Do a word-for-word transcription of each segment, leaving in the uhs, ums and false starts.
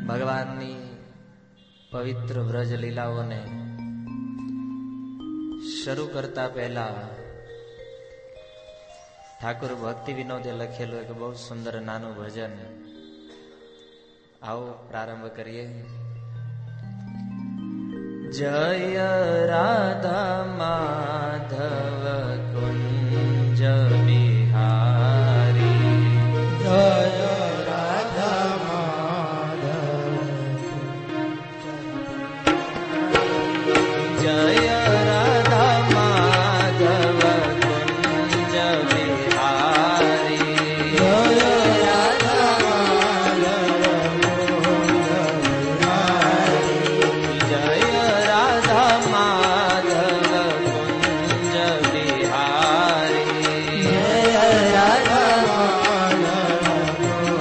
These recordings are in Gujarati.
ભગવાનની પવિત્ર વ્રજ લીલાઓને શરૂ કરતા પહેલા ઠાકુર ભક્તિ વિનોદે લખેલું એક બહુ સુંદર નાનું ભજન, આવો પ્રારંભ કરીએ. જય રાધા માધવ કુંજ બિહારી, જય રાધા માધવ, જય રાધા માધવ કુંજ બિહારી, જય રાધા માધવ કુંજ બિહારી, જય રાધા માધવ કુંજ બિહારી, જય રાધા માધવ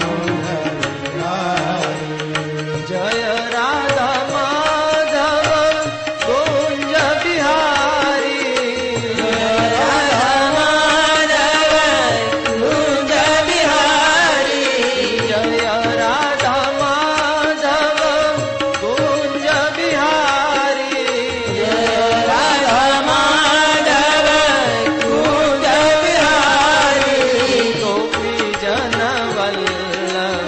કુંજ બિહારી, જય રાધા માધવ કુંજ બિહારી, જય રાધા માધવ કુંજ બિહારી, જય રાધા માધવ કુંજ બિહારી, જય રાધા માધવ કુંજ બિહારી, ગોપી જન વલ્લભ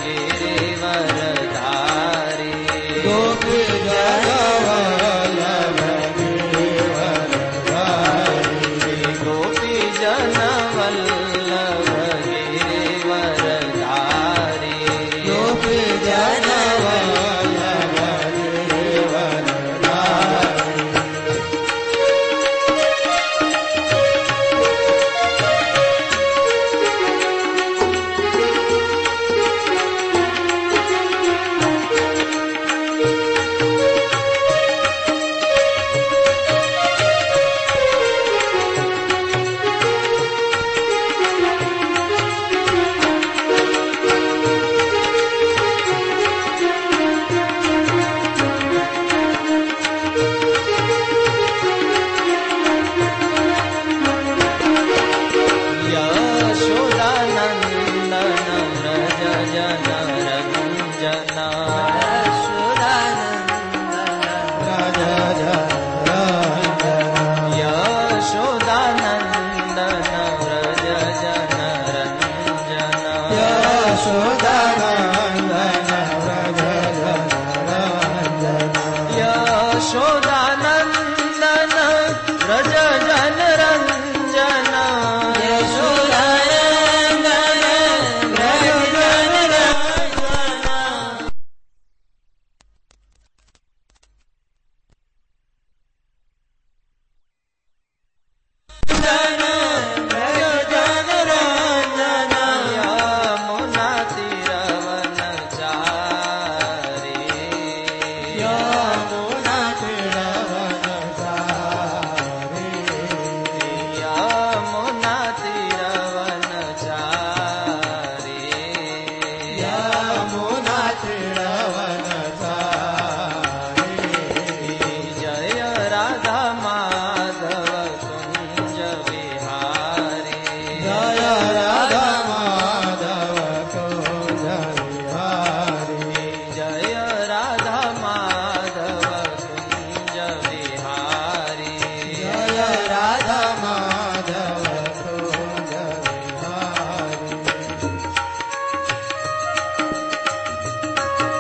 ગિરિવરધારી, ગોપી જન વલ્લભ ગિરિવરધારી, ગોપી જન વલ્લભ ગિરિવરધારી, ગોપી જન વલ્લભ ગિરિવરધારી, યશોદાનંદન વ્રજ જન રંજન, યશોદાનંદન યશોદાનંદન વ્રજ જન રંજન, યશોદાનંદન વ્રજ જન રંજન, યશોદાનંદન વ્રજ જન રંજન, યશોદાનંદન વ્રજ જન રંજન, યમુના તીરવનચારી, યમુના તીરવનચારી, યમુના તીરવનચારી, યમુના તીરવનચારી, જય રાધા માધવ કુંજ બિહારી, જય રાધા માધવ કુંજ બિહારી, જય રાધા માધવ કુંજ બિહારી, જય રાધા માધવ કુંજ બિહારી.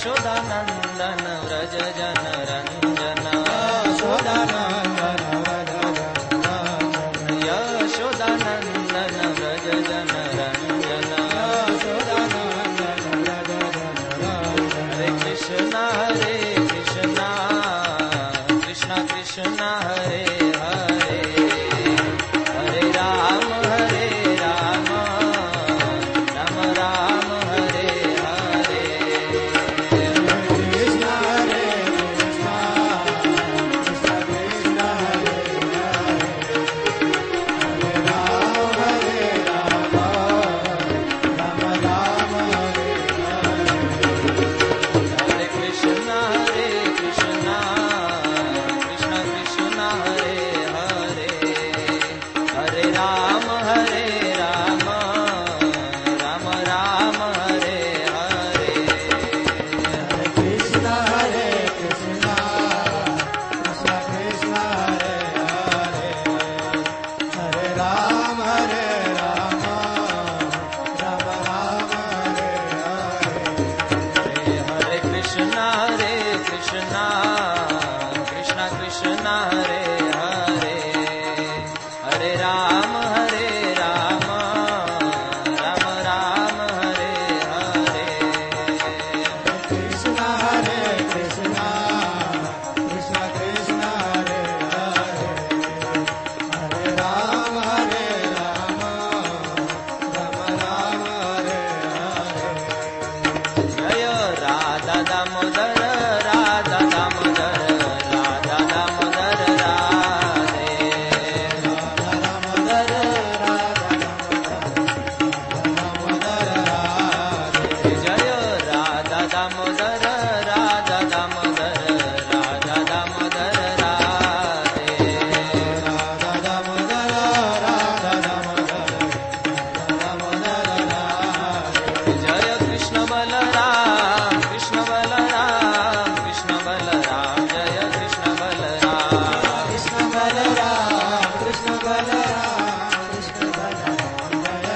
यशोदानन्दन व्रज जन रञ्जन यशोदानन्दन व्रज जन यशोदानन्दन व्रज जन रञ्जन यशोदानन्दन व्रज जन हरे कृष्ण हरे कृष्ण कृष्ण कृष्ण हरे हरे हरे राम हरे राम राम राम हरे हरे कृष्ण हरे कृष्ण कृष्ण कृष्ण हरे हरे हरे राम हरे राम राम राम हरे हरे हरे कृष्ण हरे कृष्ण कृष्ण कृष्ण हरे हरे हरे राम हरे राम राम राम हरे हरे हरे कृष्ण हरे कृष्ण कृष्ण कृष्ण हरे हरे हरे राम हरे राम राम राम हरे हरे हरे कृष्ण हरे कृष्ण कृष्ण कृष्ण हरे हरे हरे राम हरे राम राम राम हरे हरे कृष्ण हरे कृष्ण कृष्ण कृष्ण हरे हरे हरे राम हरे राम राम राम हरे हरे जय राधा दामोदर राधा दामोदर राधा दामोदर राधे राधा दामोदर राधा दामोदर राधे जय राधा दामोदर राधा दामोदर राधा दामोदर राधे राधा दामोदर राधा दामोदर दामोदर राधे जय कृष्ण बलराम कृष्ण बलराम कृष्ण बलराम जय कृष्ण बलराम कृष्ण बलराम कृष्ण बलराम कृष्ण बलराम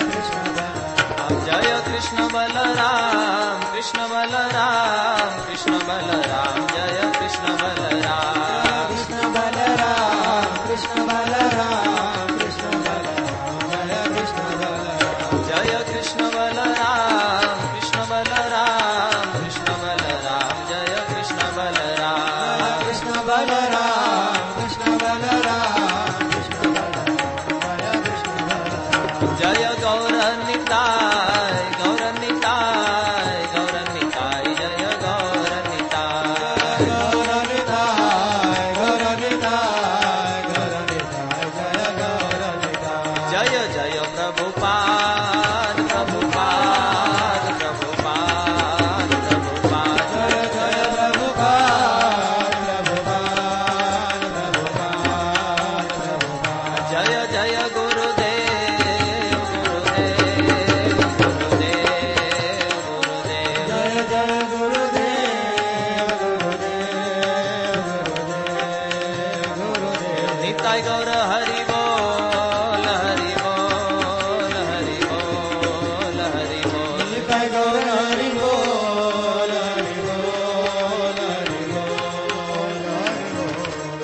जय कृष्ण बलराम जय कृष्ण बलराम कृष्ण बलराम कृष्ण बलराम जय कृष्ण बलराम कृष्ण बलराम कृष्ण बलराम कृष्ण बलराम जय कृष्ण बलराम जय कृष्ण बलराम कृष्ण बलराम कृष्ण बलराम जय कृष्ण बलराम कृष्ण बलराम कृष्ण बलराम कृष्ण बलराम जय कृष्ण बलराम जय गौर निताय गौर निताय गौर निताय जय गौर निताय गौरनिताय गौरनिताय गौरनिताय जय गौरनिताय जय जय प्रभुपाद प्रभुपाद प्रभुपाद प्रभुपाद जय जय प्रभुपाद प्रभुपाद प्रभुपाद प्रभुपाद जय जय गुरुदेव गुरुदेव गुरुदेव गुरुदेव जय जय गुरुदेव गुरुदेव गुरुदेव गुरुदेव निताय गौर हरि बोल हरि बोल हरि बोल हरि बोल निताय गौर हरि बोल हरि बोल हरि बोल हरि बोल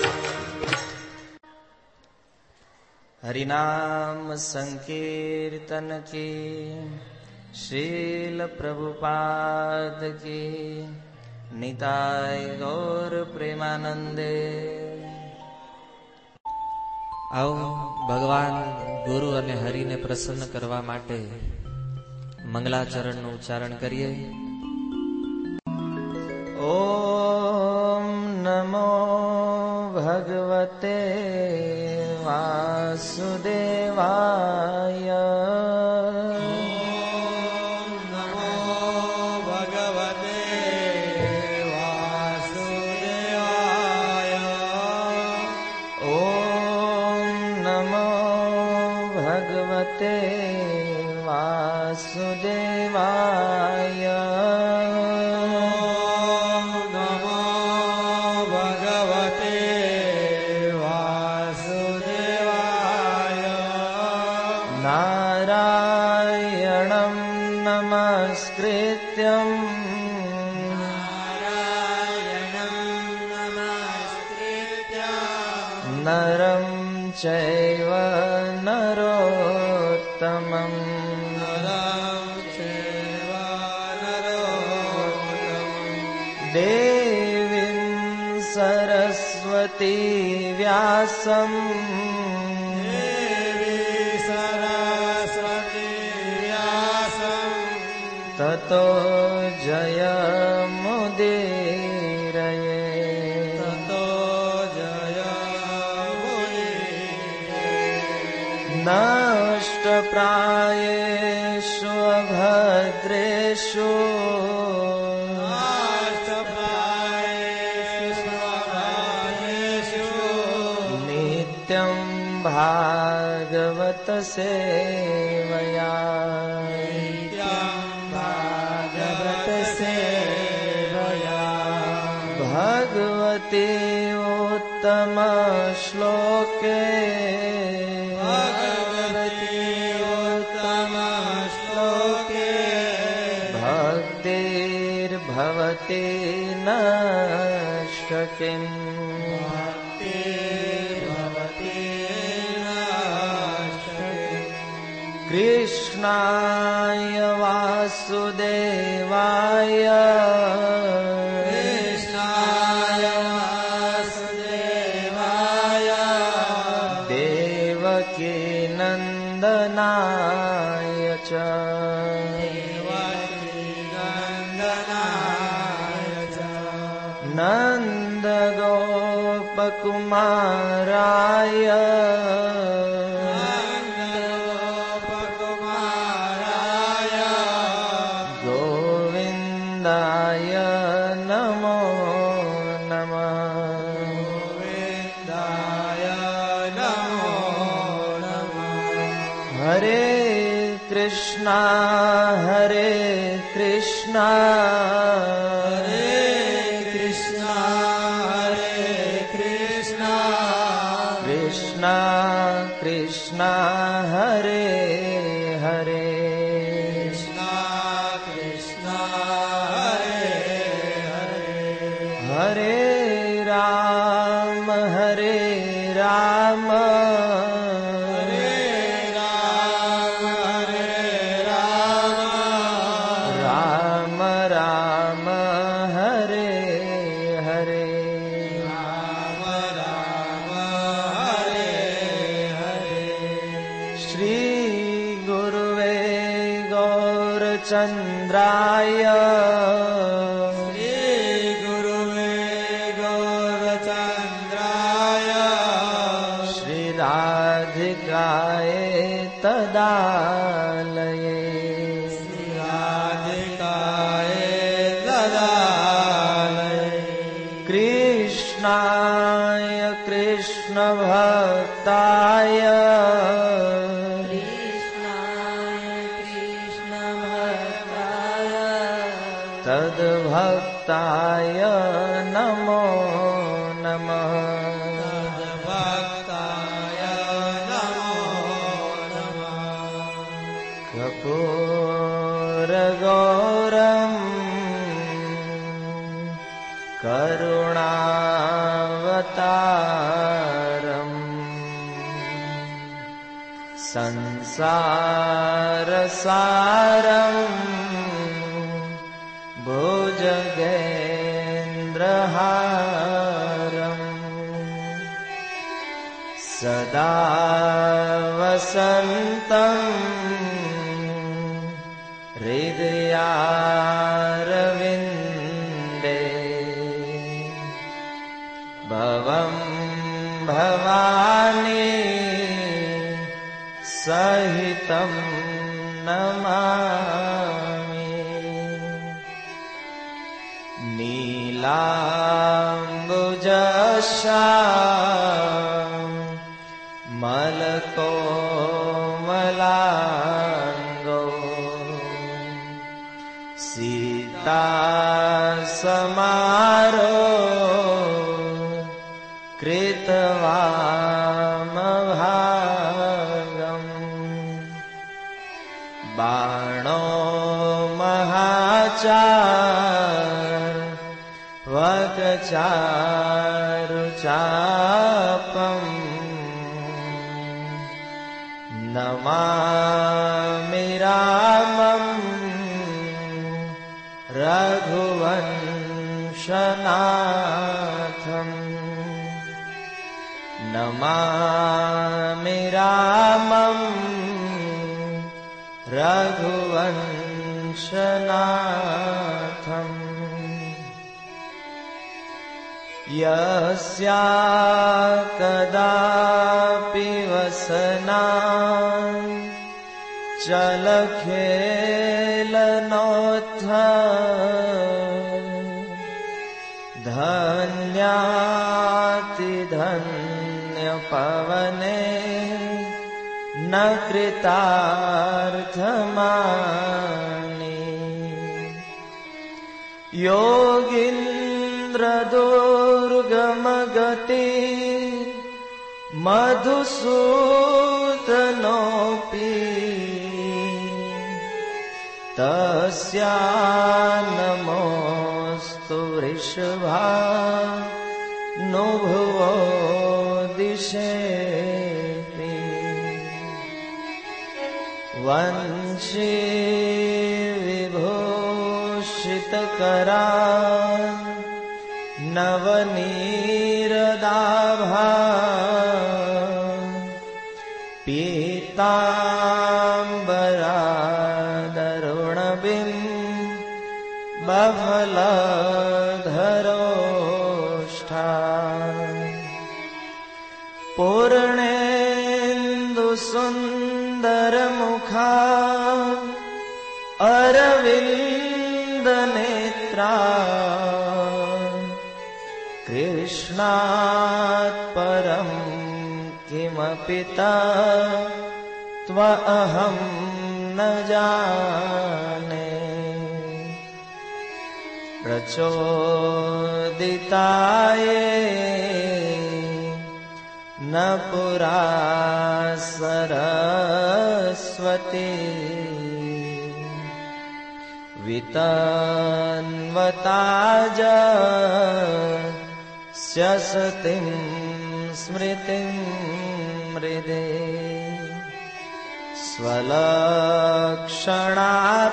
हरिनाम संकीर्तन की श्रील प्रभुपाद की निताय गौर प्रेमानंदे। આવો ભગવાન ગુરુ અને હરિને પ્રસન્ન કરવા માટે મંગલાચરણનું ઉચ્ચારણ કરીએ. ओम नमो भगवते वासुदेवाय। नमो भगवते वासुदेवाय ओम नमो भगवते वासुदेवाय। नमो भगवते वासुदेवाय नरं चैव नरोत्तमम् नरं चैव नरोत्तमम् देवीं सरस्वती व्यासम् देवी सरस्वती व्यासम् ततो जयमुदीरये ततो जयमुदीरये नष्टप्रायेषु अभद्रेषु नित्यं भागवत सेवया भागवत सेवया भगवती उत्तम श्लोके भगवती उत्तम श्लोके भक्तिर्भवति नष्टकिम् भक्तिर्भवति नष्टकिम् कृष्णाय वासुदेवाय कृष्णाय वासुदेवाय देवकी नन्दनाय च देवकी नन्दनाय च नन्दगोपकुमाराय नन्दगोपकुमाराय गोविन्दाय नमो नमः गोविन्दाय नमो नमः हरे कृष्णा हरे कृष्णा हरे कृष्णा हरे कृष्णा कृष्णा कृष्णा हरे हरे कृष्णा कृष्णा हरे हरे हरे राम हरे राम हरे राम हरे राम राम राम हरे हरे राम राम हरे हरे श्री गुरुवे गौरचन्द्राय श्री गुरुवे गौरचन्द्राय श्रीराधिकाय तदालये राधिकाय ददालये कृष्णाय कृष्णभक्ताय तद्भक्ताय नमो नमः तद्भक्ताय नमो नमः कर्पूरगौरम् करुणावतारम् संसारसारम् भुजगेन्द्रहारम् सदा वसन्तम् हृदयारविन्दे भवं भवानी सहितं नमामि नीलाम्बुजश्याम मलकोमलाङ्गो सीतासमारो कृतवामभागम् बाणो महाचार वकचारुचापम् नमामि रामं रघुवंशनाथं नमामि रामं रघुवंशनाथम् यस्या कदापि वसना चलखेलनोत्थ धन्यातिधन्यपवने न कृतार्थमानि योगीन्द्रदुर्गमगति मधुसूदनोऽपि तस्या नमोऽस्तु वृषभानुभुवो दिशेऽपि वंशी विभूषितकरा नवनीरदाभा पीताम्बरादरुणबिम्बफलधरोष्ठा पूर्णेन्दुसुन्दरमुखा अरविन्दनेत्रा कृष्णात् परं किमपि त्वहं न जाने प्रचोदिताये न पुरा सरस्वती वितन्वताज स्यसतिं स्मृतिं हृदे स्वलक्षणा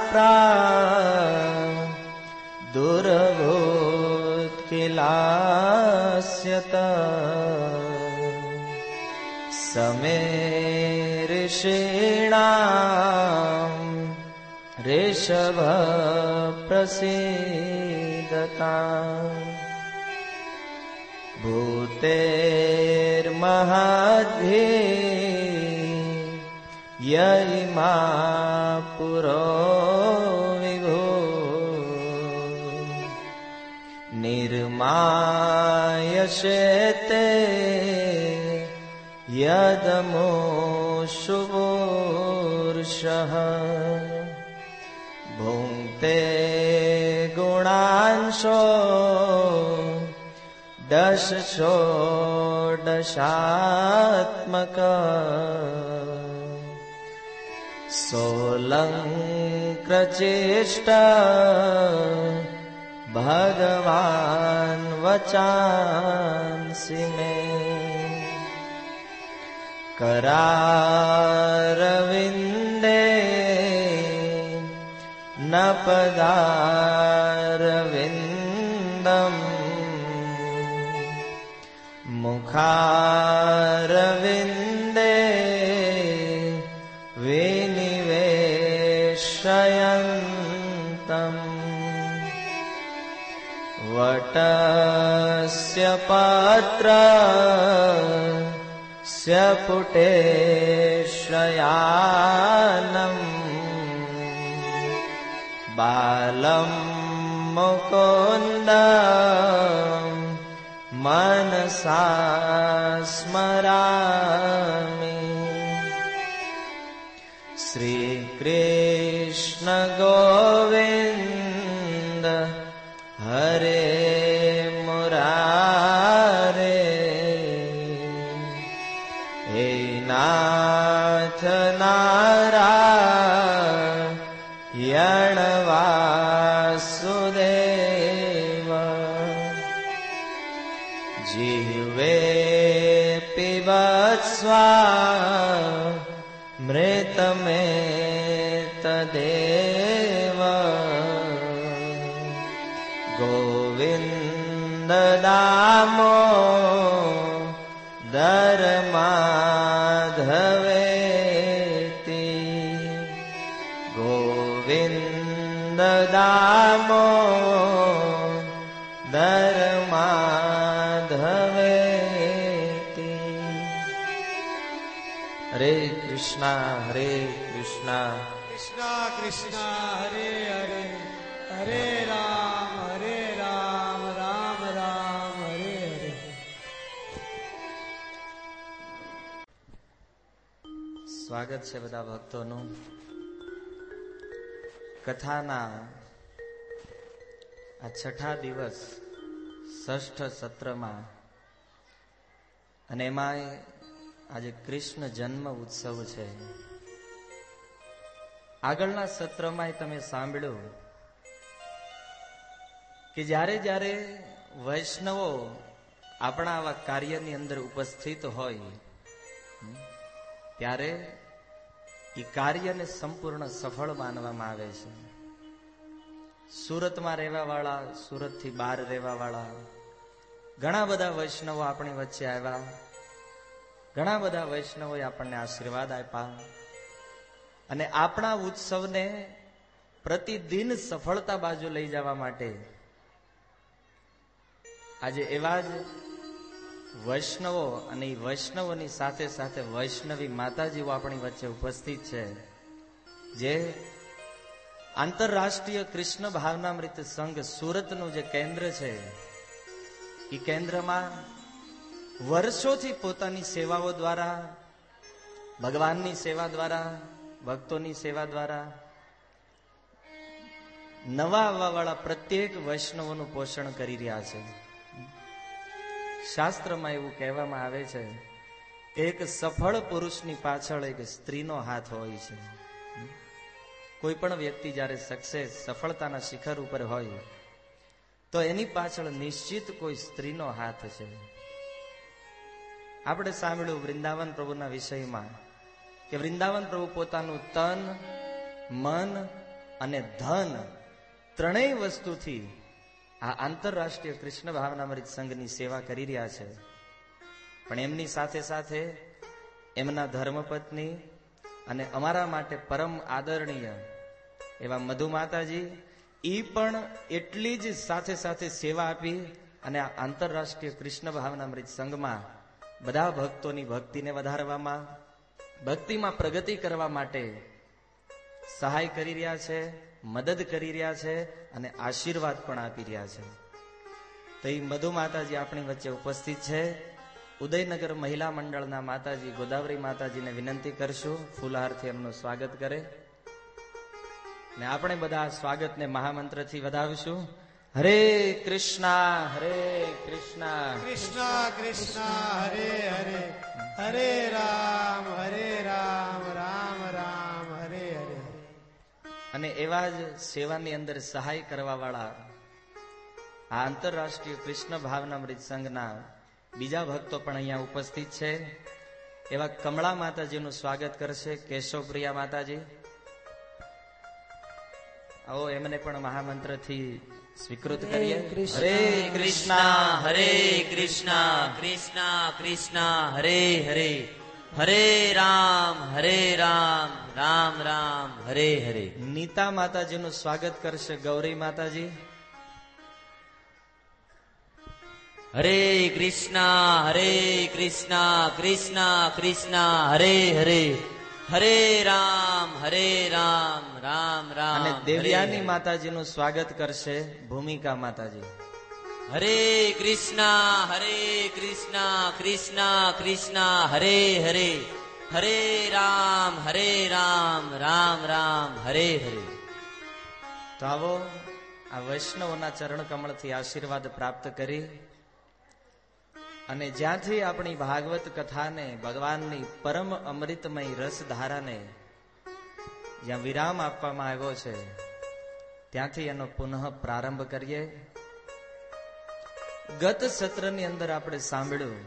दुर्भूत्किलास्यत समे ऋषीणां ऋषभ प्रसीदता भूतेर्महद्भिः य इमा पुरो विभो निर्मायशेते यदमुषुपूरुषः भुङ्क्ते गुणांशो दश षोडशात्मक सोऽलङ्कृचेष्ट भगवान् वचांसि मे करारविन्दे न पदारविन्दम् मुखारविन्दे विनिवेशयन्तम् वटस्य पत्रस्य पुटेशयानम् बालं मुकुन्दम् मनसा स्मरामि श्रीकृष्ण गोविन्द हरे मुरारे हे नाथ नारायण वासुदेव जिह्वे पिबत्स्वा मृ દામો દર માધવેતી ગોવિંદ દામો દર માધવેતી. હરે કૃષ્ણ હરે કૃષ્ણ કૃષ્ણ કૃષ્ણ હરે હરે હરે રામ હરે રામ રામ રામ હરે હરે. સ્વાગત છે બધા ભક્તોનું કથાના આ છઠ્ઠા દિવસ ષષ્ઠ સત્રમાં, અને એમાંય આજે કૃષ્ણ જન્મ ઉત્સવ છે. આગળના સત્રમાં તમે સાંભળ્યું કે જ્યારે જ્યારે વૈષ્ણવો આપણા આવા કાર્યની અંદર ઉપસ્થિત હોય ત્યારે એ કાર્યને સંપૂર્ણ સફળ માનવામાં આવે છે. સુરતમાં રહેવા વાળા, સુરતથી બહાર રહેવા વાળા ઘણા બધા વૈષ્ણવો આપણી વચ્ચે આવ્યા. ઘણા બધા વૈષ્ણવોએ આપણને આશીર્વાદ આપ્યા અને આપણા ઉત્સવને પ્રતિદિન સફળતા બાજુ લઈ જવા માટે આજે એવા જ વૈષ્ણવો અને વૈષ્ણવોની સાથે સાથે વૈષ્ણવી માતાજીઓ આપણી વચ્ચે ઉપસ્થિત છે, જે આંતરરાષ્ટ્રીય કૃષ્ણ ભાવનામૃત સંઘ સુરતનું જે કેન્દ્ર છે એ કેન્દ્રમાં વર્ષોથી પોતાની સેવાઓ દ્વારા, ભગવાનની સેવા દ્વારા, ભક્તોની સેવા દ્વારા નવા આવવા વાળા પ્રત્યેક વૈષ્ણવોનું પોષણ કરી રહ્યા છે. શાસ્ત્રમાં એવું કહેવામાં આવે છે કે એક સફળ પુરુષની પાછળ એક સ્ત્રીનો હાથ હોય છે. કોઈ પણ વ્યક્તિ જ્યારે સક્સેસ, સફળતાના શિખર ઉપર હોય તો એની પાછળ નિશ્ચિત કોઈ સ્ત્રીનો હાથ છે. આપણે સાંભળ્યું વૃંદાવન પ્રભુના વિષયમાં કે વૃંદાવન પ્રભુ પોતાનું તન, મન અને ધન ત્રણેય વસ્તુથી આ આંતરરાષ્ટ્રીય કૃષ્ણ ભાવનામૃત સંઘની સેવા કરી રહ્યા છે. પણ એમની સાથે સાથે એમના ધર્મપત્ની અને અમારા માટે પરમ આદરણીય એવા મધુ માતાજી ઈ પણ એટલી જ સાથે સાથે સેવા આપી અને આ આંતરરાષ્ટ્રીય કૃષ્ણ ભાવનામૃત સંઘમાં બધા ભક્તોની ભક્તિને વધારવામાં, ભક્તિમાં પ્રગતિ કરવા માટે સહાય કરી રહ્યા છે, મદદ કરી રહ્યા છે અને આશીર્વાદ પણ આપી રહ્યા છે. તો એ મધુ માતાજી આપણી વચ્ચે ઉપસ્થિત છે. ઉદયનગર મહિલા મંડળના માતાજી ગોદાવરી માતાજીને વિનંતી કરશું ફૂલહારથી એમનું સ્વાગત કરે, ને આપણે બધા સ્વાગતને મહામંત્રથી વધાવીશું. હરે કૃષ્ણ હરે કૃષ્ણ કૃષ્ણ કૃષ્ણ હરે હરે હરે રામ હરે રામ રામ રામ હરે હરે. અને એવા જ સેવાની અંદર સહાય કરવા વાળા આ આંતરરાષ્ટ્રીય કૃષ્ણ ભાવનામૃત સંઘના બીજા ભક્તો પણ અહીંયા ઉપસ્થિત છે. એવા કમળા માતાજીનું સ્વાગત કરશે કેશવપ્રિયા માતાજી. આવો એમને પણ મહામંત્રથી સ્વીકૃત કરીએ. હરે કૃષ્ણ હરે કૃષ્ણ કૃષ્ણ કૃષ્ણ હરે હરે હરે રામ હરે રામ રામ રામ હરે હરે. નીતા માતાજીનું સ્વાગત કરશે ગૌરી માતાજી. હરે કૃષ્ણ હરે કૃષ્ણ કૃષ્ણ કૃષ્ણ હરે હરે હરે રામ હરે રામ રામ રામ. અને દેવ્યાની માતાજીનું સ્વાગત કરશે ભૂમિકા માતાજી. હરે કૃષ્ણ હરે કૃષ્ણ કૃષ્ણ કૃષ્ણ હરે હરે હરે રામ હરે રામ રામ રામ હરે હરે. તો આવો આ વૈષ્ણવોના ચરણ કમળથી આશીર્વાદ પ્રાપ્ત કરી અને જ્યાંથી આપણી ભાગવત કથાને, ભગવાનની પરમ અમૃતમય રસધારાને જ્યાં વિરામ આપવામાં આવ્યો છે ત્યાંથી એનો પુનઃ પ્રારંભ કરીએ. ગત સત્રની અંદર આપણે સાંભળ્યું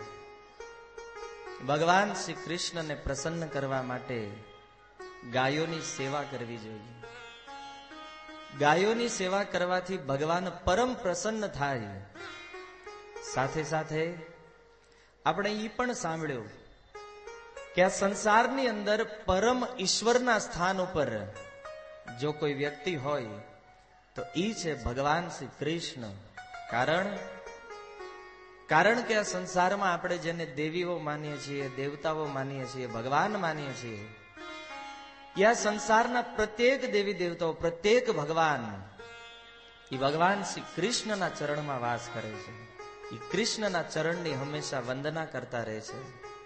ભગવાન શ્રી કૃષ્ણને પ્રસન્ન કરવા માટે ગાયોની સેવા કરવી જોઈએ. ગાયોની સેવા કરવાથી ભગવાન પરમ પ્રસન્ન થાય સાથે સાથે આપણે એ પણ સાંભળ્યું કે આ સંસારની અંદર પરમ ઈશ્વરના સ્થાન ઉપર જો કોઈ વ્યક્તિ હોય તો ઈ છે ભગવાન શ્રી કૃષ્ણ. કારણ કારણ કે આ સંસારમાં આપણે જેને દેવીઓ માનીએ છીએ, દેવતાઓ માનીએ છીએ, ભગવાન માનીએ છીએ, આ સંસારના પ્રત્યેક દેવી દેવતાઓ, પ્રત્યેક ભગવાન એ ભગવાન શ્રી કૃષ્ણના ચરણમાં વાસ કરે છે. એ કૃષ્ણના ચરણની હંમેશા વંદના કરતા રહે છે.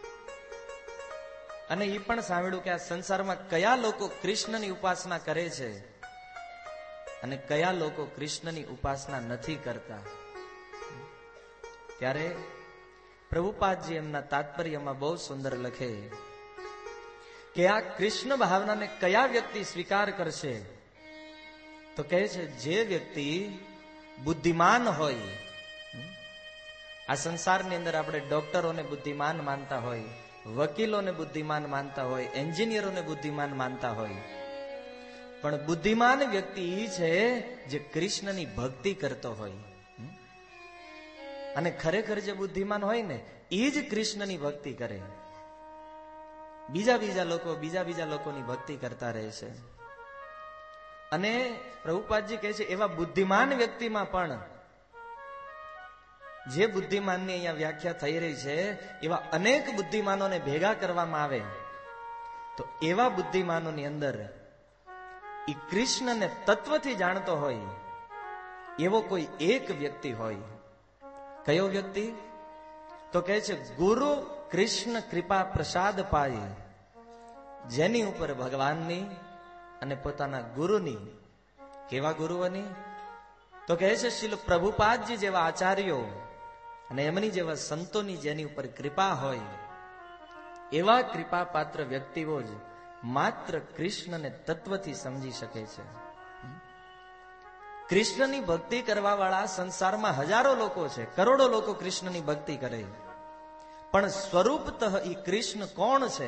અને એ પણ સાંભળ્યું કે આ સંસારમાં કયા લોકો કૃષ્ણની ઉપાસના કરે છે અને કયા લોકો કૃષ્ણની ઉપાસના નથી કરતા. ત્યારે પ્રભુપાદજી એમના તાત્પર્યમાં બહુ સુંદર લખે કે આ કૃષ્ણ ભાવનાને કયા વ્યક્તિ સ્વીકાર કરશે, તો કહે છે જે વ્યક્તિ બુદ્ધિમાન હોય. આ સંસારની અંદર આપણે ડોક્ટરોને બુદ્ધિમાન માનતા હોય, વકીલોને બુદ્ધિમાન માનતા હોય, એન્જિનિયરોને બુદ્ધિમાન માનતા હોય, પણ બુદ્ધિમાન વ્યક્તિ એ છે જે કૃષ્ણની ભક્તિ કરતો હોય. અને ખરેખર જે બુદ્ધિમાન હોય ને એ જ કૃષ્ણની ભક્તિ કરે. બીજા બીજા લોકો બીજા બીજા લોકોની ભક્તિ કરતા રહે છે. અને પ્રભુપાદજી કહે છે એવા બુદ્ધિમાન વ્યક્તિમાં પણ જે બુદ્ધિમાનની અહીંયા વ્યાખ્યા થઈ રહી છે એવા અનેક બુદ્ધિમાનોને ભેગા કરવામાં આવે તો એવા બુદ્ધિમાનોની અંદર એ કૃષ્ણને તત્વથી જાણતો હોય એવો કોઈ એક વ્યક્તિ હોય. કયો વ્યક્તિ? તો કહે છે ગુરુ કૃષ્ણ કૃપા પ્રસાદ પાય, જેની ઉપર ભગવાનની અને પોતાના ગુરુની. કેવા ગુરુઓની? તો કહે છે શ્રીલ પ્રભુપાદજી જેવા આચાર્યો અને એમની જેવા સંતોની જેની ઉપર કૃપા હોય એવા કૃપા પાત્ર વ્યક્તિઓ જ માત્ર કૃષ્ણને તત્વથી સમજી શકે છે. કૃષ્ણની ભક્તિ કરવા વાળા સંસારમાં હજારો લોકો છે, કરોડો લોકો કૃષ્ણની ભક્તિ કરે, પણ સ્વરૂપતઃ ઈ કૃષ્ણ કોણ છે,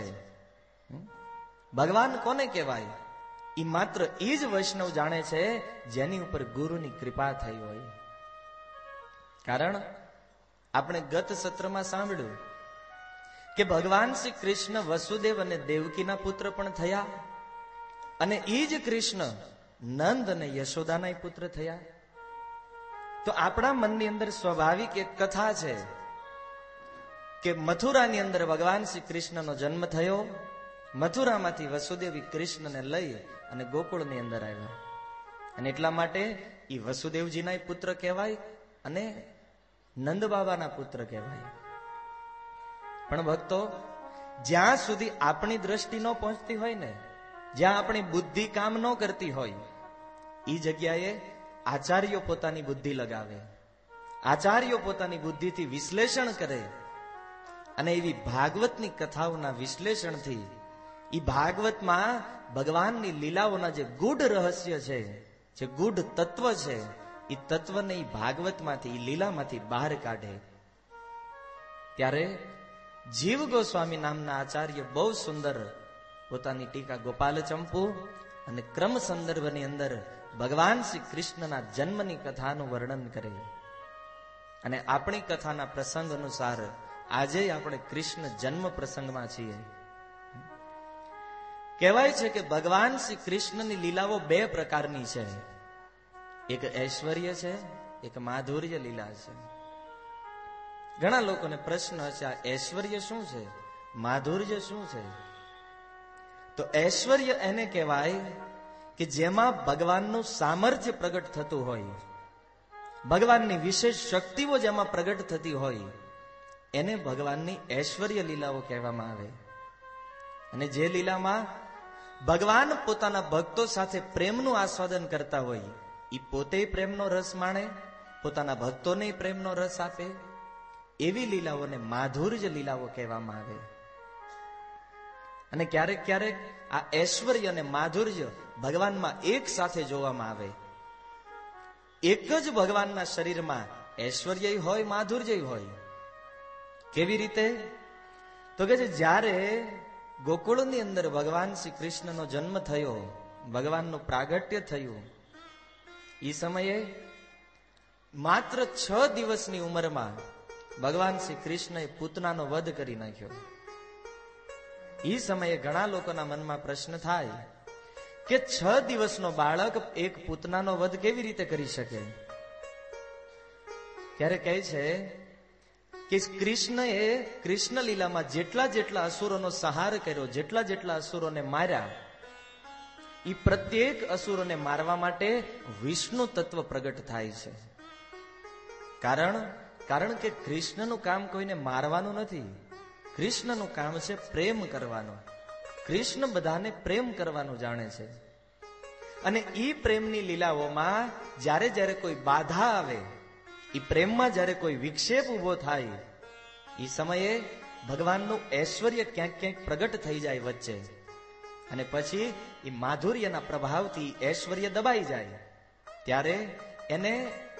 ભગવાન કોને કહેવાય, ઈ માત્ર ઈ જ વૈષ્ણવ જાણે છે જેની ઉપર ગુરુની કૃપા થઈ હોય. કારણ આપણે ગત સત્રમાં સાંભળ્યું કે ભગવાન શ્રી કૃષ્ણ વસુદેવ અને દેવકીના પુત્ર પણ થયા અને ઈ જ કૃષ્ણ નંદ અને યશોદાના પુત્ર થયા. તો આપણા મનની અંદર સ્વાભાવિક એક કથા છે કે મથુરાની અંદર ભગવાન શ્રી કૃષ્ણનો જન્મ થયો. મથુરામાંથી વસુદેવી કૃષ્ણને લઈ અને ગોકુળની અંદર આવ્યા અને એટલા માટે ઈ વસુદેવજીના પુત્ર કહેવાય અને નંદ બાબાના પુત્ર કહેવાય. પણ ભક્તો, જ્યાં સુધી આપણી દ્રષ્ટિ ન પહોંચતી હોય ને, જ્યાં આપણી બુદ્ધિ કામ ન કરતી હોય, એ જગ્યાએ આચાર્યો પોતાની બુદ્ધિ લગાવે, આચાર્યો પોતાની બુદ્ધિથી વિશ્લેષણ કરે અને એવી ભાગવતની કથાઓના વિશ્લેષણથી એ ભાગવતમાં ભગવાનની લીલાઓના જે ગૂઢ રહસ્ય છે, જે ગૂઢ તત્વ છે, એ તત્વને એ ભાગવતમાંથી, એ લીલામાંથી બહાર કાઢે. ત્યારે જીવ ગોસ્વામી નામના આચાર્ય બહુ સુંદર પોતાની ટીકા ગોપાલ ચંપુ અને ક્રમ સંદર્ભની અંદર ભગવાન શ્રી કૃષ્ણના જન્મની કથાનું વર્ણન કરે. અને આપણી કથાના પ્રસંગ અનુસાર આજે આપણે કૃષ્ણ જન્મ પ્રસંગમાં છીએ. કહેવાય છે કે ભગવાન શ્રી કૃષ્ણની લીલાઓ બે પ્રકારની છે. એક ઐશ્વર્ય છે, એક માધુર્ય લીલા છે. ઘણા લોકોને પ્રશ્ન હશે, આ ઐશ્વર્ય શું છે, માધુર્ય શું છે? તો ઐશ્વર્ય એને કહેવાય કે જેમાં ભગવાનનું સામર્થ્ય પ્રગટ થતું હોય, ભગવાનની વિશેષ શક્તિઓ જેમાં પ્રગટ થતી હોય, એને ભગવાનની ઐશ્વર્ય લીલાઓ કહેવામાં આવે. અને જે લીલામાં ભગવાન પોતાના ભક્તો સાથે પ્રેમનું આસ્વાદન કરતા હોય, એ પોતે પ્રેમનો રસ માણે, પોતાના ભક્તોને પ્રેમનો રસ આપે, એવી લીલાઓને માધુર્ય લીલાઓ કહેવામાં આવે. અને ક્યારેક ક્યારેક આ ઐશ્વર્ય અને માધુર્ય ભગવાનમાં એક સાથે જોવામાં આવે. એક જ ભગવાનના શરીરમાં ઐશ્વર્ય હોય, માધુર્ય હોય. કેવી રીતે? તો કે જ્યારે ગોકુળની અંદર ભગવાન શ્રી કૃષ્ણનો જન્મ થયો, ભગવાનનું પ્રાગટ્ય થયું, એ સમયે માત્ર છ દિવસની ઉંમરમાં ભગવાન શ્રી કૃષ્ણએ પૂતનાનો વધ કરી નાખ્યો. એ સમયે ઘણા લોકોના મનમાં પ્રશ્ન થાય કે છ દિવસનો બાળક એક પૂતનાનો વધ કેવી રીતે કરી શકે? ત્યારે કહે છે કે કૃષ્ણએ કૃષ્ણ લીલામાં જેટલા જેટલા અસુરોનો સંહાર કર્યો, જેટલા જેટલા અસુરોને માર્યા, એ પ્રત્યેક અસુરોને મારવા માટે વિષ્ણુ તત્વ પ્રગટ થાય છે. કારણ કારણ કે કૃષ્ણનું કામ કોઈને મારવાનું નથી. કૃષ્ણનું કામ છે પ્રેમ કરવાનું. કૃષ્ણ બધાને પ્રેમ કરવાનું જાણે છે. અને ઈ પ્રેમની લીલાઓમાં જ્યારે જ્યારે કોઈ બાધા આવે, ઈ પ્રેમમાં જ્યારે કોઈ વિક્ષેપ ઉભો થાય, ઈ સમયે ભગવાનનું ઐશ્વર્ય ક્યાંક ક્યાંક પ્રગટ થઈ જાય વચ્ચે, અને પછી એ માધુર્યના પ્રભાવથી ઐશ્વર્ય દબાઈ જાય. ત્યારે એને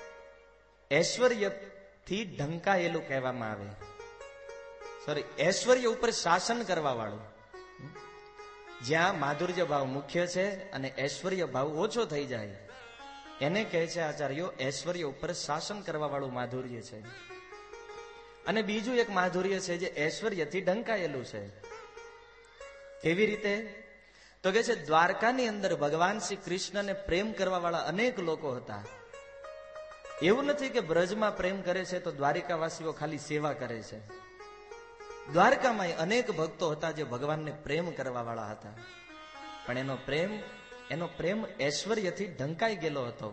ઐશ્વર્યથી ઢંકાયેલું કહેવામાં આવે. સોરી, ઐશ્વર્ય ઉપર શાસન કરવા વાળું. જ્યાં માધુર્ય ભાવ મુખ્ય છે અને ઐશ્વર્ય ભાવ ઓછો થઈ જાય, એને કહે છે આચાર્યો ઐશ્વર્ય ઉપર શાસન કરવા વાળું માધુર્ય છે. અને બીજું એક માધુર્ય છે જે ઐશ્વર્યથી ઢંકાયેલું છે. કેવી રીતે? તો કે છે દ્વારકાની અંદર ભગવાન શ્રી કૃષ્ણને પ્રેમ કરવા વાળા અનેક લોકો હતા. એવું નથી કે બ્રજમાં પ્રેમ કરે છે તો દ્વારિકાવાસીઓ ખાલી સેવા કરે છે. દ્વારકામાં અનેક ભક્તો હતા જે ભગવાનને પ્રેમ કરવા વાળા હતા, પણ એનો પ્રેમ એનો પ્રેમ ઐશ્વર્યથી ઢંકાઈ ગયેલો હતો.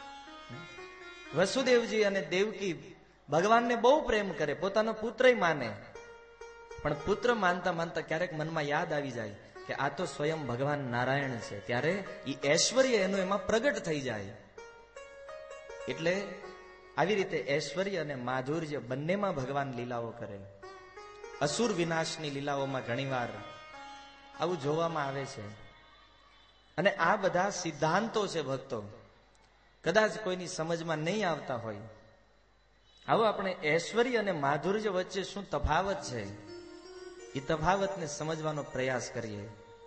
વસુદેવજી અને દેવકી ભગવાનને બહુ પ્રેમ કરે, પોતાનો પુત્ર માને, પણ પુત્ર માનતા માનતા ક્યારેક મનમાં યાદ આવી જાય કે આ તો સ્વયં ભગવાન નારાયણ છે. ત્યારે એ ઐશ્વર્ય એનું એમાં પ્રગટ થઈ જાય. એટલે આવી રીતે ઐશ્વર્ય અને માધુર્ય બંનેમાં ભગવાન લીલાઓ કરે. અસુર વિનાશની લીલાઓમાં ઘણીવાર આવું જોવામાં આવે છે. અને આ બધા સિદ્ધાંતો છે ભક્તો, કદાચ કોઈની સમજમાં નહીં આવતા હોય. આવો આપણે ઐશ્વર્ય અને માધુર્ય વચ્ચે શું તફાવત છે, એ તફાવતને સમજવાનો પ્રયાસ કરીએ.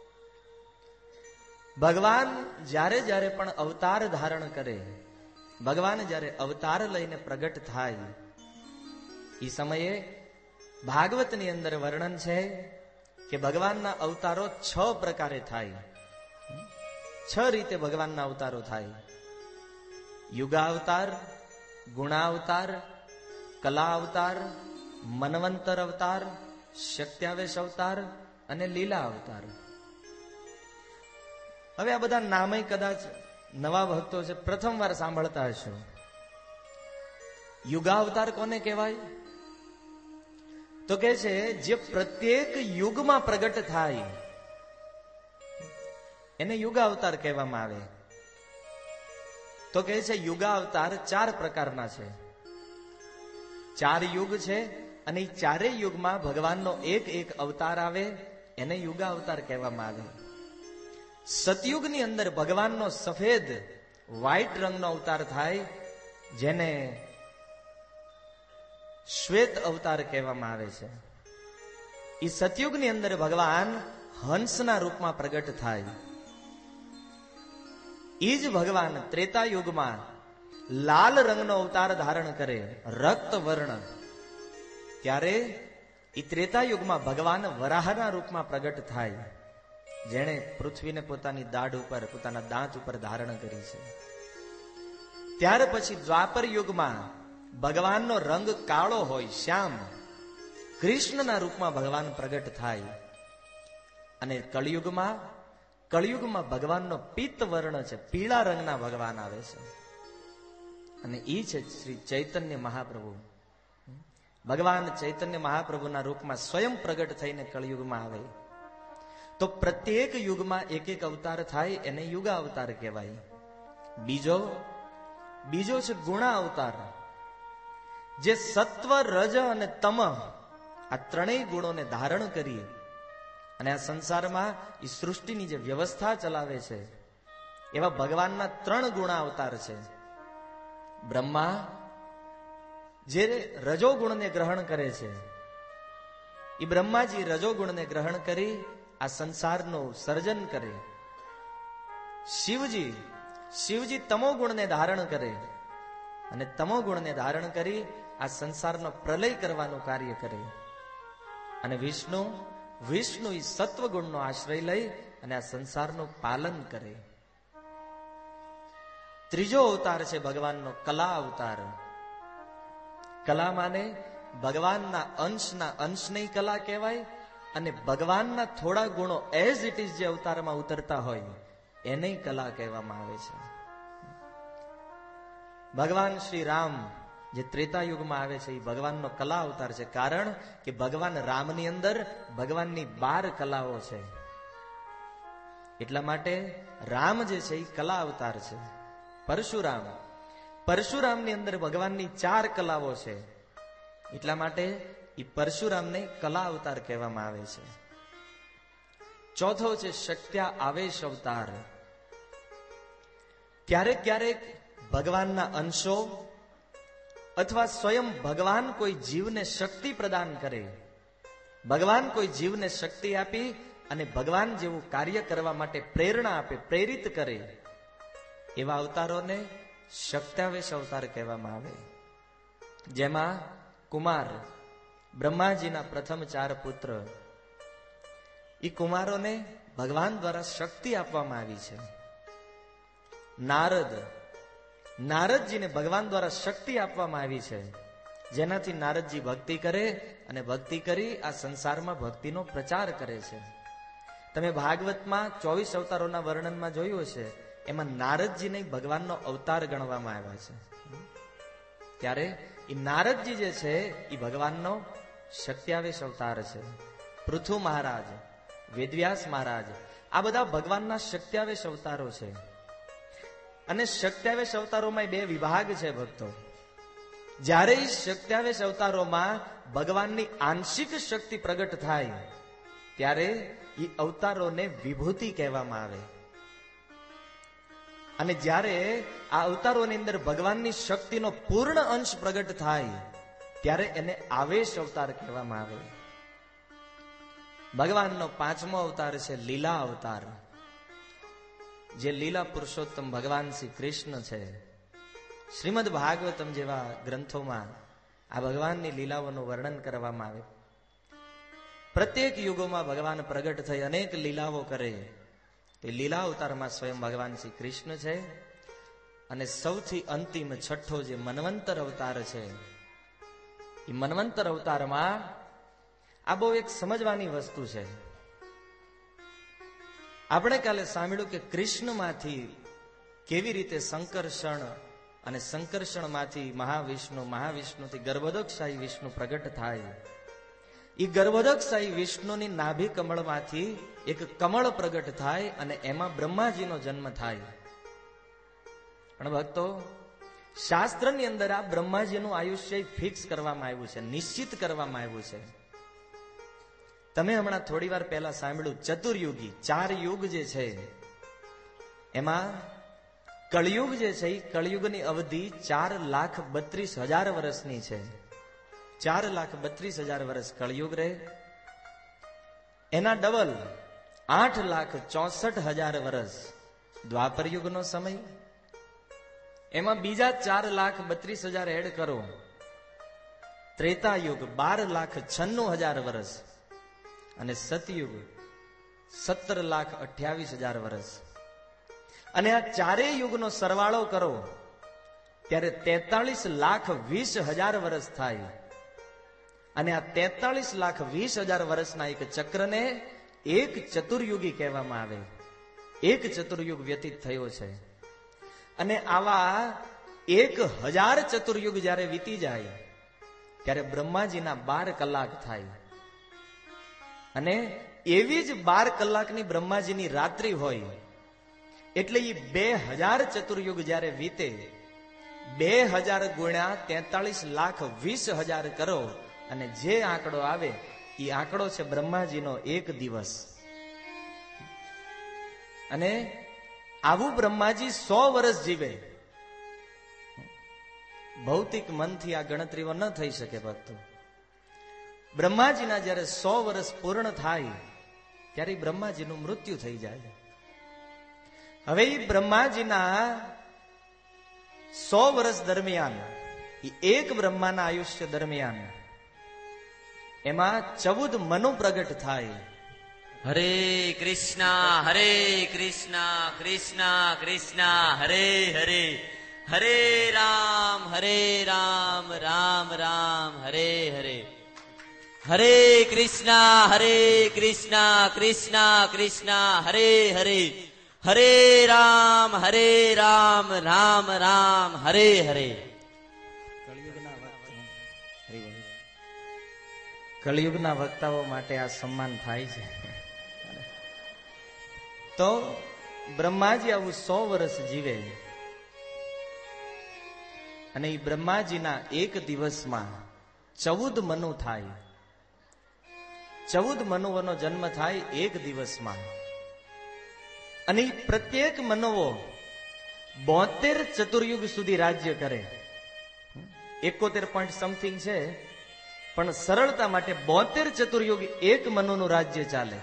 ભગવાન જ્યારે જ્યારે પણ અવતાર ધારણ કરે, ભગવાન જ્યારે અવતાર લઈને પ્રગટ થાય, એ સમયે ભાગવતની અંદર વર્ણન છે કે ભગવાનના અવતારો છ પ્રકારે થાય. છ રીતે ભગવાનના અવતારો થાય. યુગાવતાર, ગુણાવતાર, કલા અવતાર, મનવંતર અવતાર, શક્ત્યાવેશ અવતાર અને લીલા અવતાર. હવે આ બધા નામે કદાચ નવા ભક્તો છે પ્રથમ વાર સાંભળતા હશો. યુગાવતાર કોને કહેવાય? તો કે છે જે પ્રત્યેક યુગમાં પ્રગટ થાય એને યુગાવતાર કહેવામાં આવે. તો કે છે યુગાવતાર ચાર પ્રકારના છે. ચાર યુગ છે અને એ ચારેય યુગમાં ભગવાનનો એક એક અવતાર આવે, એને યુગાવતાર કહેવામાં આવે. સતયુગની અંદર ભગવાનનો સફેદ વ્હાઈટ રંગનો અવતાર થાય, જેને શ્વેત અવતાર કહેવામાં આવે છે. એ સતયુગની અંદર ભગવાન હંસના રૂપમાં પ્રગટ થાય. એ જ ભગવાન ત્રેતા યુગમાં લાલ રંગનો અવતાર ધારણ કરે, રક્ત વર્ણ. ત્યારે એ ત્રેતા યુગમાં ભગવાન વરાહના રૂપમાં પ્રગટ થાય, જેણે પૃથ્વીને પોતાની દાઢ ઉપર, પોતાના દાંત ઉપર ધારણ કરી છે. ત્યાર પછી દ્વાપર યુગમાં ભગવાનનો રંગ કાળો હોય, શ્યામ, કૃષ્ણના રૂપમાં ભગવાન પ્રગટ થાય. અને કળિયુગમાં કળિયુગમાં ભગવાનનો પિત્ત વર્ણ છે, પીળા રંગના ભગવાન આવે છે. અને એ છે શ્રી ચૈતન્ય મહાપ્રભુ. ભગવાન ચૈતન્ય મહાપ્રભુના રૂપમાં સ્વયં પ્રગટ થઈને કળિયુગમાં આવે. તો પ્રત્યેક યુગમાં એક એક અવતાર થાય, એને યુગા અવતાર કહેવાય. બીજો બીજો છે ગુણા અવતાર, જે સત્વ, રજ અને તમ આ ત્રણેય ગુણોને ધારણ કરી અને આ સંસારમાં એ સૃષ્ટિની જે વ્યવસ્થા ચલાવે છે, એવા ભગવાનના ત્રણ ગુણા અવતાર છે. બ્રહ્મા જે રજોગુણને ગ્રહણ કરે છે, એ બ્રહ્માજી રજોગુણને ગ્રહણ કરી આ સંસારનું સર્જન કરે. શિવજી શિવજી તમો ગુણને ધારણ કરે અને તમો ગુણને ધારણ કરી આ સંસારનો પ્રલય કરવાનું કાર્ય કરે. અને વિષ્ણુ વિષ્ણુ એ સત્વગુણનો આશ્રય લઈ અને આ સંસારનું પાલન કરે. ત્રીજો અવતાર છે ભગવાનનો કલા અવતાર. કલા માને ભગવાનના અંશના અંશને કલા કહેવાય, અને ભગવાનના થોડા ગુણો એઝ ઇટ ઇઝ જે અવતારમાં ઉતરતા હોય એને કલા કહેવામાં આવે છે. ભગવાન શ્રી રામ જે ત્રેતા યુગમાં આવે છે એ ભગવાનનો કલા અવતાર છે. કારણ કે ભગવાન રામની અંદર ભગવાનની બાર કલાઓ છે. એટલા માટે રામ જે છે એ કલા અવતાર છે. પરશુરામ પરશુરામની અંદર ભગવાનની ચાર કલાઓ છે. એટલા માટે એ પરશુરામને કલા અવતાર કહેવામાં આવે છે. ચોથો છે શક્ત્યા આવેશ અવતાર. ક્યારેક ક્યારેક ભગવાનના અંશો અથવા સ્વયં ભગવાન કોઈ જીવને શક્તિ પ્રદાન કરે. ભગવાન કોઈ જીવને શક્તિ આપી અને ભગવાન જેવું કાર્ય કરવા માટે પ્રેરણા આપે, પ્રેરિત કરે. એવા અવતારોને શક્ત્યાવેશ અવતાર કહેવામાં આવે. જેમાં કુમાર બ્રહ્માજીના પ્રથમ ચાર પુત્ર, એ કુમારોને ભગવાન દ્વારા શક્તિ આપવામાં આવી છે. નારદ નારદજીને ભગવાન દ્વારા શક્તિ આપવામાં આવી છે, જેનાથી નારદજી ભક્તિ કરે અને ભક્તિ કરી આ સંસારમાં ભક્તિનો પ્રચાર કરે છે. તમે ભાગવતમાં ચોવીસ અવતારોના વર્ણનમાં જોયું હશે, એમાં નારદજીને ભગવાનનો અવતાર ગણવામાં આવ્યા છે. ત્યારે એ નારદજી જે છે એ ભગવાનનો શક્ત્યાવેશ અવતાર છે. પૃથુ મહારાજ, વેદવ્યાસ મહારાજ, આ બધા ભગવાનના શક્ત્યાવેશ અવતારો છે. અને શક્ત્યાવેશ અવતારોમાં બે વિભાગ છે ભક્તો. જ્યારે એ શક્ત્યાવેશ અવતારોમાં ભગવાનની આંશિક શક્તિ પ્રગટ થાય ત્યારે એ અવતારોને વિભૂતિ કહેવામાં આવે. અને જ્યારે આ અવતારોની અંદર ભગવાનની શક્તિનો પૂર્ણ અંશ પ્રગટ થાય ત્યારે એને આવેશ અવતાર કહેવામાં આવે. ભગવાનનો પાંચમો અવતાર છે લીલા અવતાર. જે લીલા પુરુષોત્તમ ભગવાન શ્રી કૃષ્ણ છે. શ્રીમદ ભાગવતમ જેવા ગ્રંથોમાં આ ભગવાનની લીલાઓનું વર્ણન કરવામાં આવે. પ્રત્યેક યુગોમાં ભગવાન પ્રગટ થઈ અનેક લીલાઓ કરે. તે લીલા અવતારમાં સ્વયં ભગવાન શ્રી કૃષ્ણ છે. અને સૌથી અંતિમ છઠ્ઠો જે મન્વંતર અવતાર છે, એ મન્વંતર અવતારમાં આ બહુ એક સમજવાની વસ્તુ છે. આપણે કાલે સાંભળ્યું કે કૃષ્ણમાંથી કેવી રીતે સંકર્ષણ અને સંકર્ષણમાંથી મહાવિષ્ણુ, મહાવિષ્ણુથી ગર્ભોદકશાહી વિષ્ણુ પ્રગટ થાય. એ ગર્ભોદકશાહી વિષ્ણુની નાભી કમળમાંથી એક કમળ પ્રગટ થાય અને એમાં બ્રહ્માજીનો જન્મ થાય. પણ ભક્તો, શાસ્ત્રની અંદર આ બ્રહ્માજીનું આયુષ્ય ફિક્સ કરવામાં આવ્યું છે, નિશ્ચિત કરવામાં આવ્યું છે. તમે હમણાં થોડી વાર પહેલા સાંભળ્યું ચતુર્યુગી, ચાર યુગ જે છે એમાં કળયુગ જે છે એ કળયુગની અવધિ ચાર લાખ બત્રીસ હજાર વર્ષની છે. ચાર લાખ બત્રીસ હજાર વર્ષ કળયુગ રહે. એના ડબલ આઠ લાખ ચોસઠ હજાર વર્ષ દ્વાપર યુગનો સમય. એમાં બીજા ચાર લાખ બત્રીસ હજાર એડ કરો, ત્રેતા યુગ બાર લાખ છન્નું હજાર વર્ષ, અને સતયુગ સત્તર લાખ અઠ્યાવીસ હજાર વર્ષ. અને આ ચારેય યુગનો સરવાળો કરો ત્યારે તેતાલીસ લાખ વીસ હજાર વર્ષ થાય. અને આ તેતાલીસ લાખ વીસ હજાર વર્ષના એક ચક્રને એક ચતુર્યુગી કહેવામાં આવે. એક ચતુર્યુગ વ્યતીત થયો છે. અને આવા એક હજાર ચતુર્યુગ જ્યારે વીતી જાય ત્યારે બ્રહ્માજીના બાર કલાક થાય. અને એવી જ બાર કલાકની બ્રહ્માજીની રાત્રિ હોય. એટલે એ બે હજાર ચતુર્યુગ જ્યારે વીતે, બે હજાર ગુણ્યા તેતાલીસ લાખ વીસ હજાર કરો અને જે આંકડો આવે એ આંકડો છે બ્રહ્માજીનો એક દિવસ. અને આવું બ્રહ્માજી સો વર્ષ જીવે. ભૌતિક મનથી આ ગણતરીઓ ન થઈ શકે ભક્તો. બ્રહ્માજીના જ્યારે સો વર્ષ પૂર્ણ થાય ત્યારે બ્રહ્માજીનું મૃત્યુ થઈ જાય. હવે એ બ્રહ્માજીના સો વર્ષ દરમિયાન એક બ્રહ્માના આયુષ્ય દરમિયાન એમાં ચૌદ મનુ પ્રગટ થાય. હરે કૃષ્ણ હરે કૃષ્ણ કૃષ્ણ કૃષ્ણ હરે હરે, હરે રામ હરે રામ રામ રામ હરે હરે, હરે કૃષ્ણ હરે કૃષ્ણ કૃષ્ણ કૃષ્ણ હરે હરે, હરે રામ હરે રામ રામ રામ હરે હરે. કળિયુગના વક્તાઓ માટે આ સન્માન થાય છે. તો બ્રહ્માજી આવું સો વર્ષ જીવે અને એ બ્રહ્માજીના એક દિવસમાં ચૌદ મનુ થાય. ચૌદ મનુઓનો જન્મ થાય એક દિવસમાં. અને પ્રત્યેક મનુઓ બોતેર ચતુર્યુગ સુધી રાજ્ય કરે. એકોતેર પોઈન્ટ સમથિંગ છે, પણ સરળતા માટે બોતેર ચતુર્યુગ એક મનુનું રાજ્ય ચાલે.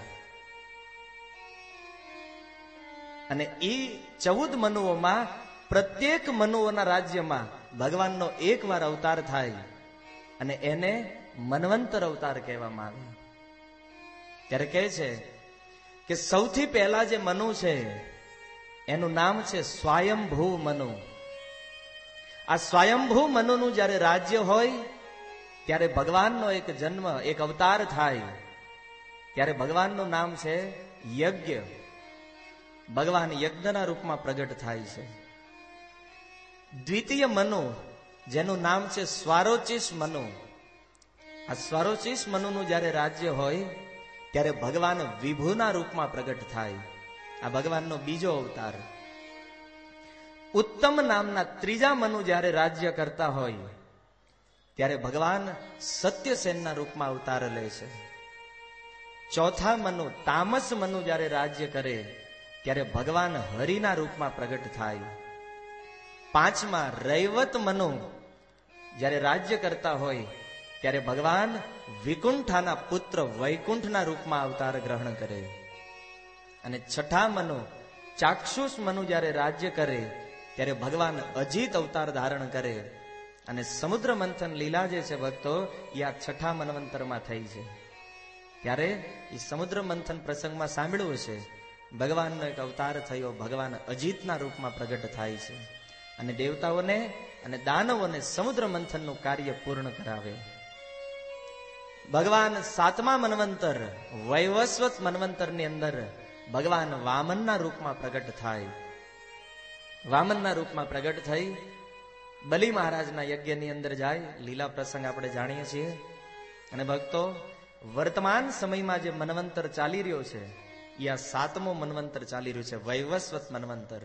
અને એ ચૌદ મનુઓમાં પ્રત્યેક મનુઓના રાજ્યમાં ભગવાનનો એક વાર અવતાર થાય અને એને મન્વંતર અવતાર કહેવામાં આવે. ત્યારે કહે છે કે સૌથી પહેલા જે મનુ છે એનું નામ છે સ્વયંભૂ મનુ. આ સ્વયંભૂ મનુનું જ્યારે રાજ્ય હોય ત્યારે ભગવાનનો એક જન્મ, એક અવતાર થાય. ત્યારે ભગવાનનું નામ છે યજ્ઞ. ભગવાન યજ્ઞના રૂપમાં પ્રગટ થાય છે. દ્વિતીય મનુ જેનું નામ છે સ્વારોચિષ મનુ. આ સ્વારોચિષ મનુનું જ્યારે રાજ્ય હોય ત્યારે ભગવાન વિભુના રૂપમાં પ્રગટ થાય. આ ભગવાનનો બીજો અવતાર. ઉત્તમ નામના ત્રીજા મનુ જ્યારે રાજ્ય કરતા હોય ત્યારે ભગવાન સત્યસેનના રૂપમાં અવતાર લે છે. ચોથા મનુ તામસ મનુ જ્યારે રાજ્ય કરે ત્યારે ભગવાન હરિના રૂપમાં પ્રગટ થાય. પાંચમા રૈવત મનુ જ્યારે રાજ્ય કરતા હોય ત્યારે ભગવાન વિકુંઠાના પુત્ર વૈકુંઠના રૂપમાં અવતાર ગ્રહણ કરે. અને છઠ્ઠા મનુ ચાક્ષુષ મનુ જ્યારે રાજ્ય કરે ત્યારે ભગવાન અજીત અવતાર ધારણ કરે. અને સમુદ્ર મંથન લીલા જે છે ભક્તો એ આ છઠ્ઠા મન્વંતરમાં થઈ છે. ત્યારે એ સમુદ્ર મંથન પ્રસંગમાં સાંભળ્યું છે ભગવાનનો એક અવતાર થયો, ભગવાન અજીતના રૂપમાં પ્રગટ થાય છે અને દેવતાઓને અને દાનવોને સમુદ્ર મંથનનું કાર્ય પૂર્ણ કરાવે. ભગવાન સાતમા મન્વંતર વૈવસ્વત મન્વંતરની અંદર ભગવાન વામનના રૂપમાં પ્રગટ થાય. વામનના રૂપમાં પ્રગટ થઈ બલિ મહારાજના યજ્ઞની અંદર જાય. લીલા પ્રસંગ આપણે જાણીએ છીએ. અને ભક્તો વર્તમાન સમયમાં જે મન્વંતર ચાલી રહ્યો છે એ આ સાતમો મન્વંતર ચાલી રહ્યું છે, વૈવસ્વત મન્વંતર.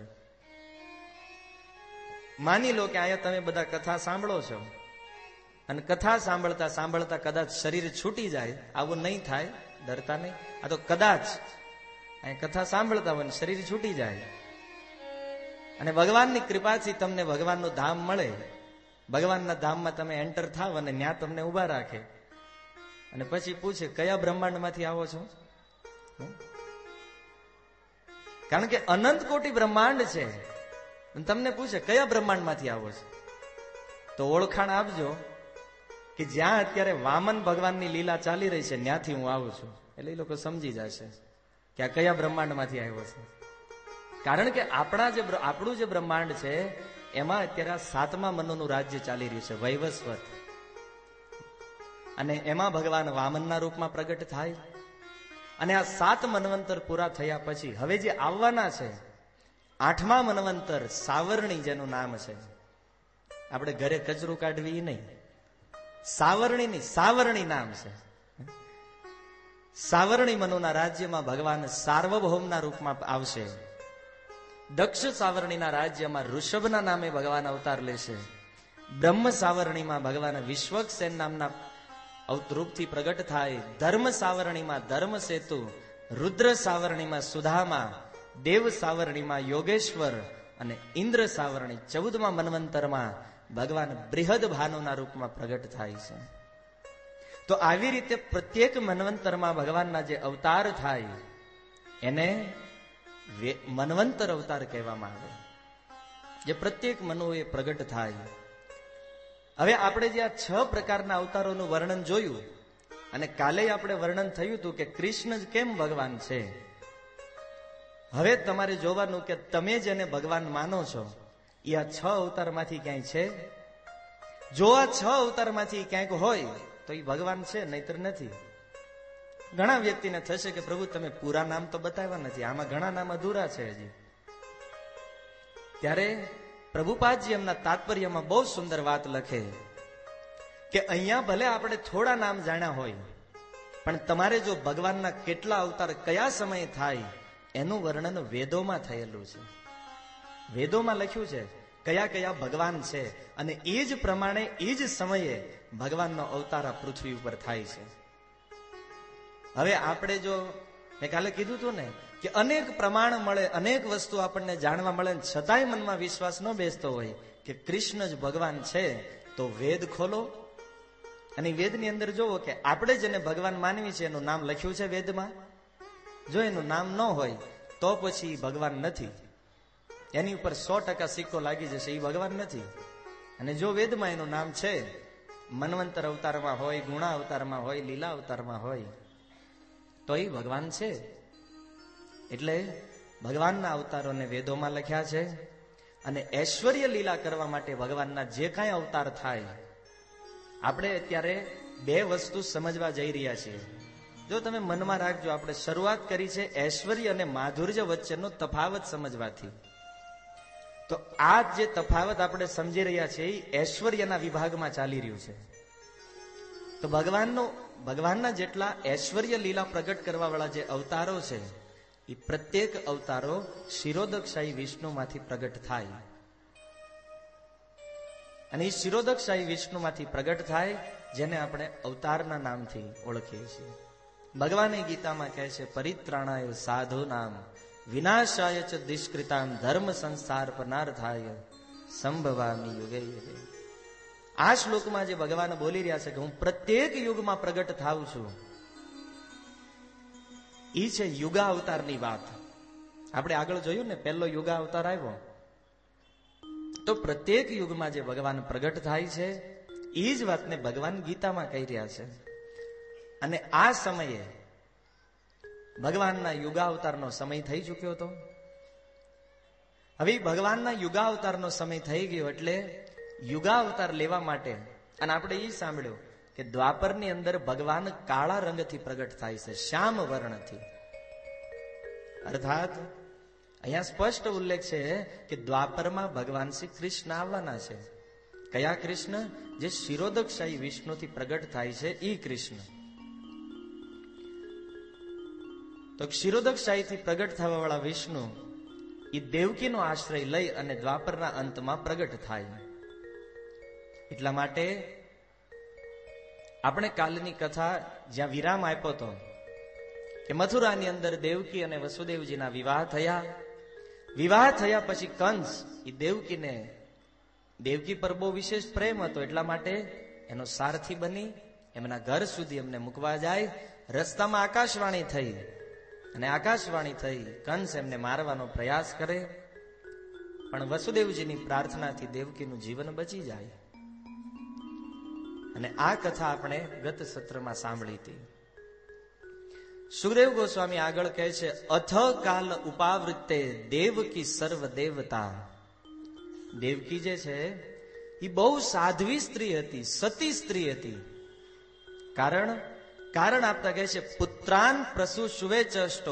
માની લો કે અહીંયા તમે બધા કથા સાંભળો છો અને કથા સાંભળતા સાંભળતા કદાચ શરીર છૂટી જાય. આવું નહીં થાય, ડરતા નહીં. આ તો કદાચ અહીં કથા સાંભળતા હોય શરીર છૂટી જાય અને ભગવાનની કૃપાથી તમને ભગવાનનું ધામ મળે. ભગવાનના ધામમાં તમે એન્ટર થાવ અને ત્યાં તમને ઉભા રાખે અને પછી પૂછે કયા બ્રહ્માંડમાંથી આવો છો? કારણ કે અનંત કોટી બ્રહ્માંડ છે. તમને પૂછે કયા બ્રહ્માંડમાંથી આવો છો, તો ઓળખાણ આપજો કે જ્યાં અત્યારે વામન ભગવાનની લીલા ચાલી રહી છે ત્યાંથી હું આવું છું. એટલે એ લોકો સમજી જશે કે આ કયા બ્રહ્માંડમાંથી આવ્યો છે. કારણ કે આપણા જે આપણું જે બ્રહ્માંડ છે એમાં અત્યારે સાતમા મનુનું રાજ્ય ચાલી રહ્યું છે, વૈવસ્વત. અને એમાં ભગવાન વામનના રૂપમાં પ્રગટ થાય. અને આ સાત મન્વંતર પૂરા થયા પછી હવે જે આવવાના છે આઠમા મન્વંતર સાવરણી જેનું નામ છે. આપણે ઘરે કચરું કાઢવી નહીં, સાવરણીની સાવરણી નામ છે. સાવરણી મનુના રાજ્યમાં ભગવાન સાર્વભૌમના રૂપમાં આવશે. દક્ષ સાવરણીના રાજ્યમાં ઋષભના નામે ભગવાન અવતાર લેશે. બ્રહ્મ સાવરણીમાં ભગવાન વિશ્વક્સેન નામના રૂપથી પ્રગટ થાય. ધર્મ સાવરણીમાં ધર્મ સેતુ, રુદ્ર સાવરણીમાં સુધામા, દેવ સાવરણીમાં યોગેશ્વર અને ઇન્દ્ર સાવરણી ચૌદમા મન્વંતરમાં ભગવાન બૃહદ ભાનુના રૂપમાં પ્રગટ થાય છે. તો આવી રીતે પ્રત્યેક મન્વંતરમાં ભગવાનના જે અવતાર થાય એને મન્વંતર અવતાર કહેવામાં આવે. જે પ્રત્યેક મનુ એ પ્રગટ થાય હવે આપણે જે આ છ પ્રકારના અવતારોનું વર્ણન જોયું, અને કાલે આપણે વર્ણન થયું હતું કે કૃષ્ણ જ કેમ ભગવાન છે. હવે તમારે જોવાનું કે તમે જેને ભગવાન માનો છો એ આ છ અવતારમાંથી ક્યાંય છે. જો આ છ અવતારમાંથી ક્યાંક હોય તો એ ભગવાન છે, નહીતર નથી. ઘણા વ્યક્તિને થશે કે પ્રભુ તમે પૂરા નામ તો બતાવ્યા નથી, આમાં ઘણા નામ અધૂરા છે હજી. ત્યારે પ્રભુપાદજી એમના તાત્પર્યમાં બહુ સુંદર વાત લખે કે અહીંયા ભલે આપણે થોડા નામ જાણ્યા હોય, પણ તમારે જો ભગવાનના કેટલા અવતાર કયા સમયે થાય એનું વર્ણન વેદોમાં થયેલું છે. વેદોમાં લખ્યું છે કયા કયા ભગવાન છે, અને એ જ પ્રમાણે એ જ સમયે ભગવાનનો અવતાર આ પૃથ્વી ઉપર થાય છે. હવે આપણે જો મેં કાલે કીધું હતું ને કે અનેક પ્રમાણ મળે, અનેક વસ્તુ આપણને જાણવા મળે, છતાંય મનમાં વિશ્વાસ ન બેસતો હોય કે કૃષ્ણ જ ભગવાન છે, તો વેદ ખોલો અને વેદની અંદર જોવો કે આપણે જેને ભગવાન માનવી છે એનું નામ લખ્યું છે વેદમાં. જો એનું નામ ન હોય તો પછી ભગવાન નથી, એની ઉપર સો ટકા સિક્કો લાગી જશે, એ ભગવાન નથી. અને જો વેદમાં એનું નામ છે, મન્વંતર અવતારમાં હોય, ગુણા અવતારમાં હોય, લીલા અવતારમાં હોય, તો એ ભગવાન છે. એટલે ભગવાનના અવતારોને વેદોમાં લખ્યા છે. અને ઐશ્વર્ય લીલા કરવા માટે ભગવાનના જે કાંઈ અવતાર થાય, આપણે અત્યારે બે વસ્તુ સમજવા જઈ રહ્યા છીએ. જો તમે મનમાં રાખજો, આપણે શરૂઆત કરી છે ઐશ્વર્ય અને માધુર્ય વચ્ચેનો તફાવત સમજવાથી. તો આ જે તફાવત આપણે સમજી રહ્યા છીએ એ ઐશ્વર્યના વિભાગમાં ચાલી રહ્યું છે. તો ભગવાનનો ભગવાનના જેટલા ઐશ્વર્ય લીલા પ્રગટ કરવા વાળા જે અવતારો છે, એ પ્રત્યેક અવતારો શિરોદકશાહી વિષ્ણુમાંથી પ્રગટ થાય. અને એ શિરોદકશાહી વિષ્ણુમાંથી પ્રગટ થાય, જેને આપણે અવતારના નામથી ઓળખીએ છીએ. ભગવાને ગીતામાં કહે છે પરિત્રાણાય સાધુ નામ વિનાશાય ચ દિષ્કૃતામ ધર્મ સંસાર પનાર્થાય સંભવામી યુગે યુગે. આ શ્લોકમાં જે ભગવાન બોલી રહ્યા છે કે હું પ્રત્યેક યુગમાં પ્રગટ થાઉં છું, એ છે યુગા અવતારની વાત. આપણે આગળ જોયું ને, પહેલો યુગા અવતાર આવ્યો, તો પ્રત્યેક યુગમાં જે ભગવાન પ્રગટ થાય છે એ જ વાતને ભગવાન ગીતામાં કહી રહ્યા છે. અને આ સમયે ભગવાનના યુગાવતારનો સમય થઈ ચુક્યો હતો. હવે ભગવાનના યુગાવતારનો સમય થઈ ગયો એટલે યુગાવતાર લેવા માટે, અને આપણે એ સાંભળ્યું કે દ્વાપરની અંદર ભગવાન કાળા રંગથી પ્રગટ થાય છે, શ્યામ વર્ણથી. અર્થાત અહીંયા સ્પષ્ટ ઉલ્લેખ છે કે દ્વાપરમાં ભગવાન શ્રી કૃષ્ણ આવવાના છે. કયા કૃષ્ણ? જે શિરોદકશાહી વિષ્ણુથી પ્રગટ થાય છે એ કૃષ્ણ. તો ક્ષીરોદકશાહીથી પ્રગટ થવા વાળા વિષ્ણુ એ દેવકીનો આશ્રય લઈ અને દ્વાપરના અંતમાં પ્રગટ થાય. એટલા માટે આપણે કાલની કથા જ્યાં વિરામ આપ્યો હતો કે મથુરાની અંદર દેવકી અને વસુદેવજીના વિવાહ થયા. વિવાહ થયા પછી કંસ એ દેવકીને દેવકી પર બહુ વિશેષ પ્રેમ હતો, એટલા માટે એનો સારથી બની એમના ઘર સુધી એમને મૂકવા જાય. રસ્તામાં આકાશવાણી થઈ અને આકાશવાણી થઈ કંસ એમને મારવાનો પ્રયાસ કરે, પણ વસુદેવજીની પ્રાર્થનાથી દેવકીનું જીવન બચી જાય. અને આ કથા આપણે ગત સત્રમાં સાંભળી હતી. સુખદેવ ગોસ્વામી આગળ કહે છે અથ કાલ ઉપાવૃત્તે દેવકી સર્વ દેવતા. દેવકી જે છે એ બહુ સાધ્વી સ્ત્રી હતી, સતી સ્ત્રી હતી. કારણ કારણ આપતા કહે છે પુત્રાન પ્રસુ શુવે ચષ્ટો.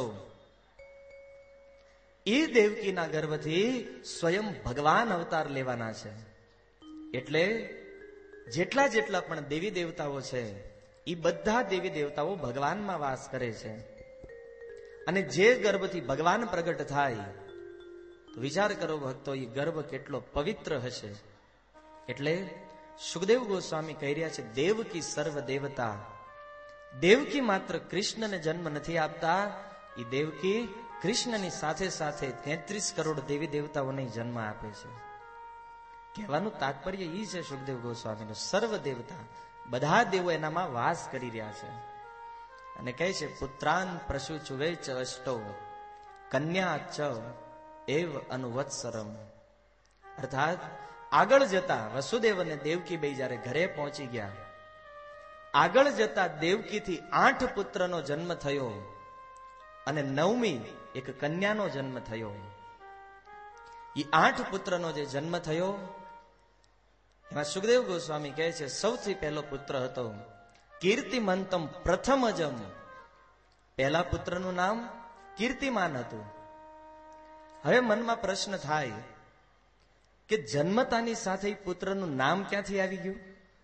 એ દેવકીના ગર્ભથી સ્વયં ભગવાન અવતાર લેવાના છે. એટલે જેટલા જેટલા પણ દેવી દેવતાઓ છે એ બધા દેવી દેવતાઓ ભગવાનમાં વાસ કરે છે. અને જે ગર્ભથી ભગવાન પ્રગટ થાય તો વિચાર કરો ભક્તો, એ ગર્ભ કેટલો પવિત્ર હશે. એટલે સુખદેવ ગોસ્વામી કહી રહ્યા છે દેવકી સર્વ દેવતા. દેવકી માત્ર કૃષ્ણને જન્મ નથી આપતા, એ દેવકી કૃષ્ણની સાથે સાથે તેત્રીસ કરોડ દેવી દેવતાઓને જન્મ આપે છે. કહેવાનું તાત્પર્ય એ છે સુખદેવ ગોસ્વામીનું, સર્વ દેવતા બધા દેવો એનામાં વાસ કરી રહ્યા છે. અને કહે છે પુત્રાન પ્રસુ ચુવે ચ અષ્ટો કન્યા ચ એવ અનુવત્સરમ. અર્થાત આગળ જતા વસુદેવ અને દેવકી બે જયારે ઘરે પહોંચી ગયા, આગળ જતા દેવકીથી આઠ પુત્રનો જન્મ થયો અને નવમી એક કન્યાનો જન્મ થયો. એ આઠ પુત્રનો જે જન્મ થયો એમાં સુખદેવ ગોસ્વામી કહે છે સૌથી પહેલો પુત્ર હતો કીર્તિમંતમ પ્રથમજમ. પહેલા પુત્રનું નામ કીર્તિમાન હતું. હવે મનમાં પ્રશ્ન થાય કે જન્મતાની સાથે પુત્રનું નામ ક્યાંથી આવી ગયું?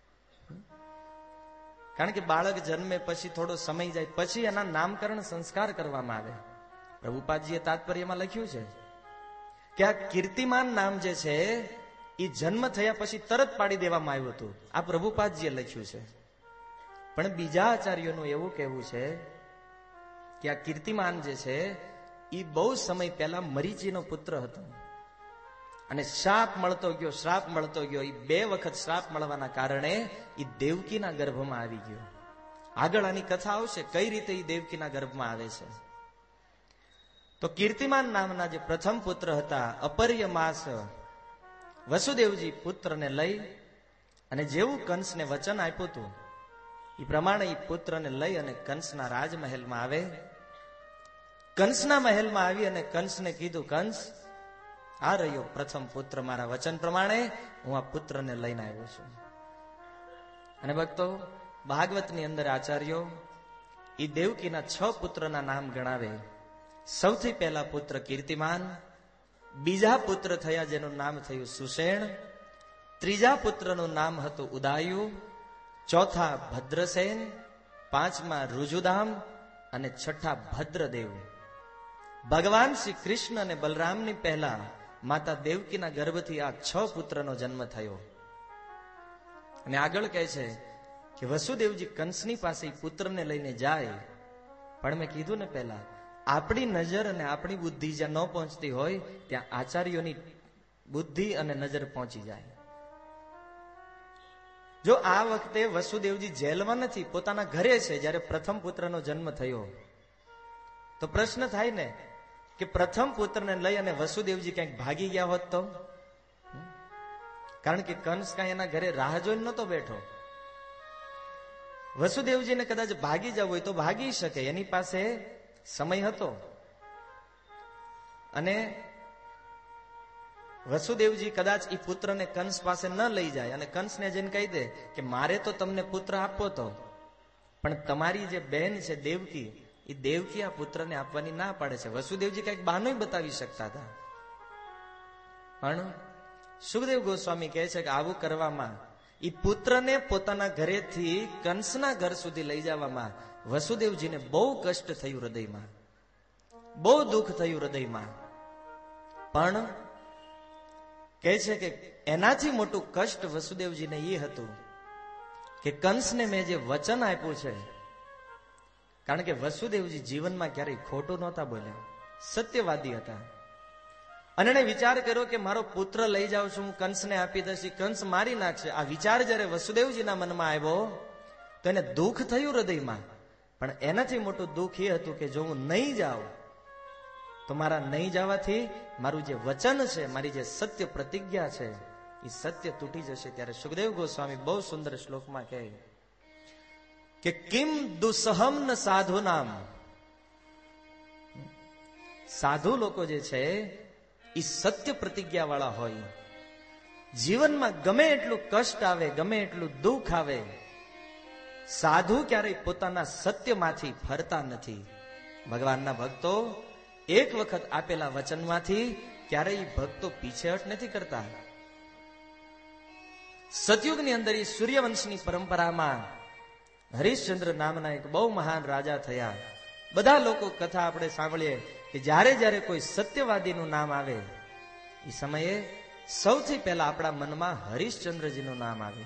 કારણ કે બાળક જન્મે પછી થોડો સમય જાય પછી એના નામકરણ સંસ્કાર કરવામાં આવે. પ્રભુપાદજીએ તાત્પર્યમાં લખ્યું છે કે આ કીર્તિમાન નામ જે છે એ જન્મ થયા પછી તરત પાડી દેવામાં આવ્યું હતું. આ પ્રભુપાદજીએ લખ્યું છે. પણ બીજા આચાર્યોનું એવું કહેવું છે કે આ કીર્તિમાન જે છે એ બહુ સમય પહેલા મરીચીનો પુત્ર હતો અને શ્રાપ મળતો ગયો શ્રાપ મળતો ગયો. એ બે વખત શ્રાપ મળવાના કારણે એ દેવકીના ગર્ભમાં આવી ગયો. આગળ આની કથા આવશે કઈ રીતે એ દેવકીના ગર્ભમાં આવે છે. તો કીર્તિમાન નામના જે પ્રથમ પુત્ર હતા અપર્યમાસ વસુદેવજી પુત્રને લઈ અને જેવું કંસને વચન આપ્યું હતું એ પ્રમાણે એ પુત્રને લઈ અને કંસના રાજમહેલમાં આવે. કંસના મહેલમાં આવી અને કંસને કીધું કંસ આ રહ્યો પ્રથમ પુત્ર, મારા વચન પ્રમાણે હું આ પુત્રને લઈને આવ્યો છું. અને ભક્તો ભાગવતની અંદર આચાર્યો એ દેવકીના છ પુત્રના નામ ગણાવે. સૌથી પહેલા પુત્ર કીર્તિમાન, બીજા પુત્ર થયા જેનું નામ થયું સુષેણ, ત્રીજા પુત્રનું નામ હતું ઉદાયુ, ચોથા ભદ્રસેન, પાંચમા રુજુદામ અને છઠ્ઠા ભદ્રદેવ. ભગવાન શ્રી કૃષ્ણ અને બલરામની પહેલા માતા દેવકીના ગર્ભથી આ છ પુત્રનો જન્મ થયો. અને આગળ કહે છે કે વસુદેવજી કંસની પાસે પુત્રને લઈને જાય, પણ મેં કીધું ને પહેલા આપણી નજર અને આપણી બુદ્ધિ જ્યાં ન પહોંચતી હોય ત્યાં આચાર્યોની બુદ્ધિ અને નજર પહોંચી જાય. જો આ વખતે વસુદેવજી જેલમાં નથી, પોતાના ઘરે છે જ્યારે પ્રથમ પુત્રનો જન્મ થયો, તો પ્રશ્ન થાય ને કે પ્રથમ પુત્રને લઈ અને વસુદેવજી ક્યાંક ભાગી ગયા હોત તો? કારણ કે કંસ કાંઈ એના ઘરે રાહ જોઈને નતો બેઠો. વસુદેવજીને કદાચ ભાગી જવું હોય તો ભાગી શકે, એની પાસે સમય હતો. અને વસુદેવજી કદાચ એ પુત્રને કંસ પાસે ન લઈ જાય અને કંસને જઈને કહી દે કે મારે તો તમને પુત્ર આપવો તો, પણ તમારી જે બહેન છે દેવકી, એ દેવકી આ પુત્રને આપવાની ના પાડે છે. વસુદેવજી કઈક બહાનું બતાવી શકતા હતા, પણ સુખદેવ ગોસ્વામી કહે છે કે આવું કરવામાં, એ પુત્રને પોતાના ઘરેથી કંસના ઘર સુધી લઈ જવામાં વસુદેવજીને બહુ કષ્ટ થયું, હૃદયમાં બહુ દુઃખ થયું હૃદયમાં. પણ કહે છે કે એનાથી મોટું કષ્ટ વસુદેવજીને એ હતું કે કંસને મેં જે વચન આપ્યું છે, કારણ કે વસુદેવજી જીવનમાં ક્યારેય ખોટું નહોતા બોલ્યા, સત્યવાદી હતા. અને એને વિચાર કર્યો કે મારો પુત્ર લઈ જાઉં છું, હું કંસને આપી દઈશ, કંસ મારી નાખશે. આ વિચાર જયારે વસુદેવજીના મનમાં આવ્યો તો એને દુઃખ થયું હૃદયમાં. પણ એનાથી મોટું દુઃખ એ હતું કે જો હું નહીં જાઉં તો મારા નહીં જવાથી મારું જે વચન છે, મારી જે સત્ય પ્રતિજ્ઞા છે, એ સત્ય તૂટી જશે. ત્યારે સુખદેવ ગોસ્વામી બહુ સુંદર શ્લોકમાં કહે કે કિમ દુસહમ ન સાધુ નામ. સાધુ લોકો જે છે એ સત્ય પ્રતિજ્ઞા વાળા હોય. જીવનમાં ગમે એટલું કષ્ટ આવે, ગમે એટલું દુઃખ આવે, સાધુ ક્યારેય પોતાના સત્યમાંથી ફરતા નથી. ભગવાનના ભક્તો એક વખત આપેલા વચનમાંથી ક્યારેય ભક્તો પીછેહટ નથી કરતા. સતયુગની અંદર એ સૂર્યવંશની પરંપરામાં હરિશ્ચંદ્ર નામના એક બહુ મહાન રાજા થયા. બધા લોકો કથા આપણે સાંભળીએ કે જ્યારે જ્યારે કોઈ સત્યવાદીનું નામ આવે એ સમયે સૌથી પહેલા આપણા મનમાં હરિશ્ચંદ્રજીનું નામ આવે.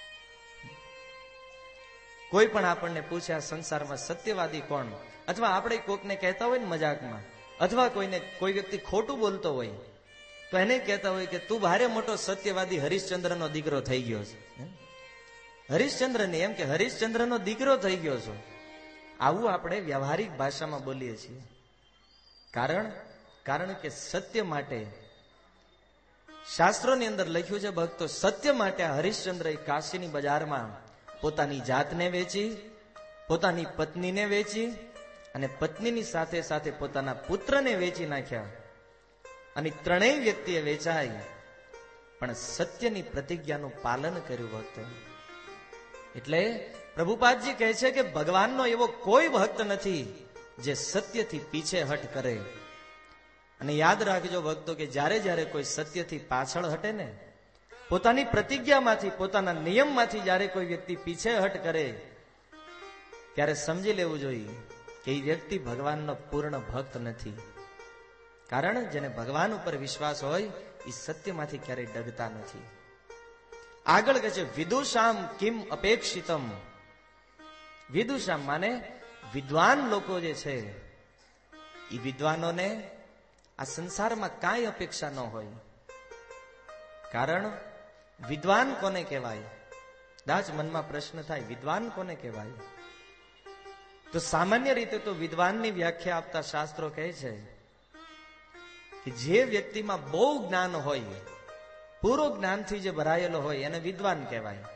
કોઈ પણ આપણને પૂછે આ સંસારમાં સત્યવાદી કોણ, અથવા આપણે કોકને કહેતા હોય ને મજાકમાં, અથવા કોઈને કોઈ વ્યક્તિ ખોટું બોલતો હોય તો એને કહેતા હોય કે તું ભારે મોટો સત્યવાદી હરિશ્ચંદ્રનો દીકરો થઈ ગયો છે. હરિશ્ચંદ્ર ને એમ કે હરિશ્ચંદ્રનો દીકરો થઈ ગયો છો. આવું આપણે વ્યવહારિક ભાષામાં બોલીએ છીએ. કારણ કારણ કે સત્ય માટે શાસ્ત્રોની અંદર લખ્યું છે ભક્તો, સત્ય માટે હરિશ્ચંદ્ર કાશીની બજારમાં પોતાની જાતને વેચી, પોતાની પત્નીને વેચી અને પત્નીની સાથે સાથે પોતાના પુત્રને વેચી નાખ્યા. અને ત્રણેય વ્યક્તિએ વેચાય પણ સત્યની પ્રતિજ્ઞાનું પાલન કર્યું ભક્તો. એટલે પ્રભુપાદજી કહે છે કે ભગવાનનો એવો કોઈ ભક્ત નથી જે સત્યથી પીછે હટ કરે. અને યાદ રાખજો ભક્તો કે જ્યારે જ્યારે કોઈ સત્યથી પાછળ હટે ને, પોતાની પ્રતિજ્ઞામાંથી, પોતાના નિયમમાંથી જ્યારે કોઈ વ્યક્તિ પીછે હટ કરે, ત્યારે સમજી લેવું જોઈએ કે એ વ્યક્તિ ભગવાનનો પૂર્ણ ભક્ત નથી. કારણ જેને ભગવાન ઉપર વિશ્વાસ હોય એ સત્યમાંથી ક્યારેય ડગતા નથી. આગળ કહે છે વિદુષામ કિમ અપેક્ષિતમ. વિદુષામ માને વિદ્વાન લોકો જે છે એ વિદ્વાનોને આ સંસારમાં કાંઈ અપેક્ષા ન હોય. કારણ વિદ્વાન કોને કહેવાય? કદાચ મનમાં પ્રશ્ન થાય, વિદ્વાન કોને કહેવાય? તો સામાન્ય રીતે તો વિદ્વાનની વ્યાખ્યા આપતા શાસ્ત્રો કહે છે કે જે વ્યક્તિમાં બહુ જ્ઞાન હોય, પૂરો જ્ઞાનથી જે ભરાયેલો હોય એને વિદ્વાન કહેવાય.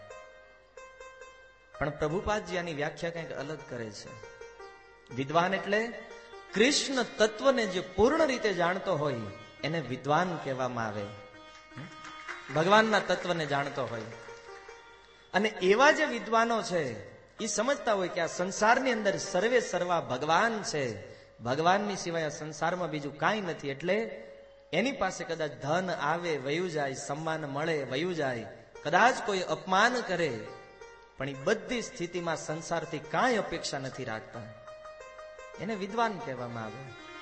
પણ પ્રભુપાદજી આની વ્યાખ્યા કંઈક અલગ કરે છે. વિદ્વાન એટલે કૃષ્ણ તત્વને જે પૂર્ણ રીતે જાણતો હોય એને વિદ્વાન કહેવામાં આવે. ભગવાનના તત્વને જાણતો હોય. અને એવા જે વિદ્વાનો છે એ સમજતા હોય કે આ સંસારની અંદર સર્વે સર્વા ભગવાન છે, ભગવાનની સિવાય આ સંસારમાં બીજું કાંઈ નથી. એટલે એની પાસે કદાચ ધન આવે વયું જાય, સન્માન મળે વયું જાય, કદાચ કોઈ અપમાન કરે, પણ એ બધી સ્થિતિમાં સંસારથી કાંઈ અપેક્ષા નથી રાખતા, એને વિદ્વાન કહેવામાં આવે.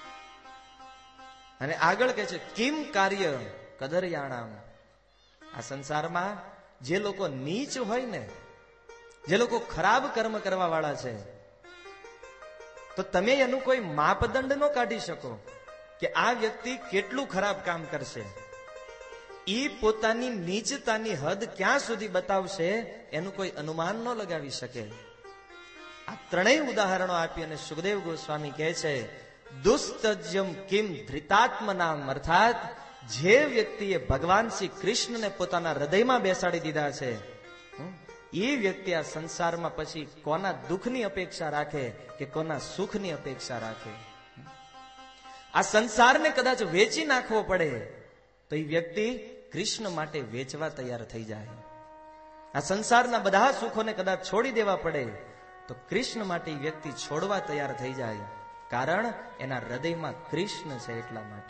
અને આગળ કહે છે કિમ કાર્ય કદરયાણામ. આ સંસારમાં જે લોકો નીચ હોય ને, જે લોકો ખરાબ કર્મ કરવા વાળા છે, તો તમે એનું કોઈ માપદંડ ન કાઢી શકો કે આ વ્યક્તિ કેટલું ખરાબ કામ કરશે. ઈ પોતાની નીચતાની હદ ક્યાં સુધી બતાવશે એનું કોઈ અનુમાન ન લગાવી શકે. આ ત્રણેય ઉદાહરણો આપી અને સુખદેવ ગોસ્વામી કહે છે દુસ્તજ્યમ કિમ ધૃતાત્મનામ. અર્થાત જે વ્યક્તિએ ભગવાન શ્રી કૃષ્ણને પોતાના હૃદયમાં બેસાડી દીધા છે, એ વ્યક્તિ આ સંસારમાં પછી કોના દુઃખની અપેક્ષા રાખે કે કોના સુખની અપેક્ષા રાખે? આ સંસારને કદાચ વેચી નાખવો પડે તો એ વ્યક્તિ કૃષ્ણ માટે વેચવા તૈયાર થઈ જાય. આ સંસારના બધા સુખોને કદાચ છોડી દેવા પડે તો કૃષ્ણ માટે એ વ્યક્તિ છોડવા તૈયાર થઈ જાય. કારણ એના હૃદયમાં કૃષ્ણ છે એટલા માટે.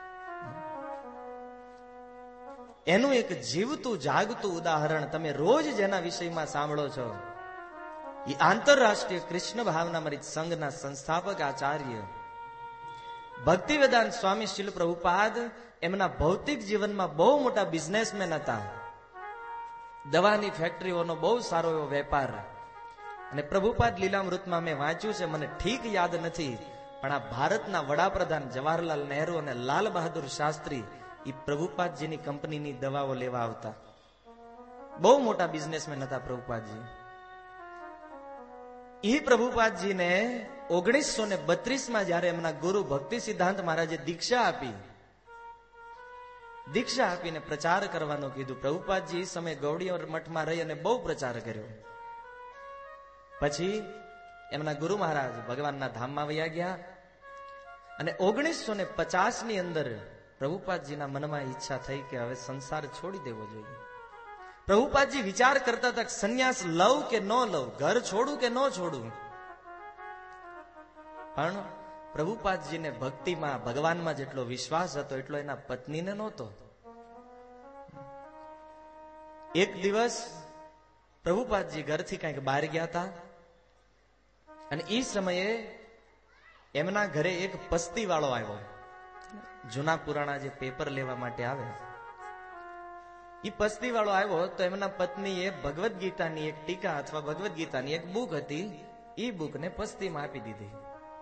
એનું એક જીવતું જાગતું ઉદાહરણ તમે રોજ જેના વિષયમાં સાંભળો છો, એ આંતરરાષ્ટ્રીય કૃષ્ણ ભાવનામૃત સંઘના સંસ્થાપક આચાર્ય ભક્તિ વેદાંત સ્વામી શીલ પ્રભુપાદ એમના ભૌતિક જીવનમાં બહુ મોટા બિઝનેસમેન હતા. દવાની ફેક્ટરીઓનો બહુ સારો એવો વેપાર. અને પ્રભુપાદ લીલામૃતમાં મેં વાંચ્યું છે, મને ઠીક યાદ નથી, પણ આ ભારતના વડાપ્રધાન જવાહરલાલ નહેરુ અને લાલ બહાદુર શાસ્ત્રી એ પ્રભુપાદજીની કંપનીની દવાઓ લેવા આવતા. બહુ મોટા બિઝનેસમેન હતા પ્રભુપાદજી. એ પ્રભુપાદજીને ઓગણીસો ને બત્રીસ માં જયારે એમના ગુરુ ભક્તિ સિદ્ધાંત મહારાજે દીક્ષા આપી, દીક્ષા આપીને પ્રચાર કરવાનું કીધું. પ્રભુપાદજી એ સમય ગૌડી મઠમાં રહી અને બહુ પ્રચાર કર્યો. પછી એમના ગુરુ મહારાજ ભગવાનના ધામમાં વયા ગયા અને ઓગણીસો ને પચાસ ની અંદર પ્રભુપાદજીના મનમાં ઈચ્છા થઈ કે હવે સંસાર છોડી દેવો જોઈએ. પ્રભુપાદજી વિચાર કરતા હતા સંન્યાસ લઉં કે ન લઉં, ઘર છોડું કે ન છોડું. પણ પ્રભુપાદજીને ભક્તિમાં ભગવાનમાં જેટલો વિશ્વાસ હતો એટલો એના પત્નીને નહોતો. એક દિવસ પ્રભુપાદજી ઘરથી કંઈક બહાર ગયા હતા અને એ સમયે એમના ઘરે એક પસ્તી વાળો આવ્યો. જૂના પુરાણા જે પેપર લેવા માટે આવે, એ પસ્તી વાળો આવ્યો તો એમના પત્નીએ ભગવદ્ ગીતાની એક ટીકા અથવા ભગવદ્ ગીતાની એક બુક હતી, એ બુકને પસ્તીમાં આપી દીધી.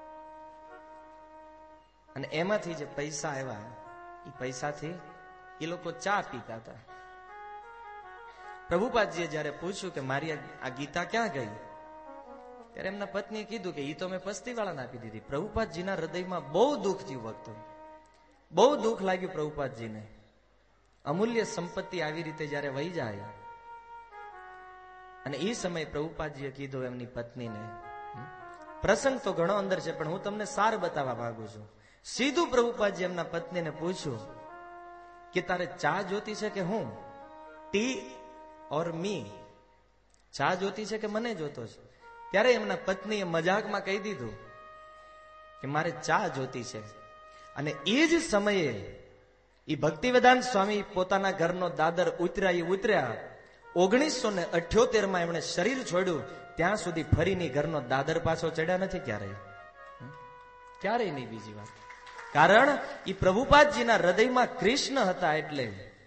અને એમાંથી જે પૈસા આવ્યા એ પૈસાથી એ લોકો ચા પીતા હતા. પ્રભુપાદજીએ જયારે પૂછ્યું કે મારી આ ગીતા ક્યાં ગઈ, ત્યારે એમના પત્નીએ કીધું કે એ તો મેં પસ્તી વાળાને આપી દીધી. પ્રભુપાદજીના હૃદયમાં બહુ દુઃખ થયું. ભક્તો બહુ દુઃખ લાગ્યું પ્રભુપાદજીને. અમૂલ્ય સંપત્તિ આવી રીતે જયારે વહી જાય, અને એ સમયે પ્રભુપાદજીએ કીધું એમની પત્નીને, પ્રસંગ તો ઘણો અંદર છે પણ હું તમને સાર બતાવવા માંગુ છું. સીધું પ્રભુપાદજી એમના પત્નીને પૂછ્યું કે તારે ચા જોતી છે કે હું? Tea or me? ચા જોતી છે કે મને જોતો છે? ત્યારે એમના પત્નીએ મજાકમાં કહી દીધું કે મારે ચા જોતી છે. અને એ જ સમયે એ ભક્તિવેદાંત સ્વામી પોતાના ઘરનો દાદર ઉતર્યા એ ઉતર્યા ઓગણીસો ને અઠ્યોતેર માં એમણે શરીર છોડ્યું, ત્યાં સુધી ફરીની ઘરનો દાદર પાછો ચડ્યા નથી ક્યારેય, ક્યારેય નહીં. બીજી વાત, કારણ એ પ્રભુપાદજીના હૃદયમાં કૃષ્ણ હતા. એટલે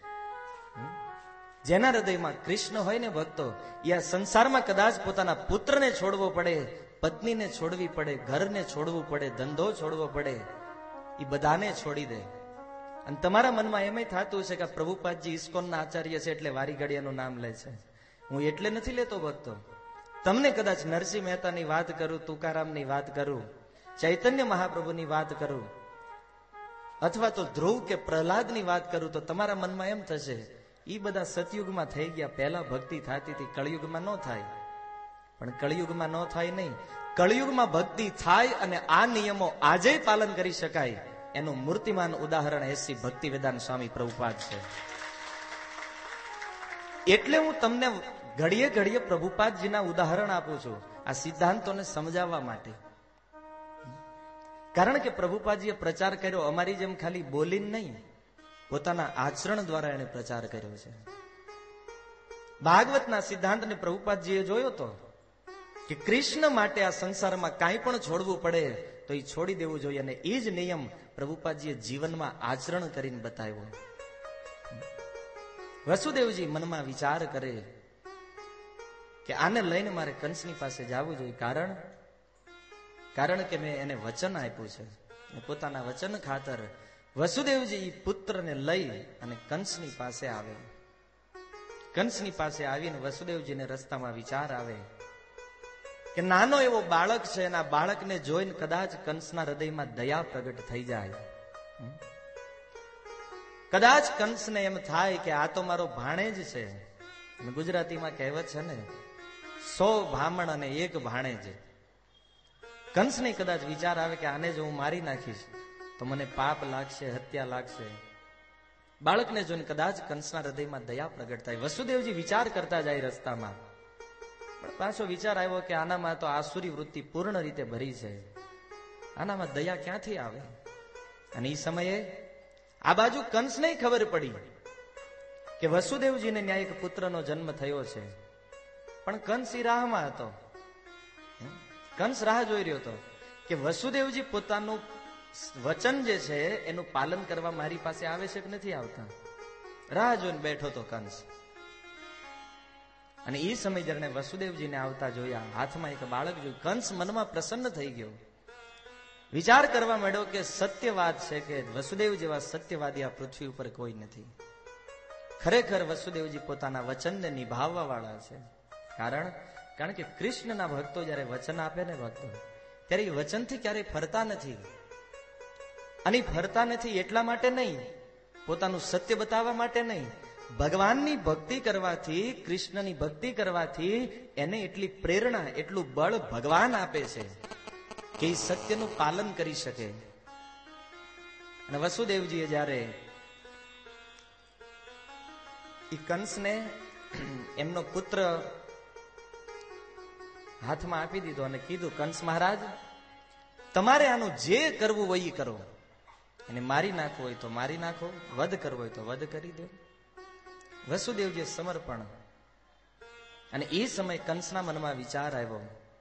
જેના હૃદયમાં કૃષ્ણ હોય ને ભક્તો, એ આ સંસારમાં કદાચ પોતાના પુત્રને છોડવો પડે, પત્નીને છોડવી પડે, ઘરને છોડવું પડે, ધંધો છોડવો પડે, એ બધાને છોડી દે. અને તમારા મનમાં એમ થતું છે કે પ્રભુપાદજી ઇસ્કોનના આચાર્ય છે એટલે વારી ઘડિયાનું નામ લે છે. હું એટલે નથી લેતો ભક્તો. તમને કદાચ નરસિંહ મહેતાની વાત કરું, તુકારામની વાત કરું, ચૈતન્ય મહાપ્રભુની વાત કરું, અથવા તો ધ્રુવ કે પ્રહલાદની વાત કરું, તો તમારા મનમાં એમ થશે એ બધા સતયુગમાં થઈ ગયા, પહેલા ભક્તિ થતી હતી, કળિયુગમાં ન થાય. પણ કળિયુગમાં ન થાય નહીં, કળિયુગમાં ભક્તિ થાય. અને આ નિયમો આજે પાલન કરી શકાય એનું મૂર્તિમાન ઉદાહરણ એસી ભક્તિ વેદાંત સ્વામી પ્રભુપાદ છે. એટલે હું તમને ઘડીએ ઘડીએ પ્રભુપાદજીના ઉદાહરણ આપું છું, આ સિદ્ધાંતોને સમજાવવા માટે. કારણ કે પ્રભુપાદજીએ પ્રચાર કર્યો અમારી જેમ ખાલી બોલીને નહીં, પોતાના આચરણ દ્વારા એને પ્રચાર કર્યો છે. ભાગવતના સિદ્ધાંતને પ્રભુપાદજીએ જોયો તો કે કૃષ્ણ માટે આ સંસારમાં કાંઈ પણ છોડવું પડે તો એ છોડી દેવું જોઈએ. અને એ જ નિયમ પ્રભુપાદજીએ જીવનમાં આચરણ કરીને બતાવ્યો. વસુદેવજી મનમાં વિચાર કરે કે આને લઈને મારે કંસની પાસે જવું જોઈએ. કારણ કારણ કે મેં એને વચન આપ્યું છે. પોતાના વચન ખાતર વસુદેવજી પુત્રને લઈ અને કંસની પાસે આવે. કંસની પાસે આવીને વસુદેવજીને રસ્તામાં વિચાર આવે કે નાનો એવો બાળક છે, અને આ બાળકને જોઈને કદાચ કંસના હૃદયમાં દયા પ્રગટ થઈ જાય. કદાચ કંસને એમ થાય કે આ તો મારો ભાણેજ છે. ગુજરાતીમાં કહેવત છે ને, સો ભામણ અને એક ભાણેજ. કંસને કદાચ વિચાર આવે કે આને જો હું મારી નાખીશ તો મને પાપ લાગશે, હત્યા લાગશે. બાળકને જોઈને કદાચ કંસના હૃદયમાં દયા પ્રગટ થાય. વસુદેવજી વિચાર કરતા જાય રસ્તામાં, પણ પાછો વિચાર આવ્યો કે આનામાં તો આસુરી વૃત્તિ પૂર્ણ રીતે ભરી છે, આનામાં દયા ક્યાંથી આવે. અને એ સમયે આ બાજુ કંસને ખબર પડી કે વસુદેવજીને ન્યા એક પુત્રનો જન્મ થયો છે. પણ કંસ એ રાહમાં હતો. કંસ રાહ જોઈ રહ્યો હતો કે વસુદેવજી પોતાનું વચન જે છે એનું પાલન કરવા મારી પાસે આવે છે કે નથી આવતા. રાહ જોઈને બેઠો તો કંસ. અને એ સમય જયારે વસુદેવજીને આવતા જોયા, હાથમાં એક બાળક જોયું, કંસ મનમાં પ્રસન્ન થઈ ગયો. વિચાર કરવા માંડ્યો કે સત્ય વાત છે કે વસુદેવ જેવા સત્યવાદી આ પૃથ્વી ઉપર કોઈ નથી. ખરેખર વસુદેવજી પોતાના વચનને નિભાવવા વાળા છે. કારણ કારણ કે કૃષ્ણના ભક્તો જયારે વચન આપે ને ભક્તો, ત્યારે એ વચનથી ક્યારેય ફરતા નથી. અને ફરતા નથી એટલા માટે નહીં, પોતાનું સત્ય બતાવવા માટે નહીં, ભગવાનની ભક્તિ કરવાથી, કૃષ્ણની ભક્તિ કરવાથી એને એટલી પ્રેરણા, એટલું બળ ભગવાન આપે છે કે એ સત્યનું પાલન કરી શકે. અને વસુદેવજીએ જયારે એ કંસને એમનો પુત્ર હાથમાં આપી દીધો અને કીધું, કંસ મહારાજ, તમારે આનું જે કરવું હોય એ કરો. એને મારી નાખવું હોય તો મારી નાખો, વધ કરવો હોય તો વધ કરી દો. વસુદેવજી સમર્પણ. અને એ સમય કંસના મનમાં વિચાર આવ્યો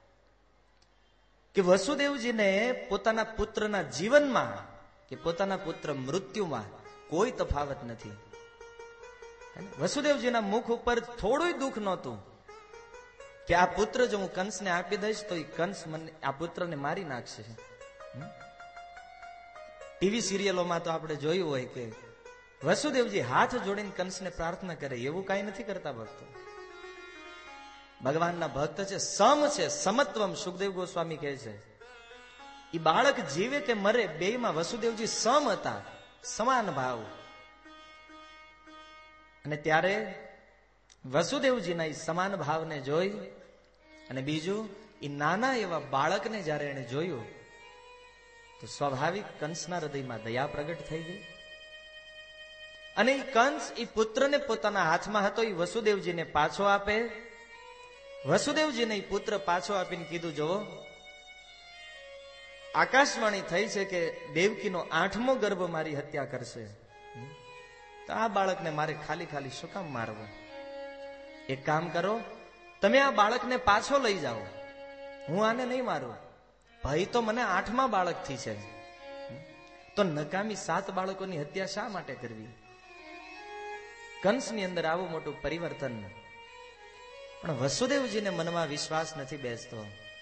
કે વસુદેવજીને પોતાના પુત્રના જીવનમાં કે પોતાના પુત્ર મૃત્યુમાં કોઈ તફાવત નથી. વસુદેવજીના મુખ ઉપર થોડું દુઃખ નહોતું કે આ પુત્ર જો હું કંસને આપી દઈશ તો એ કંસ મને આ પુત્રને મારી નાખશે. ટીવી સિરિયલોમાં તો આપણે જોયું હોય કે વસુદેવજી હાથ જોડીને કંસને પ્રાર્થના કરે. એવું કઈ નથી કરતા ભક્તો. ભગવાનના ભક્ત છે, સમ છે, સમત્વમ. સુખદેવ ગોસ્વામી કહે છે એ બાળક જીવે કે મરે બેયમાં વસુદેવજી સમ હતા, સમાન ભાવ. અને ત્યારે વસુદેવજીના એ સમાન ભાવને જોઈ અને બીજું એ નાના એવા બાળકને જયારે એને જોયું તો સ્વાભાવિક કંસના હૃદયમાં દયા પ્રગટ થઈ ગઈ. અને એ કંસ એ પુત્રને પોતાના હાથમાં હતો એ વસુદેવજીને પાછો આપે. વસુદેવજીને એ પુત્ર પાછો આપીને કીધું, જુઓ આકાશવાણી થઈ છે કે દેવકીનો આઠમો ગર્ભ મારી હત્યા કરશે, તો આ બાળકને મારે ખાલી ખાલી શું કામ મારવું? એક કામ કરો, તમે આ બાળકને પાછો લઈ જાઓ, હું આને નહીં મારું. ભય તો મને આઠમા બાળકથી છે, તો નકામી સાત બાળકોની હત્યા શા માટે કરવી? કંસની અંદર આવું મોટું પરિવર્તન. પણ વસુદેવજીને મનમાં વિશ્વાસ નથી બેસતો.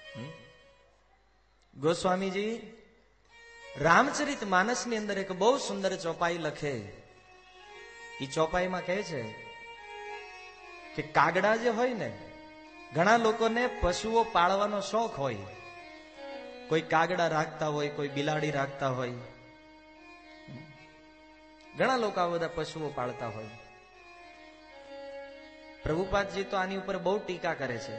ગોસ્વામીજી રામચરિત માનસની અંદર એક બહુ સુંદર ચોપાઈ લખે. એ ચોપાઈમાં કહે છે કે કાગડા જે હોય ને, ઘણા લોકોને પશુઓ પાળવાનો શોખ હોય. કોઈ કાગડા રાખતા હોય, કોઈ બિલાડી રાખતા હોય, ઘણા લોકો આ બધા પશુઓ પાળતા હોય. પ્રભુપાદજી તો આની ઉપર બહુ ટીકા કરે છે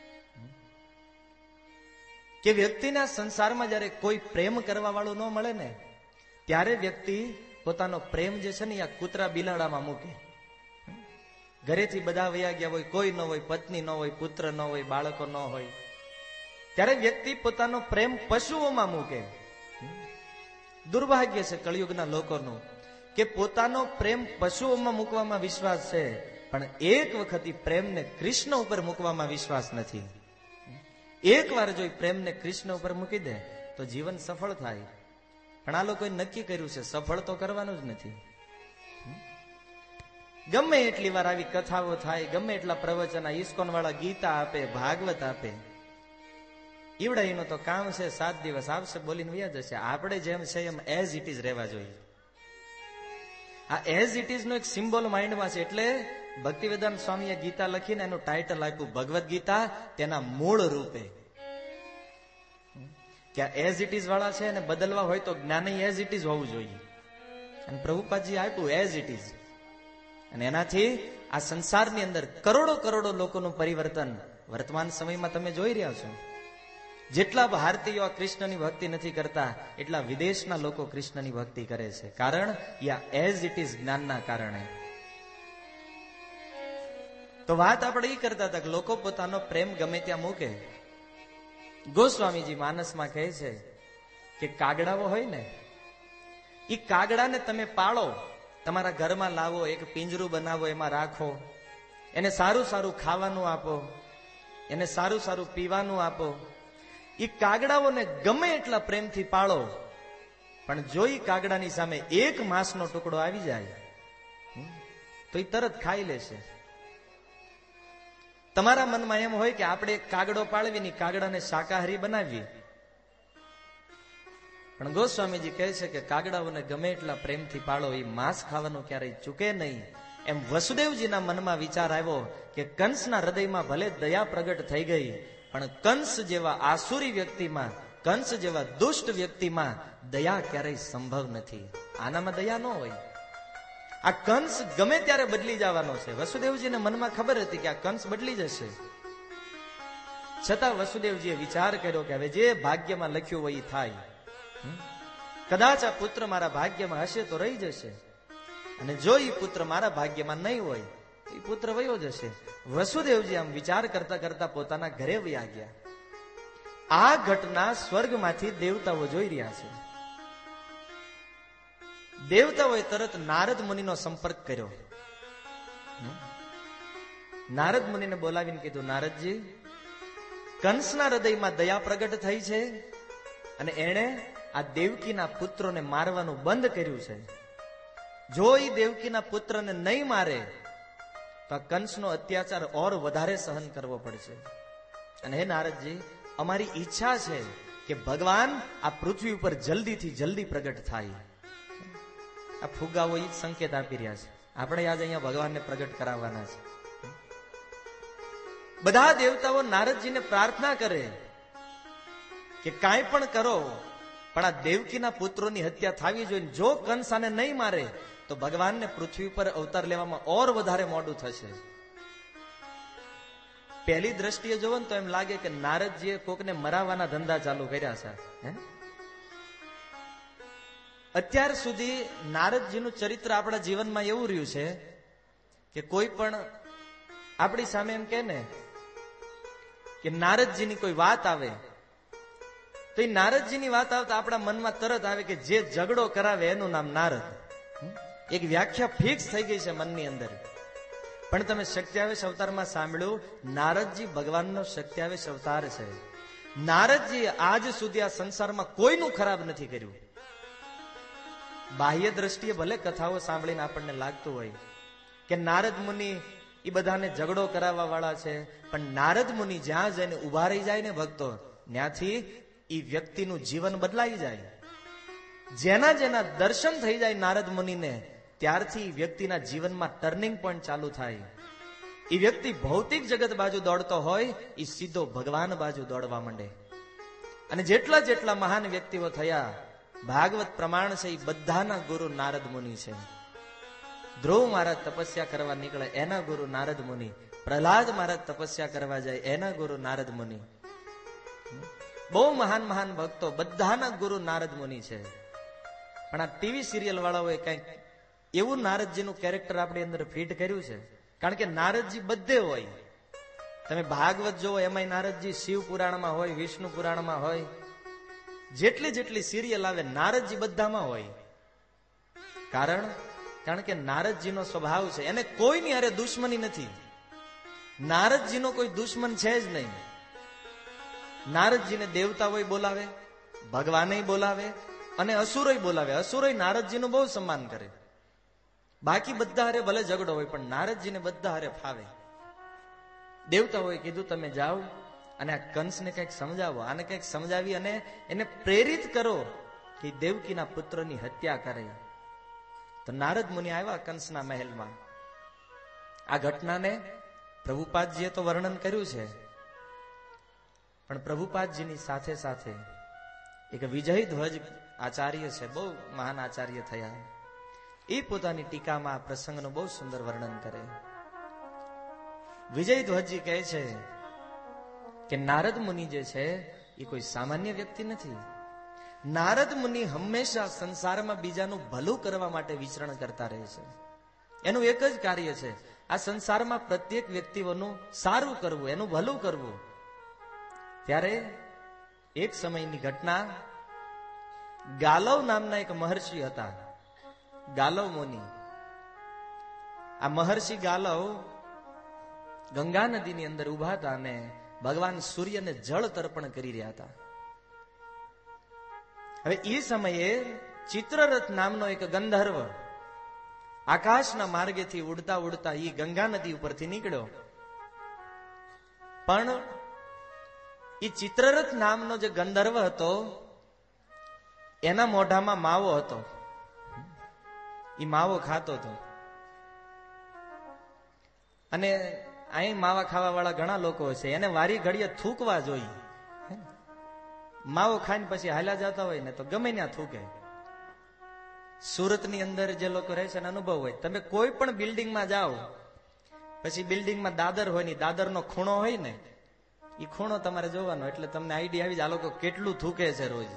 કે વ્યક્તિના સંસારમાં જયારે કોઈ પ્રેમ કરવા વાળું ન મળે ને, ત્યારે વ્યક્તિ પોતાનો પ્રેમ જે છે ને આ કૂતરા બિલાડામાં મૂકે. ઘરેથી બધા વયા ગયા હોય, કોઈ ન હોય, પત્ની ન હોય, પુત્ર ન હોય, બાળકો ન હોય, ત્યારે વ્યક્તિ પોતાનો પ્રેમ પશુઓમાં મૂકે. દુર્ભાગ્ય છે કળિયુગના લોકોનું કે પોતાનો પ્રેમ પશુઓમાં મૂકવામાં વિશ્વાસ છે, પણ એક વખત પ્રેમને કૃષ્ણ ઉપર મૂકવામાં વિશ્વાસ નથી. એક વાર જો પ્રેમને કૃષ્ણ ઉપર મૂકી દે તો જીવન સફળ થાય. પણ આ લોકોએ નક્કી કર્યું છે સફળ તો કરવાનું જ નથી. ગમે એટલી વાર આવી કથાઓ થાય, ગમે એટલા પ્રવચન ઇસ્કોન વાળા ગીતા આપે, ભાગવત આપે, ઈવડાઈનું તો કામ છે સાત દિવસ આવશે બોલીને વ્યા જશે. આપણે જેમ છે એમ એઝ ઇટ ઇઝ રહેવા જોઈએ. આ એઝ ઇટ ઇઝ નો એક સિમ્બોલ માઇન્ડમાં છે. એટલે ભક્તિવેદાંત સ્વામીએ ગીતા લખીને એનું ટાઇટલ આપ્યું ભગવદ્ ગીતા તેના મૂળ રૂપે. કે એઝ ઇટ ઇઝ વાળા છે અને બદલવા હોય તો જ્ઞાન એઝ ઇટ ઇઝ હોવું જોઈએ. અને પ્રભુપાદજી આપ્યું એઝ ઇટ ઇઝ. અને એનાથી આ સંસારની અંદર કરોડો કરોડો લોકોનું પરિવર્તન વર્તમાન સમયમાં તમે જોઈ રહ્યા છો. જેટલા ભારતીયો કૃષ્ણની ભક્તિ નથી કરતા, એટલા વિદેશના લોકો કૃષ્ણની ભક્તિ કરે છે. કારણ યા એઝ ઇટ ઇઝ જ્ઞાનના કારણે. તો વાત આપણે એ કરતા હતા કે લોકો પોતાનો પ્રેમ ગમે ત્યાં મૂકે. ગોસ્વામીજી માનસમાં કહે છે કે કાગડાઓ હોય ને, એ કાગડાને તમે પાળો, તમારા ઘરમાં લાવો, એક પિંજરું બનાવો, એમાં રાખો, એને સારું સારું ખાવાનું આપો, એને સારું સારું પીવાનું આપો. એ કાગડાઓને ગમે એટલા પ્રેમથી પાળો, પણ જો એ કાગડાની સામે એક માંસનો ટુકડો આવી જાય તો એ તરત ખાઈ લેશે. તમારા મનમાં એમ હોય કે આપણે એક કાગડો પાળવી, કાગડાને શાકાહારી બનાવીએ, પણ ગોસ્વામીજી કહે છે કે કાગડાઓને ગમે એટલા પ્રેમથી પાળો, એ માંસ ખાવાનું ક્યારેય ચૂકે નહીં. એમ વસુદેવજીના મનમાં વિચાર આવ્યો કે કંસના હૃદયમાં ભલે દયા પ્રગટ થઈ ગઈ, પણ કંસ જેવા આસુરી વ્યક્તિમાં, કંસ જેવા દુષ્ટ વ્યક્તિમાં દયા ક્યારેય સંભવ નથી. આનામાં દયા ન હોય. આ કંસ ગમે ત્યારે બદલી જવાનો છે. વસુદેવજીને મનમાં ખબર હતી કે આ કંસ બદલી જશે, છતાં વસુદેવજીએ વિચાર કર્યો કે હવે જે ભાગ્યમાં લખ્યું હોય એ થાય. કદાચ આ પુત્ર મારા ભાગ્યમાં હશે તો રહી જશે, અને જો એ પુત્ર મારા ભાગ્યમાં નહીં હોય તો એ પુત્ર વયો જશે. વસુદેવજી આમ વિચાર કરતા કરતા પોતાના ઘરે વયા ગયા. આ ઘટના સ્વર્ગમાંથી દેવતાઓ જોઈ રહ્યા છે. દેવતાઓએ તરત નારદ મુનિનો સંપર્ક કર્યો. નારદ મુનિને બોલાવીને કીધું, નારદજી, કંસના હૃદયમાં દયા પ્રગટ થઈ છે અને એણે આ દેવકીના પુત્રોને મારવાનું બંધ કર્યું છે. જો એ દેવકીના પુત્રને નહીં મારે તો આ કંસનો અત્યાચાર ઓર વધારે સહન કરવો પડશે. અને હે નારદજી, અમારી ઈચ્છા છે કે ભગવાન આ પૃથ્વી ઉપર જલ્દીથી જલ્દી પ્રગટ થાય. આ ફુગાઓ એ જ સંકેત આપી રહ્યા છે. આપણે આજ અહીંયા ભગવાનને પ્રગટ કરાવવાના છે. બધા દેવતાઓ નારદજીને પ્રાર્થના કરે કે કાંઈ પણ કરો, પણ આ દેવકીના પુત્રોની હત્યા થવી જોઈએ. જો કંસ આને નહીં મારે તો ભગવાનને પૃથ્વી પર અવતાર લેવામાં ઓર વધારે મોડું થશે. પહેલી દ્રષ્ટિએ જોવો ને તો એમ લાગે કે નારદજીએ કોકને મરાવવાના ધંધા ચાલુ કર્યા છે. હે અત્યાર સુધી નારદજીનું ચરિત્ર આપણા જીવનમાં એવું રહ્યું છે કે કોઈ પણ આપણી સામે એમ કે ને કે નારદજીની કોઈ વાત આવે તો એ નારદજીની વાત આવતા આપણા મનમાં તરત આવે કે જે ઝઘડો કરાવે એનું નામ નારદ. એક વ્યાખ્યા ફિક્સ થઈ ગઈ છે મનની અંદર. પણ તમે સત્યાવીસ અવતારમાં સાંભળ્યું, નારદજી ભગવાનનો સત્યાવીસ અવતાર છે. નારદજી આજ સુધી આ સંસારમાં કોઈનું ખરાબ નથી કર્યું. બાહ્ય દ્રષ્ટિએ ભલે કથાઓ સાંભળીને આપણને લાગતું હોય કે નારદ મુનિ એ બધાને ઝઘડો કરાવવા વાળા છે, પણ નારદ મુનિ જ્યાં જઈને ઉભા રહી જાય ને ભક્તો, ત્યાંથી એ વ્યક્તિનું જીવન બદલાઈ જાય. જેના જેના દર્શન થઈ જાય નારદ મુનિને, ત્યારથી વ્યક્તિના જીવનમાં ટર્નિંગ પોઈન્ટ ચાલુ થાય. એ વ્યક્તિ ભૌતિક જગત બાજુ દોડતો હોય, એ સીધો ભગવાન બાજુ દોડવા માંડે. અને જેટલા જેટલા મહાન વ્યક્તિઓ થયા, ભાગવત પ્રમાણ છે, એ બધાના ગુરુ નારદ મુનિ છે. ધ્રુવ મહારાજ તપસ્યા કરવા નીકળે, એના ગુરુ નારદ મુનિ. પ્રહલાદ મહારાજ તપસ્યા કરવા જાય, એના ગુરુ નારદ મુનિ. બહુ મહાન મહાન ભક્તો, બધાના ગુરુ નારદ મુનિ છે. પણ આ ટીવી સિરિયલ વાળાઓએ કઈક એવું નારદજીનું કેરેક્ટર આપણી અંદર ફિટ કર્યું છે. કારણ કે નારદજી બધે હોય. તમે ભાગવત જોવો એમાં નારદજી શિવ પુરાણમાં હોય, વિષ્ણુ પુરાણમાં હોય, જેટલી જેટલી સિરિયલ આવે નારદજી બધામાં હોય. કારણ કારણ કે નારદજીનો સ્વભાવ છે, એને કોઈની હારે દુશ્મની નથી. નારદજીનો કોઈ દુશ્મન છે જ નહીં. નારદજીને દેવતાઓય બોલાવે, ભગવાને બોલાવે અને અસુરોય બોલાવે. અસુરોય નારદજીનું બહુ સન્માન કરે. બાકી બધા હારે ભલે ઝઘડો હોય, પણ નારદજીને બધા હારે ફાવે. દેવતાઓએ કીધું તમે જાઓ અને આ કંસને કંઈક સમજાવો, આને કંઈક સમજાવી અને એને પ્રેરિત કરો કે દેવકીના પુત્રની હત્યા કરે. તો નારદ મુનિ આવ્યા કંસના મહેલમાં. આ ઘટનાને પ્રભુપાદજીએ તો વર્ણન કર્યું છે, પણ પ્રભુપાદજીની સાથે સાથે એક વિજય ધ્વજ આચાર્ય છે, બહુ મહાન આચાર્ય થયા. એ પોતાની ટીકામાં આ પ્રસંગનું બહુ સુંદર વર્ણન કરે. વિજય ધ્વજજી કહે છે કે નારદ મુનિ જે છે એ કોઈ સામાન્ય વ્યક્તિ નથી. નારદ મુનિ હંમેશા સંસારમાં બીજાનું ભલું કરવા માટે વિચરણ કરતા રહે છે. એનું એક જ કાર્ય છે, આ સંસારમાં પ્રત્યેક વ્યક્તિઓનું સારું કરવું, એનું ભલું કરવું. ત્યારે એક સમયની ઘટના, ગાલવ નામના એક મહર્ષિ હતા, ગાલવ મુનિ. આ મહર્ષિ ગાલવ ગંગા નદીની અંદર ઉભા હતા અને ભગવાન સૂર્યને જળ તર્પણ કરી રહ્યા હતા. હવે એ સમયે ચિત્રરથ નામનો એક ગંધર્વ આકાશના માર્ગેથી ઉડતા ઉડતા એ ગંગા નદી ઉપરથી નીકળ્યો. પણ એ ચિત્રરથ નામનો જે ગંધર્વ હતો, એના મોઢામાં માવો હતો. એ માવો ખાતો હતો. અને અહીં માવા ખાવા વાળા ઘણા લોકો છે, એને વારી ઘડીએ થૂકવા જોઈએ. માવો ખાઈને પછી હાલ્યા જતા હોય ને તો ગમે ત્યાં થૂકે. સુરતની અંદર જે લોકો રહે છે એનો અનુભવ હોય. તમે કોઈ પણ બિલ્ડિંગમાં જાઓ, પછી બિલ્ડિંગમાં દાદર હોય ને, દાદરનો ખૂણો હોય ને, એ ખૂણો તમારે જોવાનો, એટલે તમને આઈડિયા આવી જાય આ લોકો કેટલું થૂકે છે રોજ.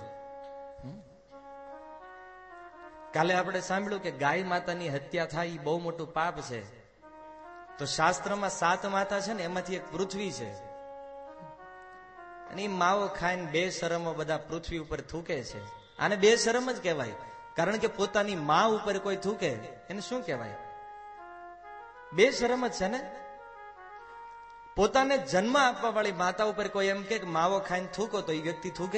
કાલે આપણે સાંભળ્યું કે ગાય માતાની હત્યા થાય એ બહુ મોટું પાપ છે. તો શાસ્ત્રમાં સાત માતા છે ને, એમાંથી એક પૃથ્વી છે. અને એ માવો ખાઈને બે શરમો બધા પૃથ્વી ઉપર થૂકે છે. આને બે શરમ જ કહેવાય. કારણ કે પોતાની મા ઉપર કોઈ થૂકે એને શું કહેવાય? બે શરમ જ છે ને. પોતાને જન્મ આપવા વાળી માતા ઉપર કોઈ એમ કે માવો ખાઈને થૂકો, તો એ વ્યક્તિ થૂકે?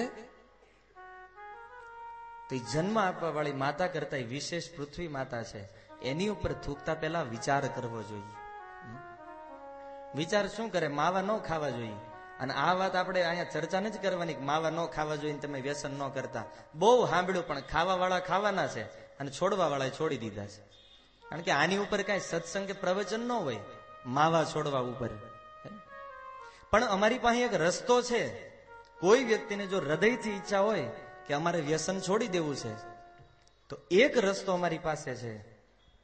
તો એ જન્મ આપવા વાળી માતા કરતા વિશેષ પૃથ્વી માતા છે, એની ઉપર થૂકતા પહેલા વિચાર કરવો જોઈએ. વિચાર શું કરે? માવા ન ખાવા જોઈએ. અને આ વાત આપણે અહીંયા ચર્ચા નથી કરવાની કે માવા ન ખાવા જોઈએ, તમે વ્યસન ન કરતા. બહુ સાંભળ્યું, પણ ખાવા વાળા ખાવાના છે અને છોડવા વાળા છોડી દીધા છે. કારણ કે આની ઉપર કઈ સત્સંગ કે પ્રવચન ન હોય માવા છોડવા ઉપર. પણ અમારી પાસે એક રસ્તો છે. કોઈ વ્યક્તિને જો હૃદયથી ઈચ્છા હોય કે અમારે વ્યસન છોડી દેવું છે, તો એક રસ્તો અમારી પાસે છે.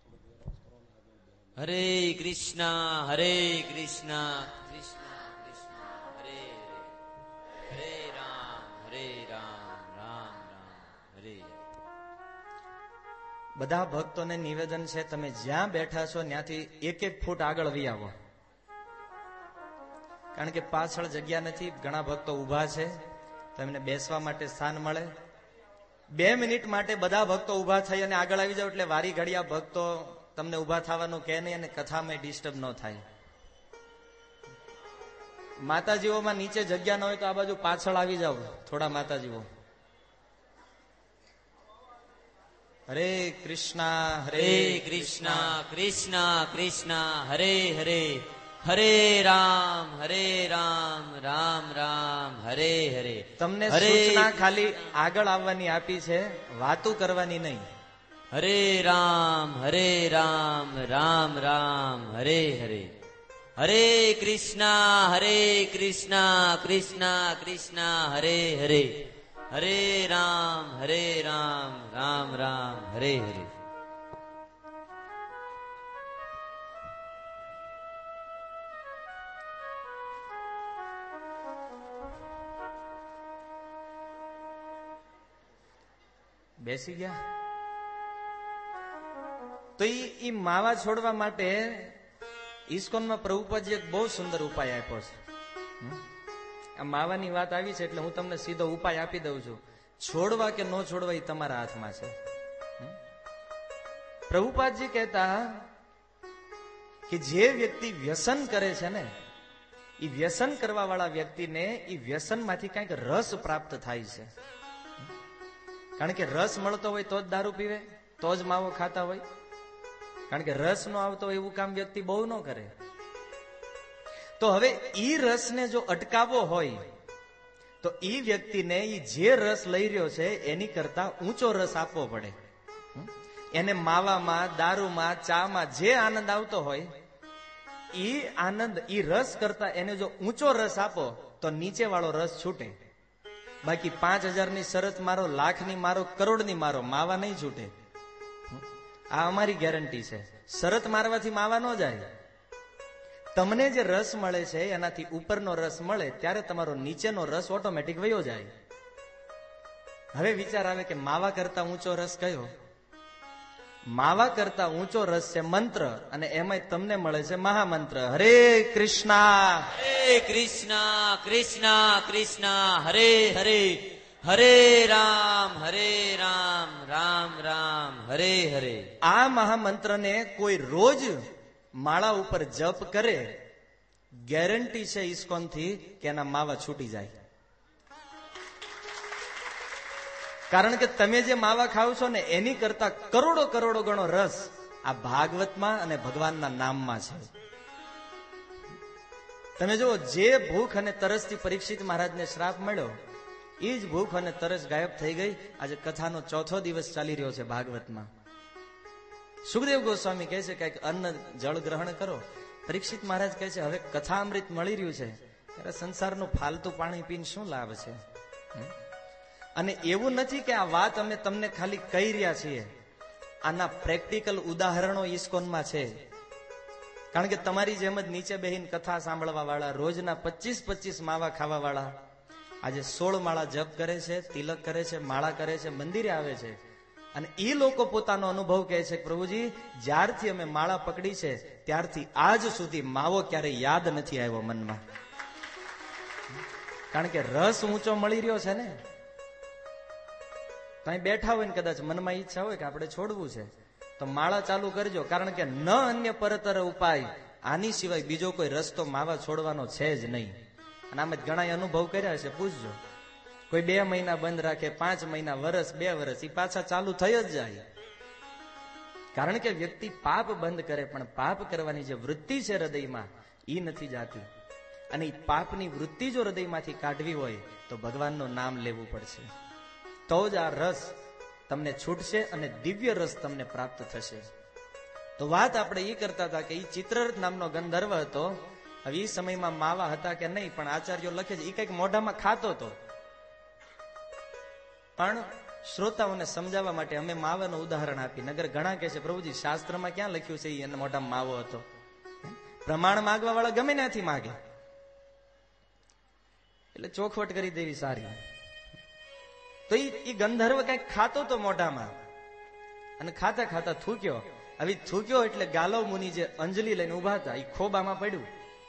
હરે કૃષ્ણ હરે કૃષ્ણ કૃષ્ણ કૃષ્ણ હરે હરે હરે રામ હરે રામ રામ રામ હરે. બધા ભક્તોને નિવેદન છે, તમે જ્યાં બેઠા છો ત્યાંથી એક એક ફૂટ આગળ વી આવો, કારણ કે પાછળ જગ્યા નથી. ઘણા ભક્તો ઉભા છે, તમને બેસવા માટે સ્થાન મળે. બે મિનિટ માટે બધા ભક્તો ઉભા થઈ અને આગળ આવી જાવ, એટલે વારી ઘડિયા ભક્તો તમને ઉભા થવાનું કહે નહીં અને કથામાં ડિસ્ટર્બ ન થાય. માતાજીઓમાં નીચે જગ્યા ન હોય તો આ બાજુ પાછળ આવી જાવ થોડા માતાજીઓ. હરે કૃષ્ણ હરે કૃષ્ણ કૃષ્ણ કૃષ્ણ હરે હરે હરે રામ હરે રામ રામ રામ હરે હરે. તમને સૂચના ખાલી આગળ આવવાની આપી છે, વાતું કરવાની નહીં. હરે રામ હરે રામ રામ રામ હરે હરે હરે કૃષ્ણ હરે કૃષ્ણ કૃષ્ણ કૃષ્ણ હરે હરે હરે રામ હરે રામ રામ રામ હરે હરે. બેસી ગયા તો ઈ માવા છોડવા માટે ઇસ્કોનમાં પ્રભુપાદજી એક બહુ સુંદર ઉપાય આપ્યો છે. આ માવાની વાત આવી છે એટલે હું તમને સીધો ઉપાય આપી દઉં છું. છોડવા કે ન છોડવા એ તમારા હાથમાં છે. પ્રભુપાદજી કહેતા કે જે વ્યક્તિ વ્યસન કરે છે ને, એ વ્યસન કરવા વાળા વ્યક્તિને એ વ્યસન માંથી કઈક રસ પ્રાપ્ત થાય છે. કારણ કે રસ મળતો હોય તો જ દારૂ પીવે, તો જ માવો ખાતા હોય. કારણ કે રસ નો આવતો હોય એવું કામ વ્યક્તિ બહુ ન કરે. તો હવે ઈ રસને જો અટકાવવો હોય તો ઈ વ્યક્તિને ઈ જે રસ લઈ રહ્યો છે એની કરતા ઊંચો રસ આપવો પડે. એને માવામાં, દારૂમાં, ચામાં જે આનંદ આવતો હોય ઈ આનંદ, ઈ રસ કરતા એને જો ઊંચો રસ આપો તો નીચે વાળો રસ છૂટે. બાકી પાંચ હજાર ની શરત મારો, લાખ ની મારો, કરોડ ની મારો, માવા નહીં છૂટે. આ અમારી ગેરંટી છે. શરત મારવાથી માવા ન જાય. તમને જે રસ મળે છે એનાથી ઉપરનો રસ મળે ત્યારે તમારો નીચેનો રસ ઓટોમેટિક વયો જાય. હવે વિચાર આવે કે માવા કરતા ઊંચો રસ કયો? માવા કરતા ઊંચો રસ છે મંત્ર, અને એમાંય તમને મળે છે મહામંત્ર હરે કૃષ્ણ હરે કૃષ્ણ કૃષ્ણ કૃષ્ણ હરે હરે હરે રામ હરે રામ રામ રામ હરે હરે. આ મહામંત્રને કોઈ રોજ માળા ઉપર જપ કરે, ગેરંટી છે ઇસ્કોન થી કે એના માવા છૂટી જાય. કારણ કે તમે જે માવા ખાવ છો ને એની કરતા કરોડો કરોડો ગણો રસ આ ભાગવતમાં અને ભગવાનના નામમાં છે. તમે જુઓ, જે ભૂખ અને તરસથી પરીક્ષિત મહારાજને શ્રાપ મળ્યો એ જ ભૂખ અને તરસ ગાયબ થઈ ગઈ. આજે કથાનો ચોથો દિવસ ચાલી રહ્યો છે ભાગવતમાં. સુખદેવ ગોસ્વામી કહે છે કે અન્ન જળ ગ્રહણ કરો. પરીક્ષિત મહારાજ કહે છે હવે કથામૃત મળી રહ્યું છે ત્યારે સંસારનું ફાલતુ પાણી પીને શું લાભ છે? અને એવું નથી કે આ વાત અમે તમને ખાલી કહી રહ્યા છીએ, આના પ્રેક્ટિકલ ઉદાહરણો ઇસ્કોનમાં છે. કારણ કે તમારી જેમ જ નીચે બેહીને કથા સાંભળવા વાળા, રોજના પચીસ પચીસ માવા ખાવા વાળા આજે સોળ માળા જપ કરે છે, તિલક કરે છે, માળા કરે છે, મંદિરે આવે છે. અને એ લોકો પોતાનો અનુભવ કહે છે કે પ્રભુજી, જ્યારથી અમે માળા પકડી છે ત્યારથી આજ સુધી માવો ક્યારેય યાદ નથી આવ્યો મનમાં. કારણ કે રસ ઊંચો મળી રહ્યો છે ને. ત્યાં બેઠા હોય ને કદાચ મનમાં ઈચ્છા હોય કે આપણે છોડવું છે તો માળા ચાલુ કરજો. કારણ કે ન અન્ય પરતર ઉપાય, આની સિવાય બીજો કોઈ રસ્તો માવા છોડવાનો છે જ નહીં. અને આમ જ ઘણા અનુભવ કર્યા છે, પૂછજો. કોઈ બે મહિના બંધ રાખે, પાંચ મહિના, વર્ષ, બે વર્ષ, એ પાછા ચાલુ થઈ જ જાય. કારણ કે વ્યક્તિ પાપ બંધ કરે પણ પાપ કરવાની જે વૃત્તિ છે હૃદયમાં એ નથી જાતી. અને એ પાપની વૃત્તિ જો હૃદયમાંથી કાઢવી હોય તો ભગવાનનું નામ લેવું પડશે. તો જ આ રસ તમને છૂટશે અને દિવ્ય રસ તમને પ્રાપ્ત થશે. તો વાત આપણે એ કરતા હતા કે એ ચિત્રરથ નામનો ગંધર્વ હતો. હવે એ સમયમાં માવા હતા કે નહીં, પણ આચાર્યો લખે છે એ કઈક મોઢામાં ખાતો હતો. પણ શ્રોતાઓને સમજાવવા માટે અમે માવાનું ઉદાહરણ આપી. નગર ઘણા કહે છે પ્રભુજી શાસ્ત્રમાં ક્યાં લખ્યું છે એને મોઢામાં માવો હતો. પ્રમાણ માગવા વાળા ગમે ત્યાંથી માગે, એટલે ચોખવટ કરી દેવી સારી. તો એ ગંધર્વ કઈક ખાતો તો મોઢામાં, અને ખાતા ખાતા થૂક્યો. હવે થૂક્યો એટલે ગાલવ મુનિ જે અંજલિ લઈને ઉભા હતા એ ખોબામાં પડ્યું.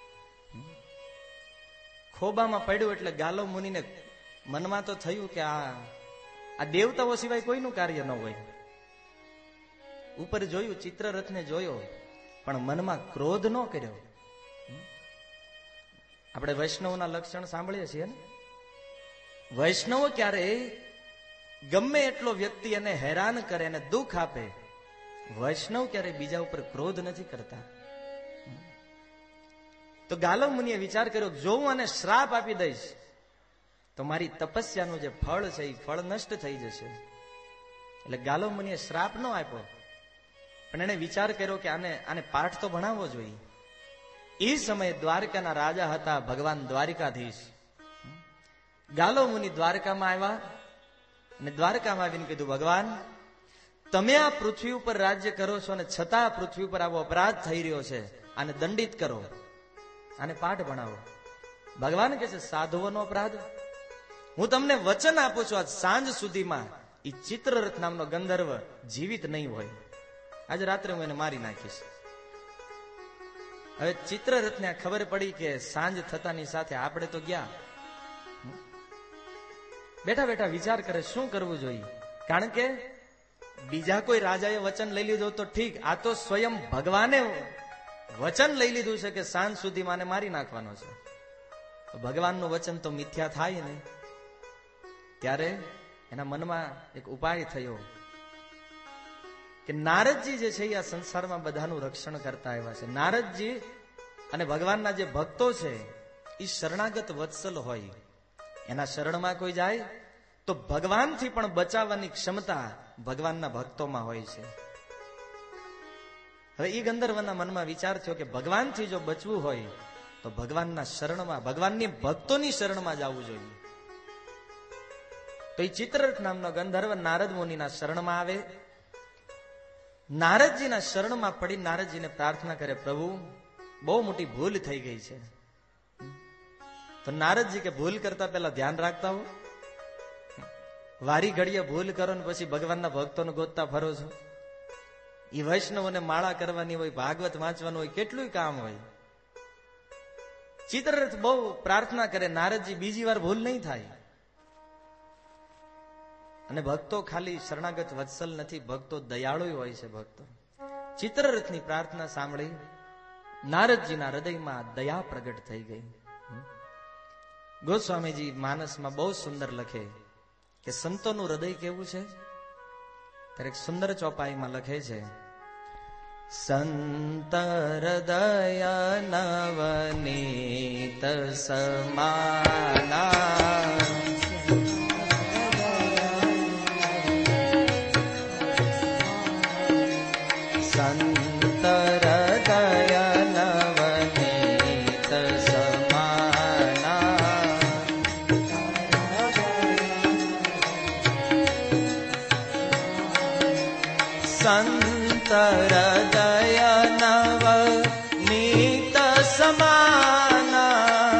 ખોબામાં પડ્યું એટલે ગાલવ મુનિને મનમાં તો થયું કે આ આ દેવતાઓ સિવાય કોઈનું કાર્ય ન હોય. ઉપર જોયું, ચિત્રરથને જોયો, પણ મનમાં ક્રોધ ન કર્યો. આપણે વૈષ્ણવના લક્ષણ સાંભળીએ છીએ ને, વૈષ્ણવો ક્યારે ગમે એટલો વ્યક્તિ એને હેરાન કરે અને દુઃખ આપે, વૈષ્ણવ ક્યારે બીજા ઉપર ક્રોધ નથી કરતા. તો ગાલવ મુનિએ વિચાર કર્યો, જો હું આને શ્રાપ આપી દઈશ તો મારી તપસ્યાનું જે ફળ છે એ ફળ નષ્ટ થઈ જશે. એટલે ગાલવ મુનિએ શ્રાપ ન આપ્યો, પણ એને વિચાર કર્યો કે આને આને પાઠ તો ભણાવવો જોઈએ. એ સમયે દ્વારકાના રાજા હતા ભગવાન દ્વારિકાધીશ. ગાલવ મુનિ દ્વારકામાં આવ્યા અને દ્વારકામાં આવીને કીધું, ભગવાન તમે આ પૃથ્વી ઉપર રાજ્ય કરો છો અને છતાં પૃથ્વી ઉપર આવો અપરાધ થઈ રહ્યો છે, આને દંડિત કરો, આને પાઠ ભણાવો. ભગવાન કહે છે સાધુઓનો અપરાધ? હું તમને વચન આપું છું આજ સાંજ સુધીમાં એ ચિત્રરથ નામનો ગંધર્વ જીવિત નહીં હોય. આજે રાત્રે હું એને મારી નાખીશ. હવે ચિત્રરથને ખબર પડી કે સાંજ થતાની સાથે આપણે તો ગયા. બેઠા બેઠા વિચાર કરે શું કરવું જોઈએ, કારણ કે બીજા કોઈ રાજાએ વચન લઈ લીધું તો ઠીક, આ તો સ્વયં ભગવાને વચન લઈ લીધું છે કે સાંજ સુધી માને મારી નાખવાનો છે. ભગવાનનું વચન તો મિથ્યા થાય નહીં. ત્યારે એના મનમાં એક ઉપાય થયો કે નારદજી જે છે એ આ સંસારમાં બધાનું રક્ષણ કરતા આવ્યા છે. નારદજી અને ભગવાનના જે ભક્તો છે એ શરણાગત વત્સલ હોય, એના શરણમાં કોઈ જાય તો ભગવાનથી પણ બચાવવાની ક્ષમતા ભગવાનના ભક્તોમાં હોય છે. હવે એ ગંધર્વના મનમાં વિચાર થયો કે ભગવાનથી જો બચવું હોય તો ભગવાનના શરણમાં, ભગવાનની ભક્તોની શરણમાં જવું જોઈએ. તો એ ચિત્રરથ નામનો ગંધર્વ નારદ મુનિના શરણમાં આવે. નારદજીના શરણમાં પડી નારદજીને પ્રાર્થના કરે, પ્રભુ બહુ મોટી ભૂલ થઈ ગઈ છે. તો નારદજી કે ભૂલ કરતા પહેલા ધ્યાન રાખતા હો, વારી ઘડીએ ભૂલ કરો ને પછી ભગવાનના ભક્તોને ગોતતા ફરો છો. એ વૈષ્ણવોને માળા કરવાની હોય, ભાગવત વાંચવાનું હોય, કેટલું કામ હોય. ચિત્રરથ બહુ પ્રાર્થના કરે, નારદજી બીજી વાર ભૂલ નહીં થાય. અને ભક્તો ખાલી શરણાગત વત્સલ નથી, ભક્તો દયાળુ હોય છે. ભક્તો ચિત્રરથની પ્રાર્થના સાંભળી નારદજીના હૃદયમાં દયા પ્રગટ થઈ ગઈ. ગોસ્વામીજી માનસમાં બહુ સુંદર લખે કે સંતોનું હૃદય કેવું છે, ત્યારે એક સુંદર ચોપાઈમાં લખે છે, સંત હૃદય નવનીત સમાના, સંત હૃદય નવનીત સમાના, સંત હૃદય નવનીત સમાના,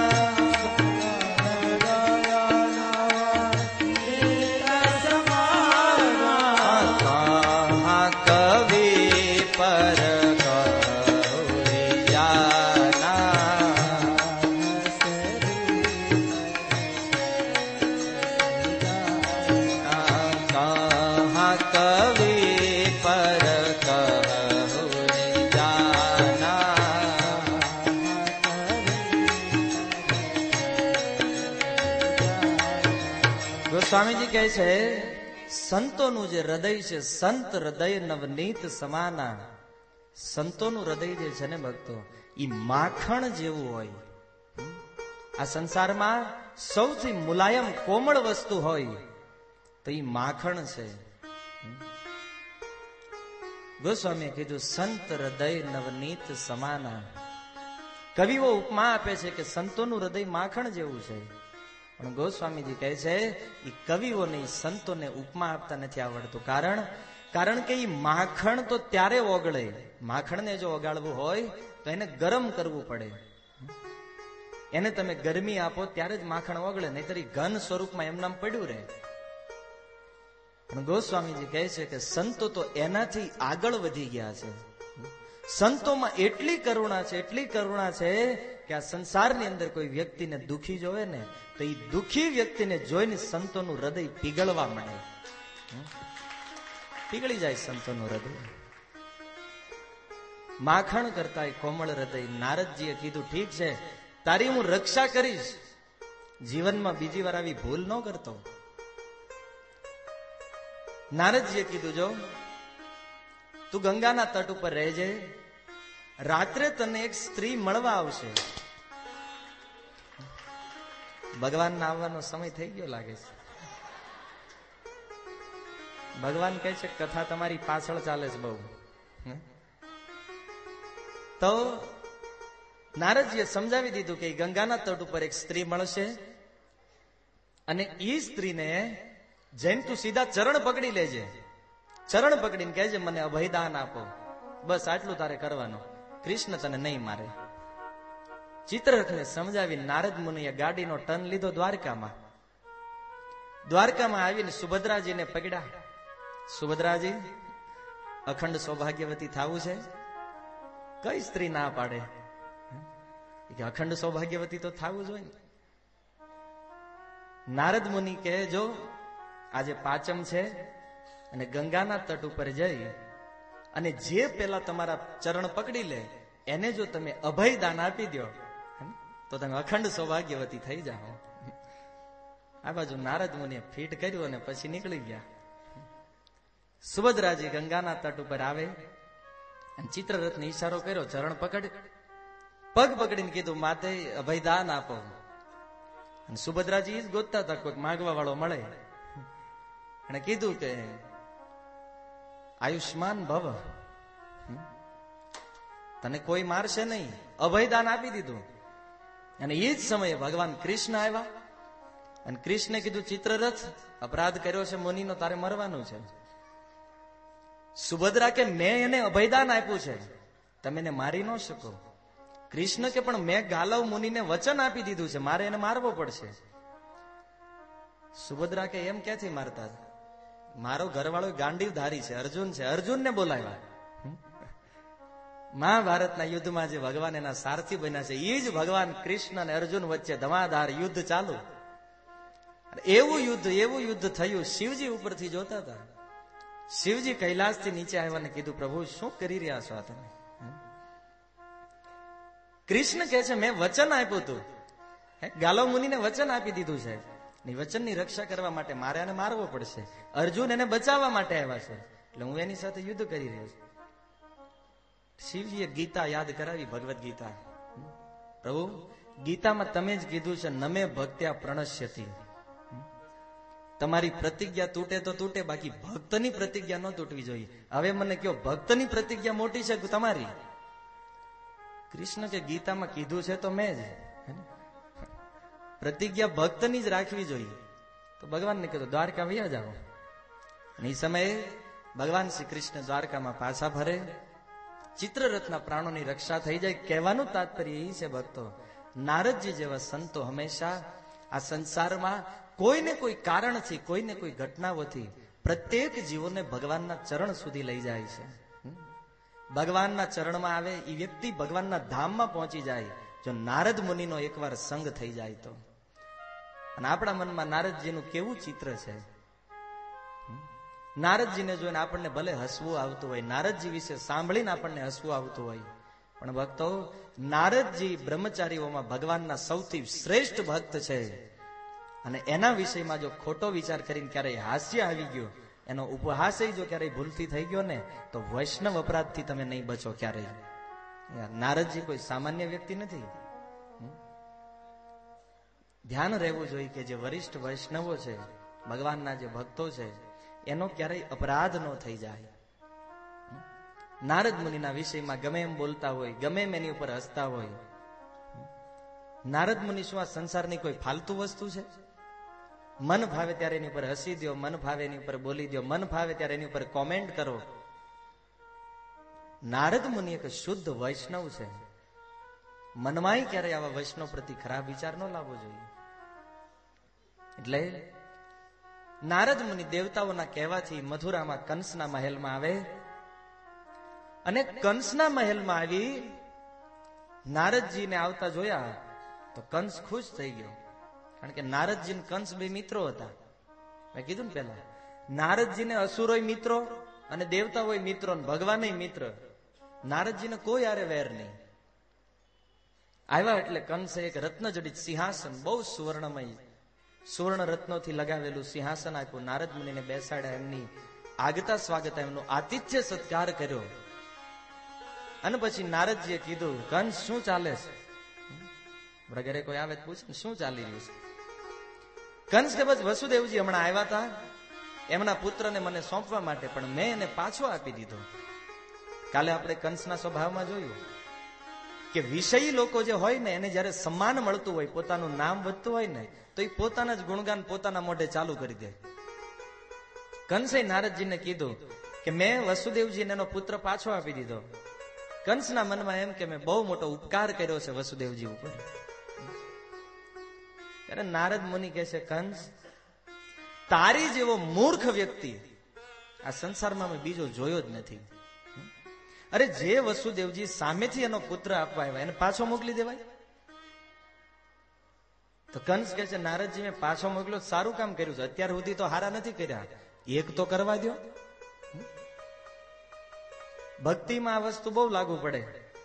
કવિ પર સ્વામીજી કહે છે સંતોનું જે હૃદય છે, સંત હૃદય નવનીત સમાના, સંતોનું હૃદય જે છે ને ભક્તો, એ માખણ જેવું હોય. આ સંસારમાં સૌથી મુલાયમ કોમળ વસ્તુ હોય તો એ માખણ છે. ગોસ્વામીએ કીધું સંત હૃદય નવનીત સમાના. કવિઓ ઉપમા આપે છે કે સંતોનું હૃદય માખણ જેવું છે. પણ ગોસ્વામીજી કહે છે એ કવિઓને સંતોને ઉપમા આપતા નથી આવડતું. કારણ કારણ કે એ માખણ તો ત્યારે ઓગળે. માખણને જો ઓગાળવું હોય તો એને ગરમ કરવું પડે. એને તમે ગરમી આપો ત્યારે જ માખણ ઓગળે, નહીતર એ ઘન સ્વરૂપમાં એમનામ પડ્યું રહે. પણ ગોસ્વામીજી કહે છે કે સંતો તો એનાથી આગળ વધી ગયા છે. સંતોમાં એટલી કરુણા છે, એટલી કરુણા છે કે આ સંસારની અંદર કોઈ વ્યક્તિને દુખી જોવે ને તો એ દુખી વ્યક્તિને જોઈને સંતોનું હૃદય પીગળવા મળે. પીગળી જાય સંતોનું હૃદય. માખણ કરતા કોમળ હૃદય. નારદજીએ કીધું, ઠીક છે, તારી હું રક્ષા કરીશ, જીવનમાં બીજી વાર આવી ભૂલ ન કરતો. નારદજીએ કીધું, જો તું ગંગાના તટ ઉપર રહેજે, રાત્રે તને એક સ્ત્રી મળવા આવશે. ભગવાનના આવવાનો સમય થઈ ગયો લાગે છે. ભગવાન કહે છે કથા તમારી પાછળ ચાલે છે બહુ. તો નારદજીએ સમજાવી દીધું કે ગંગાના તટ ઉપર એક સ્ત્રી મળશે અને એ સ્ત્રીને જઈને તું સીધા ચરણ પકડી લેજે. ચરણ પકડીને કહેજે મને અભયદાન આપો. બસ આટલું તારે કરવાનું, કૃષ્ણ તને નહીં મારે. ચિત્રરથને સમજાવી નારદ મુનિએ ગાડીનો ટર્ન લીધો દ્વારકામાં. દ્વારકામાં આવીને સુભદ્રાજીને પકડ્યા. સુભદ્રાજી, અખંડ સૌભાગ્યવતી થવું છે? કઈ સ્ત્રી ના પાડે કે અખંડ સૌભાગ્યવતી તો થવું જોઈએ. નારદ મુનિ કહે, જો આજે પાંચમ છે અને ગંગાના તટ ઉપર જઈ અને જે પેલા તમારા ચરણ પકડી લે એને જો તમે અભય દાન આપી દો તો તમે અખંડ સૌભાગ્યવતી થઈ જાઓ. આ બાજુ નારદ મુનિએ ફીટ કર્યું અને પછી નીકળી ગયા. સુભદ્રાજી ગંગાના તટ ઉપર આવે અને ચિત્રરથને ઈશારો કર્યો, ચરણ પકડ, પગ પકડીને કીધું માતે અભયદાન આપો. અને સુભદ્રાજી જ ગોતતા હતા કોઈક માંગવા વાળો મળે. અને કીધું કે આયુષ્માન ભવ, તને કોઈ મારશે નહીં, અભયદાન આપી દીધું. અને એ જ સમયે ભગવાન કૃષ્ણ આવ્યા અને કૃષ્ણે કીધું, ચિત્રરથ અપરાધ કર્યો છે મુનિનો, તારે મરવાનું છે. સુભદ્રા કે મેં એને અભયદાન આપ્યું છે, તમે એને મારી ન શકો. કૃષ્ણ કે પણ મેં ગાલવ મુનિને વચન આપી દીધું છે, મારે એને મારવો પડશે. સુભદ્રા કે એમ ક્યાંથી મારતા? મારો ઘરવાળો ગાંડીવધારી છે, અર્જુન છે, અર્જુનને બોલાવ્યા. મહાભારતના યુદ્ધમાં જે ભગવાન એના સારથી બન્યા છે એ જ ભગવાન કૃષ્ણ અને અર્જુન વચ્ચે ધમાધાર યુદ્ધ ચાલુ. એવું યુદ્ધ એવું યુદ્ધ થયું, શિવજી ઉપરથી જોતા હતા. શિવજી કૈલાસથી નીચે આવ્યા ને કીધું, પ્રભુ શું કરી રહ્યા છો આ તમે? કૃષ્ણ કહે છે મેં વચન આપ્યું હતું, ગાલવ મુનિને વચન આપી દીધું છે, વચનની રક્ષા કરવા માટે મારે એને મારવો પડશે. અર્જુન એને બચાવવા માટે આવ્યા છે, એટલે હું એની સાથે યુદ્ધ કરી રહ્યો છું. શિવજીએ ગીતા યાદ કરાવી, ભગવદ ગીતા. પ્રભુ ગીતામાં તમે જ કીધું છે નમે ભક્ત્યા પ્રણશ્યતિ. તમારી પ્રતિજ્ઞા તૂટે તો તૂટે, બાકી ભક્તની પ્રતિજ્ઞા ન તૂટવી જોઈએ. હવે મને કયો ભક્તની પ્રતિજ્ઞા મોટી છે કે તમારી? કૃષ્ણ કે ગીતામાં કીધું છે તો મેં જ પ્રતિજ્ઞા ભક્તની જ રાખવી જોઈએ. તો ભગવાનને કીધું દ્વારકા વયા જાઓ. અને એ સમયે ભગવાન શ્રી કૃષ્ણ દ્વારકામાં પાછા ફરે, ચિત્રરથના પ્રાણોની રક્ષા થઈ જાય. કહેવાનું તાત્પર્ય એ છે ભક્તો, નારદજી જેવા સંતો હંમેશા આ સંસારમાં કોઈને કોઈ કારણથી, કોઈને કોઈ ઘટનાઓથી પ્રત્યેક જીવોને ભગવાનના ચરણ સુધી લઈ જાય છે. ભગવાનના ચરણમાં આવે એ વ્યક્તિ ભગવાનના ધામમાં પહોંચી જાય, જો નારદ મુનિનો એકવાર સંગ થઈ જાય તો. અને આપણા મનમાં નારદજીનું કેવું ચિત્ર છે. નારદજીને જોઈને આપણને ભલે હસવું આવતું હોય, નારદજી વિશે સાંભળીને આપણને હસવું આવતું હોય, પણ ભક્તો નારદજી બ્રહ્મચારીઓમાં ભગવાનના સૌથી શ્રેષ્ઠ ભક્ત છે. અને એના વિષયમાં જો ખોટો વિચાર કરીને ક્યારેય હાસ્ય આવી ગયો, એનો ઉપહાસય જો ક્યારેય ભૂલથી થઈ ગયો ને, તો વૈષ્ણવ અપરાધથી તમે નહીં બચો ક્યારેય. નારદજી કોઈ સામાન્ય વ્યક્તિ નથી. ધ્યાન રહેવું જોઈએ કે જે વરિષ્ઠ વૈષ્ણવો છે, ભગવાનના જે ભક્તો છે, એનો ક્યારેય અપરાધ ન થઈ જાય. નારદ મુનિના વિષયમાં ગમે એમ બોલતા હોય, ગમે એમ એની ઉપર હસતા હોય. નારદ મુનિ શું આ સંસારની કોઈ ફાલતુ વસ્તુ છે? મન ભાવે ત્યારે એની ઉપર હસી દો, મન ભાવે એની ઉપર બોલી દો, મન ભાવે ત્યારે એની ઉપર કોમેન્ટ કરો. નારદ મુનિ એક શુદ્ધ વૈષ્ણવ છે. મનમાંય ક્યારેય આવા વૈષ્ણવ પ્રતિ ખરાબ વિચાર ન લાવવો જોઈએ. એટલે નારદ મુનિ દેવતાઓના કહેવાથી મથુરામાં કંસના મહેલમાં આવે અને કંસના મહેલમાં આવી નારદજીને આવતા જોયા તો કંસ ખુશ થઈ ગયો. કારણ કે નારદજી ને કંસ બે મિત્રો હતા. મેં કીધું ને પેલા, નારદજીને અસુરોય મિત્રો અને દેવતાઓય મિત્રો, ભગવાન મિત્ર. નારદજીને કોઈ આરે વેર નહીં. આવ્યા એટલે કંસે એક રત્નજડિત સિંહાસન, બહુ સુવર્ણમય સુવર્ણ રત્નોથી લગાવેલું સિંહાસન આપ્યું. નારદ મુનિને બેસાડ્યા, એમની આગતા સ્વાગત, એમનું આતિથ્ય સત્કાર કર્યો. અને પછી નારદજીએ કીધું, કંસ શું ચાલે છે? આપણા ઘરે કોઈ આવે પૂછે ને શું ચાલી રહ્યું છે? કંસ કે બસ વસુદેવજી હમણાં આવ્યા હતા એમના પુત્રને મને સોંપવા માટે, પણ મેં એને પાછો આપી દીધો. કાલે આપણે કંસના સ્વભાવમાં જોયું કે વિષયી લોકો જે હોય ને એને જયારે સન્માન મળતું હોય, પોતાનું નામ વધતું હોય ને, તો એ પોતાના જ ગુણગાન પોતાના મોઢે ચાલુ કરી દે. કંસે નારદજીને કીધું કે મેં વસુદેવજીને એનો પુત્ર પાછો આપી દીધો. કંસના મનમાં એમ કે મેં બહુ મોટો ઉપકાર કર્યો છે વસુદેવજી ઉપર. ત્યારે નારદ મુનિ કહે છે, કંસ, તારી જેવો મૂર્ખ વ્યક્તિ આ સંસારમાં મેં બીજો જોયો જ નથી. અરે જે વસુદેવજી સામેથી એનો પુત્ર આપવા આવ્યા એને પાછો મોકલી દેવાય? તો કંસ કહે છે, નારદજી મેં પાછો મોકલ્યો, સારું કામ કર્યું છે. અત્યાર સુધી તો હારા નથી કર્યા, એક તો કરવા દો. ભક્તિમાં આ વસ્તુ બહુ લાગુ પડે.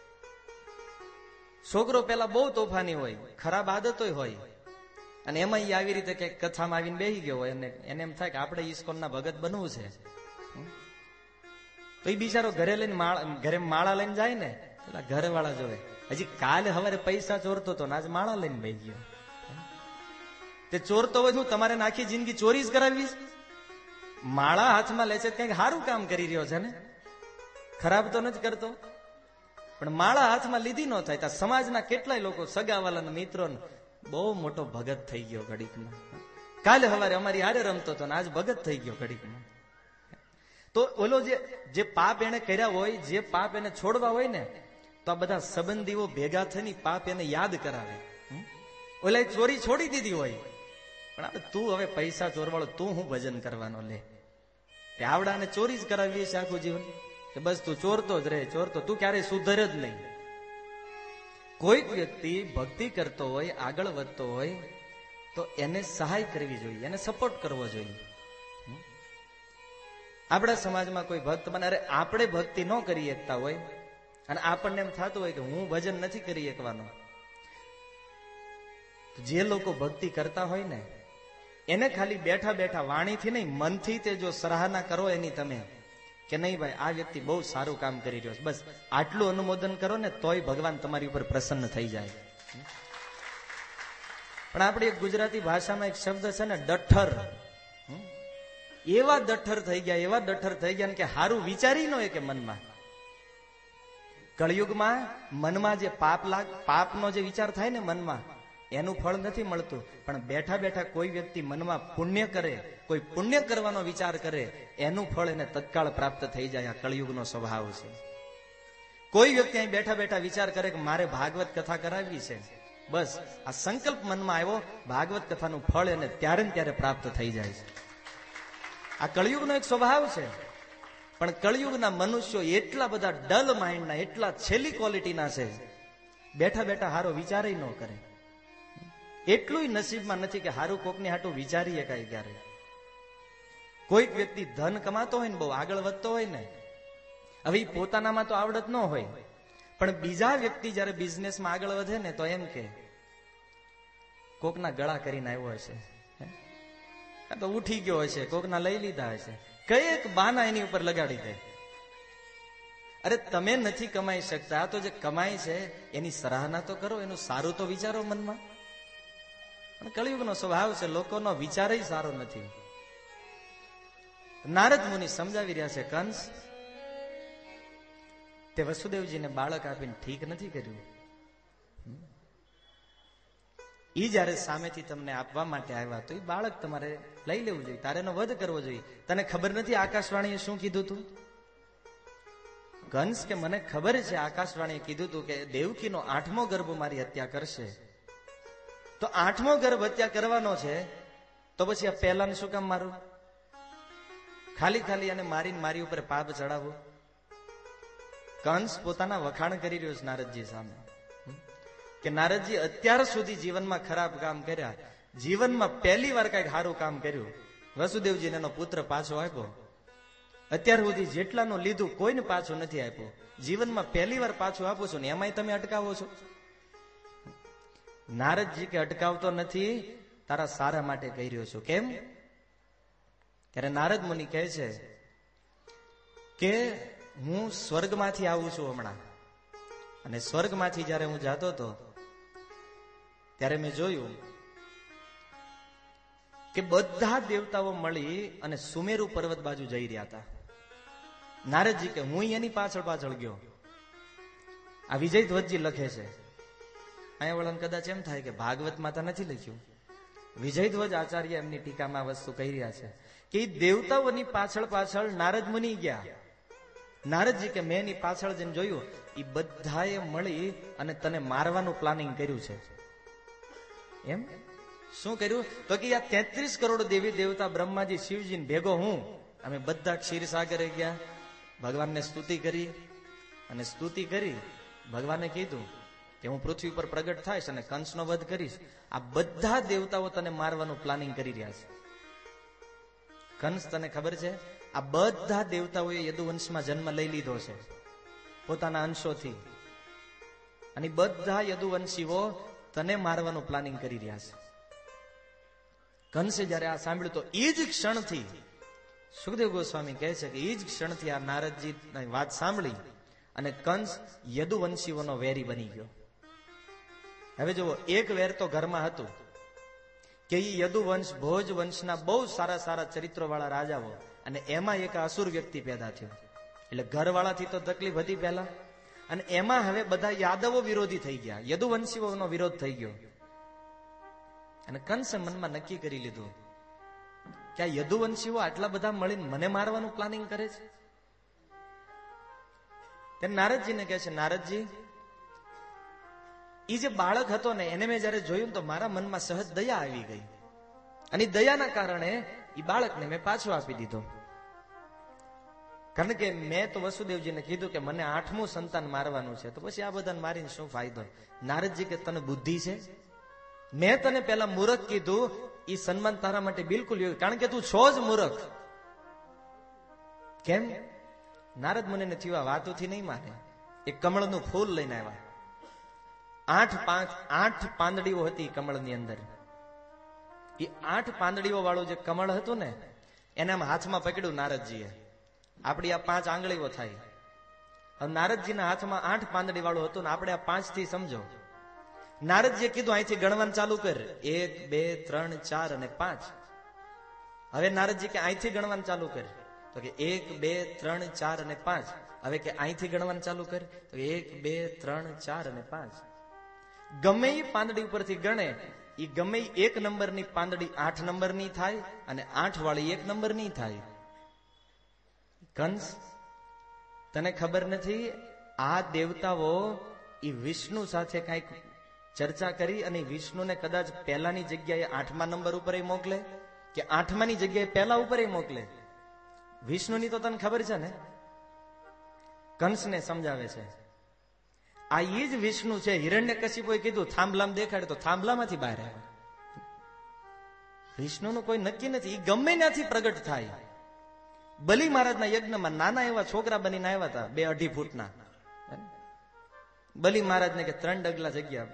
છોકરો પેલા બહુ તોફાની હોય, ખરાબ આદતો હોય, અને એમાં એ આવી રીતે કઈક કથામાં આવીને બેસી ગયો હોય અને એને એમ થાય કે આપણે ઈસ્કોનના ભગત બનવું છે, તો એ બિચારો ઘરે લઈને ઘરે માળા લઈને જાય ને, પેલા ઘરે વાળા જોવે, હજી કાલે સવારે પૈસા ચોરતો હતો ને આજ માળા લઈને બેસી ગયો. તે ચોરતો હોય, હું તમારે આખી જિંદગી ચોરી જ કરાવીશ? માળા હાથમાં લે છે કઈક સારું કામ કરી રહ્યો છે ને, ખરાબ તો નથી કરતો. પણ માળા હાથમાં લીધી ન થાય તો સમાજના કેટલાય લોકો, સગાવાલા મિત્રો, બહુ મોટો ભગત થઈ ગયો ઘડીકમાં. કાલે સવારે અમારી હારે રમતો હતો ને આજ ભગત થઈ ગયો ઘડીકમાં. તો ઓલો જે જે પાપ એને કર્યા હોય, જે પાપ એને છોડવા હોય ને, તો આ બધા સંબંધીઓ ભેગા થઈને પાપ એને યાદ કરાવે. ઓલા ચોરી છોડી દીધી હોય, પણ તું હવે પૈસા ચોરવાળો, તું હું ભજન કરવાનો લે? આવડાને ચોરી જ કરાવીએ છે આખું જીવન, કે બસ તું ચોરતો જ રહે, ચોરતો, તું ક્યારેય સુધર જ નહીં. કોઈક વ્યક્તિ ભક્તિ કરતો હોય, આગળ વધતો હોય, તો એને સહાય કરવી જોઈએ, એને સપોર્ટ કરવો જોઈએ. આપણા સમાજમાં કોઈ ભક્ત બને, અરે આપણે ભક્તિ ન કરી શકતા હોય અને આપણને એમ થતું હોય કે હું ભજન નથી કરી શકવાનો, જે લોકો ભક્તિ કરતા હોય ને એને ખાલી બેઠા બેઠા વાણીથી નહીં, મનથી તે જો સરાહના કરો એની, તમે કે નહીં ભાઈ આ વ્યક્તિ બહુ સારું કામ કરી રહ્યો છે, બસ આટલું અનુમોદન કરો ને તોય ભગવાન તમારી ઉપર પ્રસન્ન થઈ જાય. પણ આપણી એક ગુજરાતી ભાષામાં એક શબ્દ છે ને, ડઠ્ઠર. એવા ડઠ્ઠર થઈ ગયા, એવા ડઠ્ઠર થઈ ગયા કે સારું વિચારી ન હોય કે મનમાં. કળિયુગમાં મનમાં જે પાપ લાગ પાપનો જે વિચાર થાય ને મનમાં, એનું ફળ નથી મળતું. પણ બેઠા બેઠા કોઈ વ્યક્તિ મનમાં પુણ્ય કરે, કોઈ પુણ્ય કરવાનો વિચાર કરે, એનું ફળ એને તત્કાળ પ્રાપ્ત થઈ જાય. આ કળિયુગનો સ્વભાવ છે. કોઈ વ્યક્તિ અહીં બેઠા બેઠા વિચાર કરે કે મારે ભાગવત કથા કરાવવી છે, બસ આ સંકલ્પ મનમાં આવ્યો, ભાગવત કથાનું ફળ એને ત્યારે ને ત્યારે પ્રાપ્ત થઈ જાય છે. આ કળિયુગનો એક સ્વભાવ છે. પણ કળિયુગના મનુષ્યો એટલા બધા ડલ માઇન્ડના, એટલા છેલ્લી ક્વોલિટીના છે, બેઠા બેઠા હારો વિચારે ન કરે. એટલું નસીબમાં નથી કે હારું કોકની હાટું વિચારીએ કાંઈ. ક્યારે કોઈક વ્યક્તિ ધન કમાતો હોય ને, બહુ આગળ વધતો હોય ને, હવે પોતાનામાં તો આવડત ન હોય, પણ બીજા વ્યક્તિ જયારે બિઝનેસમાં આગળ વધે ને, તો એમ કે કોકના ગળા કરીને આવ્યો હશે, તો ઉઠી ગયો હશે, કોકના લઈ લીધા હશે, કઈક બાના એની ઉપર લગાડી દે. અરે તમે નથી કમાઈ શકતા, તો જે કમાય છે એની સરાહના તો કરો, એનું સારું તો વિચારો મનમાં. પણ કળિયુગનો સ્વભાવ છે, લોકોનો વિચાર સારો નથી. નારદ મુનિ સમજાવી રહ્યા છે, કંસ તે વસુદેવજીને બાળક આપીને ઠીક નથી કર્યું. ઈ જયારે સામેથી તમને આપવા માટે આવ્યા તો એ બાળક તમારે લઈ લેવું જોઈએ, તારે એનો વધ કરવો જોઈએ. તને ખબર નથી આકાશવાણીએ શું કીધું તું? કંસ કે મને ખબર છે આકાશવાણીએ કીધું તું કે દેવકીનો આઠમો ગર્ભ મારી હત્યા કરશે. તો આઠમો ગર્ભ હત્યા કરવાનો છે તો પછી આ પહેલાને શું કામ મારું? ખાલી ખાલી અને મારીને મારી ઉપર પાપ ચડાવવું. કંસ પોતાના વખાણ કરી રહ્યો છે નારદજી સામે કે નારદજી અત્યાર સુધી જીવનમાં ખરાબ કામ કર્યા, જીવનમાં પહેલી વાર કઈક સારું કામ કર્યું, વસુદેવજીને એનો પુત્ર પાછો આપ્યો. અત્યાર સુધી જેટલાનું લીધું કોઈને પાછું નથી આપ્યું, જીવનમાં પહેલી વાર પાછું આપું છું ને એમાંય તમે અટકાવો છો. નારદજી કે અટકાવતો નથી, તારા સારા માટે કહી રહ્યો છું. કેમ? ત્યારે નારદ મુનિ કહે છે કે હું સ્વર્ગમાંથી આવું છું હમણાં, અને સ્વર્ગમાંથી જયારે હું જાતો હતો ત્યારે મેં જોયું કે બધા દેવતાઓ મળી અને સુમેરુ પર્વત બાજુ જઈ રહ્યા હતા. નારદજી કે હું એની પાછળ પાછળ ગયો. આ વિજય ધ્વજજી લખે છે. અહીંયા વળાને કદાચ એમ થાય કે ભાગવત માતા નથી લખ્યું. વિજય ધ્વજ આચાર્ય એમની ટીકામાં વસ્તુ કહી રહ્યા છે કે દેવતાઓની પાછળ પાછળ નારદ મુનિ ગયા. નારદજી કે મેં એની પાછળ જઈને જોયું, એ બધાએ મળી અને તને મારવાનું પ્લાનિંગ કર્યું છે. એમ શું કર્યું? તો કે આ તેત્રીસ કરોડ દેવી દેવતા બ્રહ્માજી શિવજી ભેગો હું, અમે બધા ક્ષીરસાગરે ગયા, ભગવાનને સ્તુતિ કરી, અને સ્તુતિ કરી ભગવાને કીધું કે હું પૃથ્વી પર પ્રગટ થઈશ અને કંસનો વધ કરીશ. આ બધા દેવતાઓ તને મારવાનું પ્લાનિંગ કરી રહ્યા છે. કંસ તને ખબર છે આ બધા દેવતાઓએ યદુવંશમાં જન્મ લઈ લીધો છે પોતાના અંશોથી, અને બધા યદુવંશીઓ તને મારવાનું પ્લાનિંગ કરી રહ્યા છે. કંસે જયારે આ સાંભળ્યું તો એ જ ક્ષણથી સુખદેવ ગોસ્વામી કહે છે કે એ જ ક્ષણથી આ નારદજી વાત સાંભળી અને કંસ યદુવંશીઓનો વેરી બની ગયો. હવે જુઓ, એક વેર તો ઘરમાં હતું કે એ યદુવંશ ભોજ વંશના બહુ સારા સારા ચરિત્રો વાળા રાજાઓ, અને એમાં એક અસુર વ્યક્તિ પેદા થયો. એટલે ઘરવાળાથી તો તકલીફ હતી પહેલા, અને એમાં હવે બધા યાદવો વિરોધી થઈ ગયા, યદુવંશીઓનો વિરોધ થઈ ગયો. અને કંસે મનમાં નક્કી કરી લીધું કે આ યદુવંશીઓ આટલા બધા મળીને મને મારવાનું પ્લાનિંગ કરે છે. તે નારદજીને કહે છે, નારદજી, એ જે બાળક હતો ને એને મેં જયારે જોયું તો મારા મનમાં સહજ દયા આવી ગઈ, અને દયાના કારણે એ બાળકને મેં પાછો આપી દીધો. કારણ કે મેં તો વસુદેવજીને કીધું કે મને આઠમું સંતાન મારવાનું છે, તો પછી આ બધાને મારીને શું ફાયદો? નારદજી કે તને બુદ્ધિ છે? મેં તને પેલા મૂર્ખ કીધું, એ સન્માન તારા માટે બિલકુલ યોગ્ય, કારણ કે તું છો જ મૂર્ખ. કેમ? નારદ મુનિને થયું આ વાતોથી નહીં માને. એક કમળનું ફૂલ લઈને આવ્યા. આઠ પાંચ આઠ પાંદડીઓ હતી કમળની અંદર. એ આઠ પાંદડીઓ વાળું જે કમળ હતું ને એને આમ હાથમાં પકડ્યું નારદજીએ. આપણી આ પાંચ આંગળીઓ થાય. હવે નારદજીના હાથમાં આઠ પાંદડી વાળું હતું ને આપણે આ પાંચ થી સમજો. નારદજીએ કીધું અહીંથી ગણવાનું ચાલુ કર, એક બે ત્રણ ચાર અને પાંચ. હવે નારદજી કે અહીંથી ગણવાનું ચાલુ કર, તો કે એક બે ત્રણ ચાર અને પાંચ. હવે કે અહીંથી ગણવાનું ચાલુ કર, તો એક બે ત્રણ ચાર અને પાંચ. ગમે એ પાંદડી ઉપરથી ગણે, એ ગમે એક નંબરની પાંદડી આઠ નંબરની થાય અને આઠ વાળી એક નંબરની થાય. કંસ, તને ખબર નથી આ દેવતાઓ એ વિષ્ણુ સાથે કઈક ચર્ચા કરી અને વિષ્ણુને કદાચ પહેલાની જગ્યાએ આઠમા નંબર ઉપર મોકલે કે આઠમાની જગ્યાએ પહેલા ઉપર મોકલે. વિષ્ણુની તો તને ખબર છે ને. કંસને સમજાવે છે આ એ જ વિષ્ણુ છે. હિરણ્યકશિપુએ કીધું થાંભલામાં દેખાડે તો થાંભલામાંથી બહાર આવે. વિષ્ણુનું કોઈ નક્કી નથી, એ ગમે ત્યાંથી પ્રગટ થાય. બલી મહારાજના યજ્ઞમાં નાના એવા છોકરા બનીને આવ્યા હતા, બે અઢી ફૂટના. બલી મહારાજને કે ત્રણ ડગલા જગ્યા,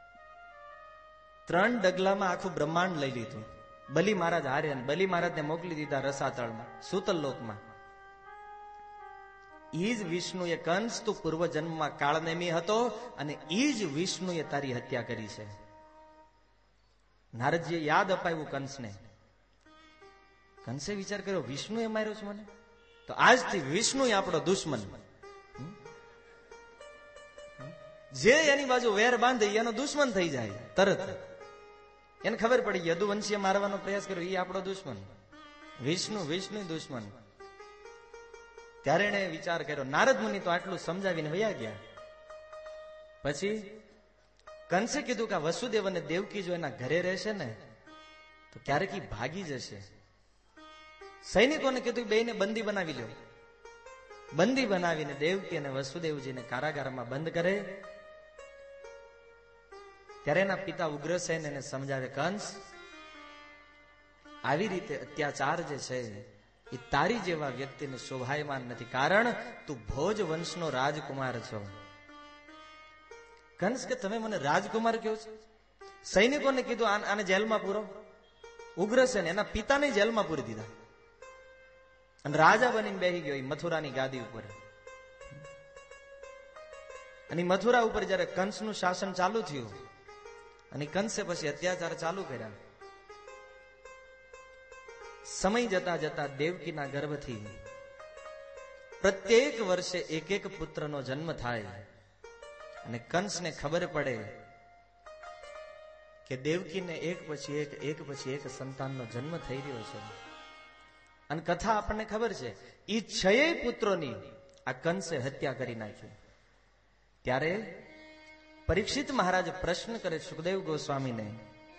ત્રણ ડગલામાં આખું બ્રહ્માંડ લઈ લીધું. બલી મહારાજ હારે, બલી મહારાજને મોકલી દીધા રસાતળમાં, સુતલ લોકમાં. ઈ જ વિષ્ણુએ કંસ તું પૂર્વ જન્મમાં કાળનેમી હતો અને ઈ જ વિષ્ણુએ તારી હત્યા કરી છે. નારદજીએ યાદ અપાવ્યું કંસને. કંસે વિચાર કર્યો વિષ્ણુએ માર્યો છે મને, તો આજથી વિષ્ણુ આપણો દુશ્મન. જે એની બાજુ વેર બાંધે એનો દુશ્મન થઈ જાય તરત. એને ખબર પડી યદુવંશીએ મારવાનો પ્રયાસ કર્યો, એ આપણો દુશ્મન, વિષ્ણુ વિષ્ણુ દુશ્મન. ત્યારે એને વિચાર કર્યો. નારદ મુનિ તો આટલું સમજાવીને વયા ગયા. પછી કંસે કીધું કે આ વસુદેવ અને દેવકી જો એના ઘરે રહેશે ને તો ક્યારેક ઈ ભાગી જશે. સૈનિકોને કીધું બેને બંદી બનાવી લો. બંદી બનાવીને દેવકી અને વસુદેવજીને કારાગારમાં બંધ કરે. ત્યારે એના પિતા ઉગ્રસેન એને સમજાવે, કંસ, આવી રીતે અત્યાચાર જે છે એ તારી જેવા વ્યક્તિને શોભાયમાન નથી, કારણ તું ભોજ વંશનો રાજકુમાર છો. કંસ કે તમે મને રાજકુમાર કહો છો? સૈનિકોને કીધું આને જેલમાં પૂરો. ઉગ્રસેન એના પિતાને જેલમાં પૂરી દીધા અને રાજા બનીને બેસી ગયો મથુરાની ગાદી ઉપર. અને મથુરા ઉપર જયારે કંસનું શાસન ચાલુ થયું અને કંસે પછી અત્યાચાર ચાલુ કર્યા. સમય જતા જતા દેવકીના ગર્ભથી પ્રત્યેક વર્ષે એક એક પુત્રનો જન્મ થાય અને કંસને ખબર પડે કે દેવકીને એક પછી એક એક પછી એક સંતાનનો જન્મ થઈ રહ્યો છે. અને કથા આપણને ખબર છે, ઈ છયે પુત્રોની આ કંસે હત્યા કરી નાખી. ત્યારે પરીક્ષિત મહારાજ પ્રશ્ન કરે સુખદેવ ગોસ્વામીને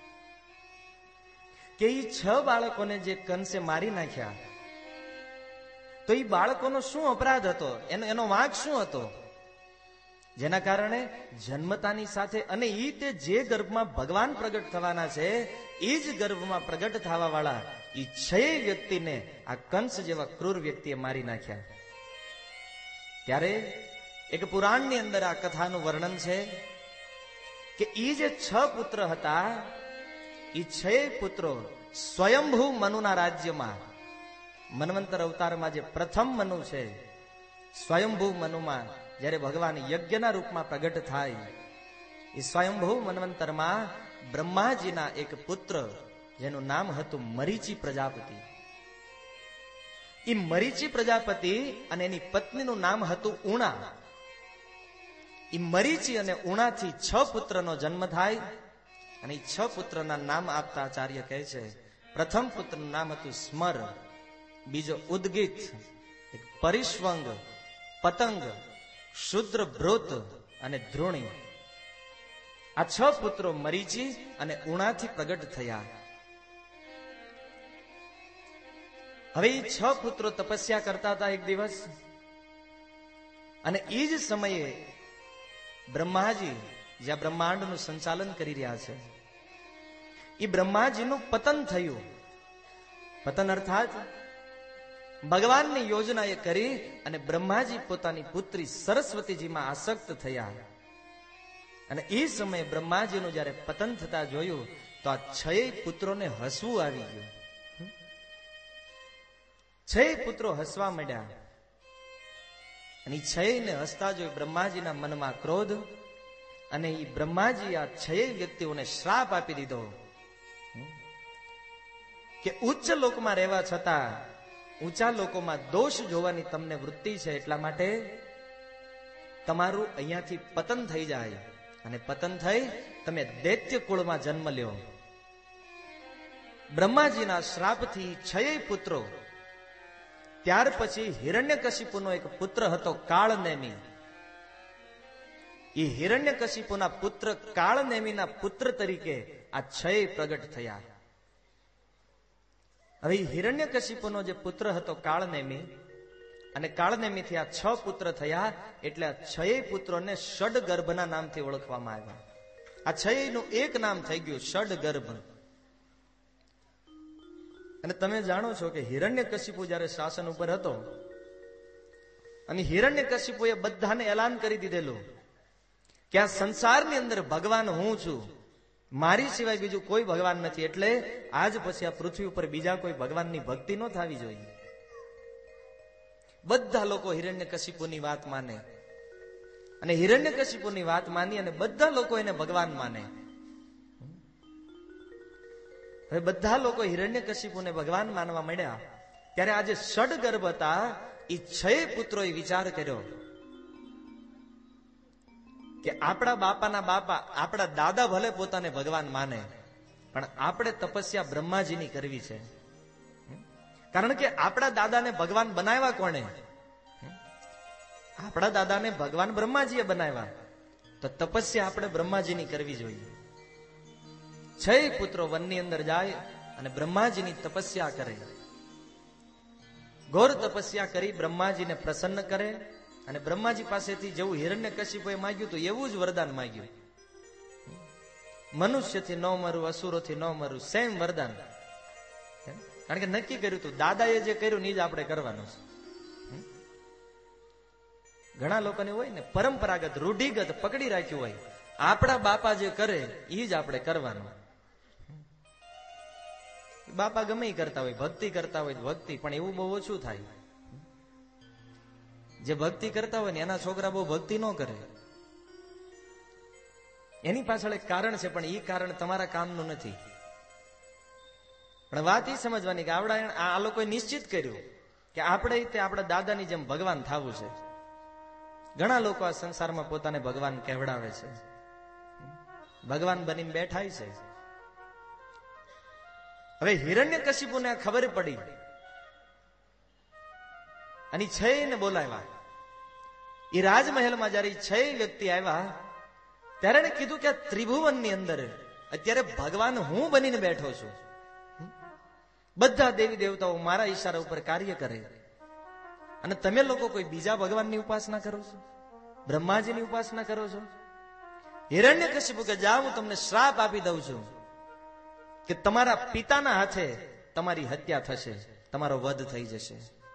કે ઈ છ બાળકોને જે કંસે મારી નાખ્યા તો ઈ બાળકોનો શું અપરાધ હતો, એનો એનો વાંક શું હતો, જેના કારણે જન્મતાની સાથે અને ઈ તે જે ગર્ભમાં ભગવાન પ્રગટ થવાના છે એ જ ગર્ભમાં પ્રગટ થવા વાળા ઈ છય વ્યક્તિને આ કંસ જેવા ક્રૂર વ્યક્તિએ મારી નાખ્યા. ત્યારે એક પુરાણની અંદર આ કથાનું વર્ણન છે કે ઈ જે છ પુત્ર હતા ઈ છ પુત્રો સ્વયંભૂ મનુના રાજ્યમાં, મન્વંતર અવતારમાં જે પ્રથમ મનુ છે, સ્વયંભૂ મનુમાં જ્યારે ભગવાન યજ્ઞના રૂપમાં પ્રગટ થાય એ સ્વયંભૂ મન્વંતરમાં બ્રહ્માજીના એક પુત્ર જેનું નામ હતું મરીચી પ્રજાપતિ. એ મરીચી પ્રજાપતિ અને એની પત્નીનું નામ હતું ઉણા. એ મરીચી અને ઉણાથી છ પુત્રનો જન્મ થાય અને એ છ પુત્રના નામ આપતા આચાર્ય કહે છે, પ્રથમ પુત્રનું નામ હતું સ્મર, બીજો ઉદગીત, એક પરિશ્વંગ, પતંગ, શુદ્ર ભૃત અને ધ્રુણી. આ છ પુત્રો મરીચી અને ઉણાથી પ્રગટ થયા. હવે એ છ પુત્રો તપસ્યા કરતા હતા એક દિવસ અને એ જ સમયે બ્રહ્માજી જ્યાં બ્રહ્માંડનું સંચાલન કરી રહ્યા છે એ બ્રહ્માજીનું પતન થયું. પતન અર્થાત ભગવાનની યોજના એ કરી અને બ્રહ્માજી પોતાની પુત્રી સરસ્વતીજીમાં આસક્ત થયા. અને એ સમયે બ્રહ્માજીનું જયારે પતન થતા જોયું તો આ છય પુત્રોને હસવું આવી ગયું. છય પુત્રો હસવા માંડ્યા અને છયને હસતા જોઈ બ્રહ્માજીના મનમાં ક્રોધ અને એ બ્રહ્માજી આ છય વ્યક્તિઓને શ્રાપ આપી દીધો કે ઉચ્ચ લોકમાં રહેવા છતાં ઊંચા લોકોમાં દોષ જોવાની તમને વૃત્તિ છે, એટલા માટે તમારું અહીંયાથી પતન થઈ જાય અને પતન થઈ તમે દૈત્ય કુળમાં જન્મ લ્યો. બ્રહ્માજીના શ્રાપથી છય પુત્રો, ત્યાર પછી હિરણ્યકશિપુનો એક પુત્ર હતો કાળનેમી. એ હિરણ્યકશિપુના પુત્ર કાળનેમીના પુત્ર તરીકે આ છય પ્રગટ થયા. હવે હિરણ્યકશિપુનો જે પુત્ર હતો કાળનેમી અને કાળનેમીથી આ છ પુત્ર થયા એટલે આ છય પુત્રોને ષડગર્ભના નામથી ઓળખવામાં આવ્યા. આ છયનું એક નામ થઈ ગયું ષડગર્ભ. અને તમે જાણો છો કે હિરણ્યકશિપુ જયારે શાસન ઉપર હતો અને હિરણ્યકશિપુએ બધાને એલાન કરી દીધેલું કે આ સંસારની અંદર ભગવાન હું છું, મારી સિવાય બીજું કોઈ ભગવાન નથી, એટલે આજ પછી આ પૃથ્વી ઉપર બીજા કોઈ ભગવાનની ભક્તિ ન થવી જોઈએ. બધા લોકો હિરણ્યકશિપુની વાત માને અને હિરણ્યકશિપુની વાત માની અને બધા લોકો એને ભગવાન માને. હવે બધા લોકો હિરણ્યકશિપુને ભગવાન માનવા માંડ્યા ત્યારે આજે ષડગર્ભ હતા એ છ પુત્રોએ વિચાર કર્યો કે આપણા બાપાના બાપા, આપણા દાદા ભલે પોતાને ભગવાન માને પણ આપણે તપસ્યા બ્રહ્માજીની કરવી છે. કારણ કે આપણા દાદાને ભગવાન બનાવ્યા કોણે? આપણા દાદાને ભગવાન બ્રહ્માજીએ બનાવ્યા. તો તપસ્યા આપણે બ્રહ્માજીની કરવી જોઈએ. છ પુત્રો વનની અંદર જાય અને બ્રહ્માજીની તપસ્યા કરે. ઘોર તપસ્યા કરી બ્રહ્માજીને પ્રસન્ન કરે અને બ્રહ્માજી પાસેથી જેવું હિરણ્યકશિપુએ માંગ્યું હતું એવું જ વરદાન માંગ્યું. મનુષ્યથી ન મરું, અસુરોથી ન મરું, સેમ વરદાન. કારણ કે નક્કી કર્યું હતું દાદાએ જે કર્યું એ જ આપણે કરવાનું છે. ઘણા લોકોને હોય ને પરંપરાગત રૂઢિગત પકડી રાખ્યું હોય, આપણા બાપા જે કરે એ જ આપણે કરવાનું. બાપા ગમે કરતા હોય, ભક્તિ કરતા હોય ભક્તિ, પણ એવું બહુ ઓછું થાય. જે ભક્તિ કરતા હોય ને એના છોકરા બહુ ભક્તિ ન કરે. એની પાછળ એક કારણ છે, પણ એ કારણ તમારા કામનું નથી. પણ વાત એ સમજવાની કે આવડા આ લોકોએ નિશ્ચિત કર્યું કે આપણે તે આપણા દાદાની જેમ ભગવાન થવું છે. ઘણા લોકો આ સંસારમાં પોતાને ભગવાન કહેવડાવે છે, ભગવાન બનીને બેઠા છે. હવે હિરણ્યકશિપુને ખબર પડી અને છ ને બોલાવ્યા. એ રાજમહેલમાં જયારે છ વ્યક્તિ આવ્યા ત્યારે એને કીધું કે ત્રિભુવનની અંદર અત્યારે ભગવાન હું બનીને બેઠો છું. બધા દેવી દેવતાઓ મારા ઈશારા ઉપર કાર્ય કરે અને તમે લોકો કોઈ બીજા ભગવાનની ઉપાસના કરો છો, બ્રહ્માજીની ઉપાસના કરો છો. હિરણ્યકશિપુ કે જા, હું તમને શ્રાપ આપી દઉં છું કે તમારા પિતાના હાથે તમારી હત્યા થશે, તમારો વધ થઈ જશે.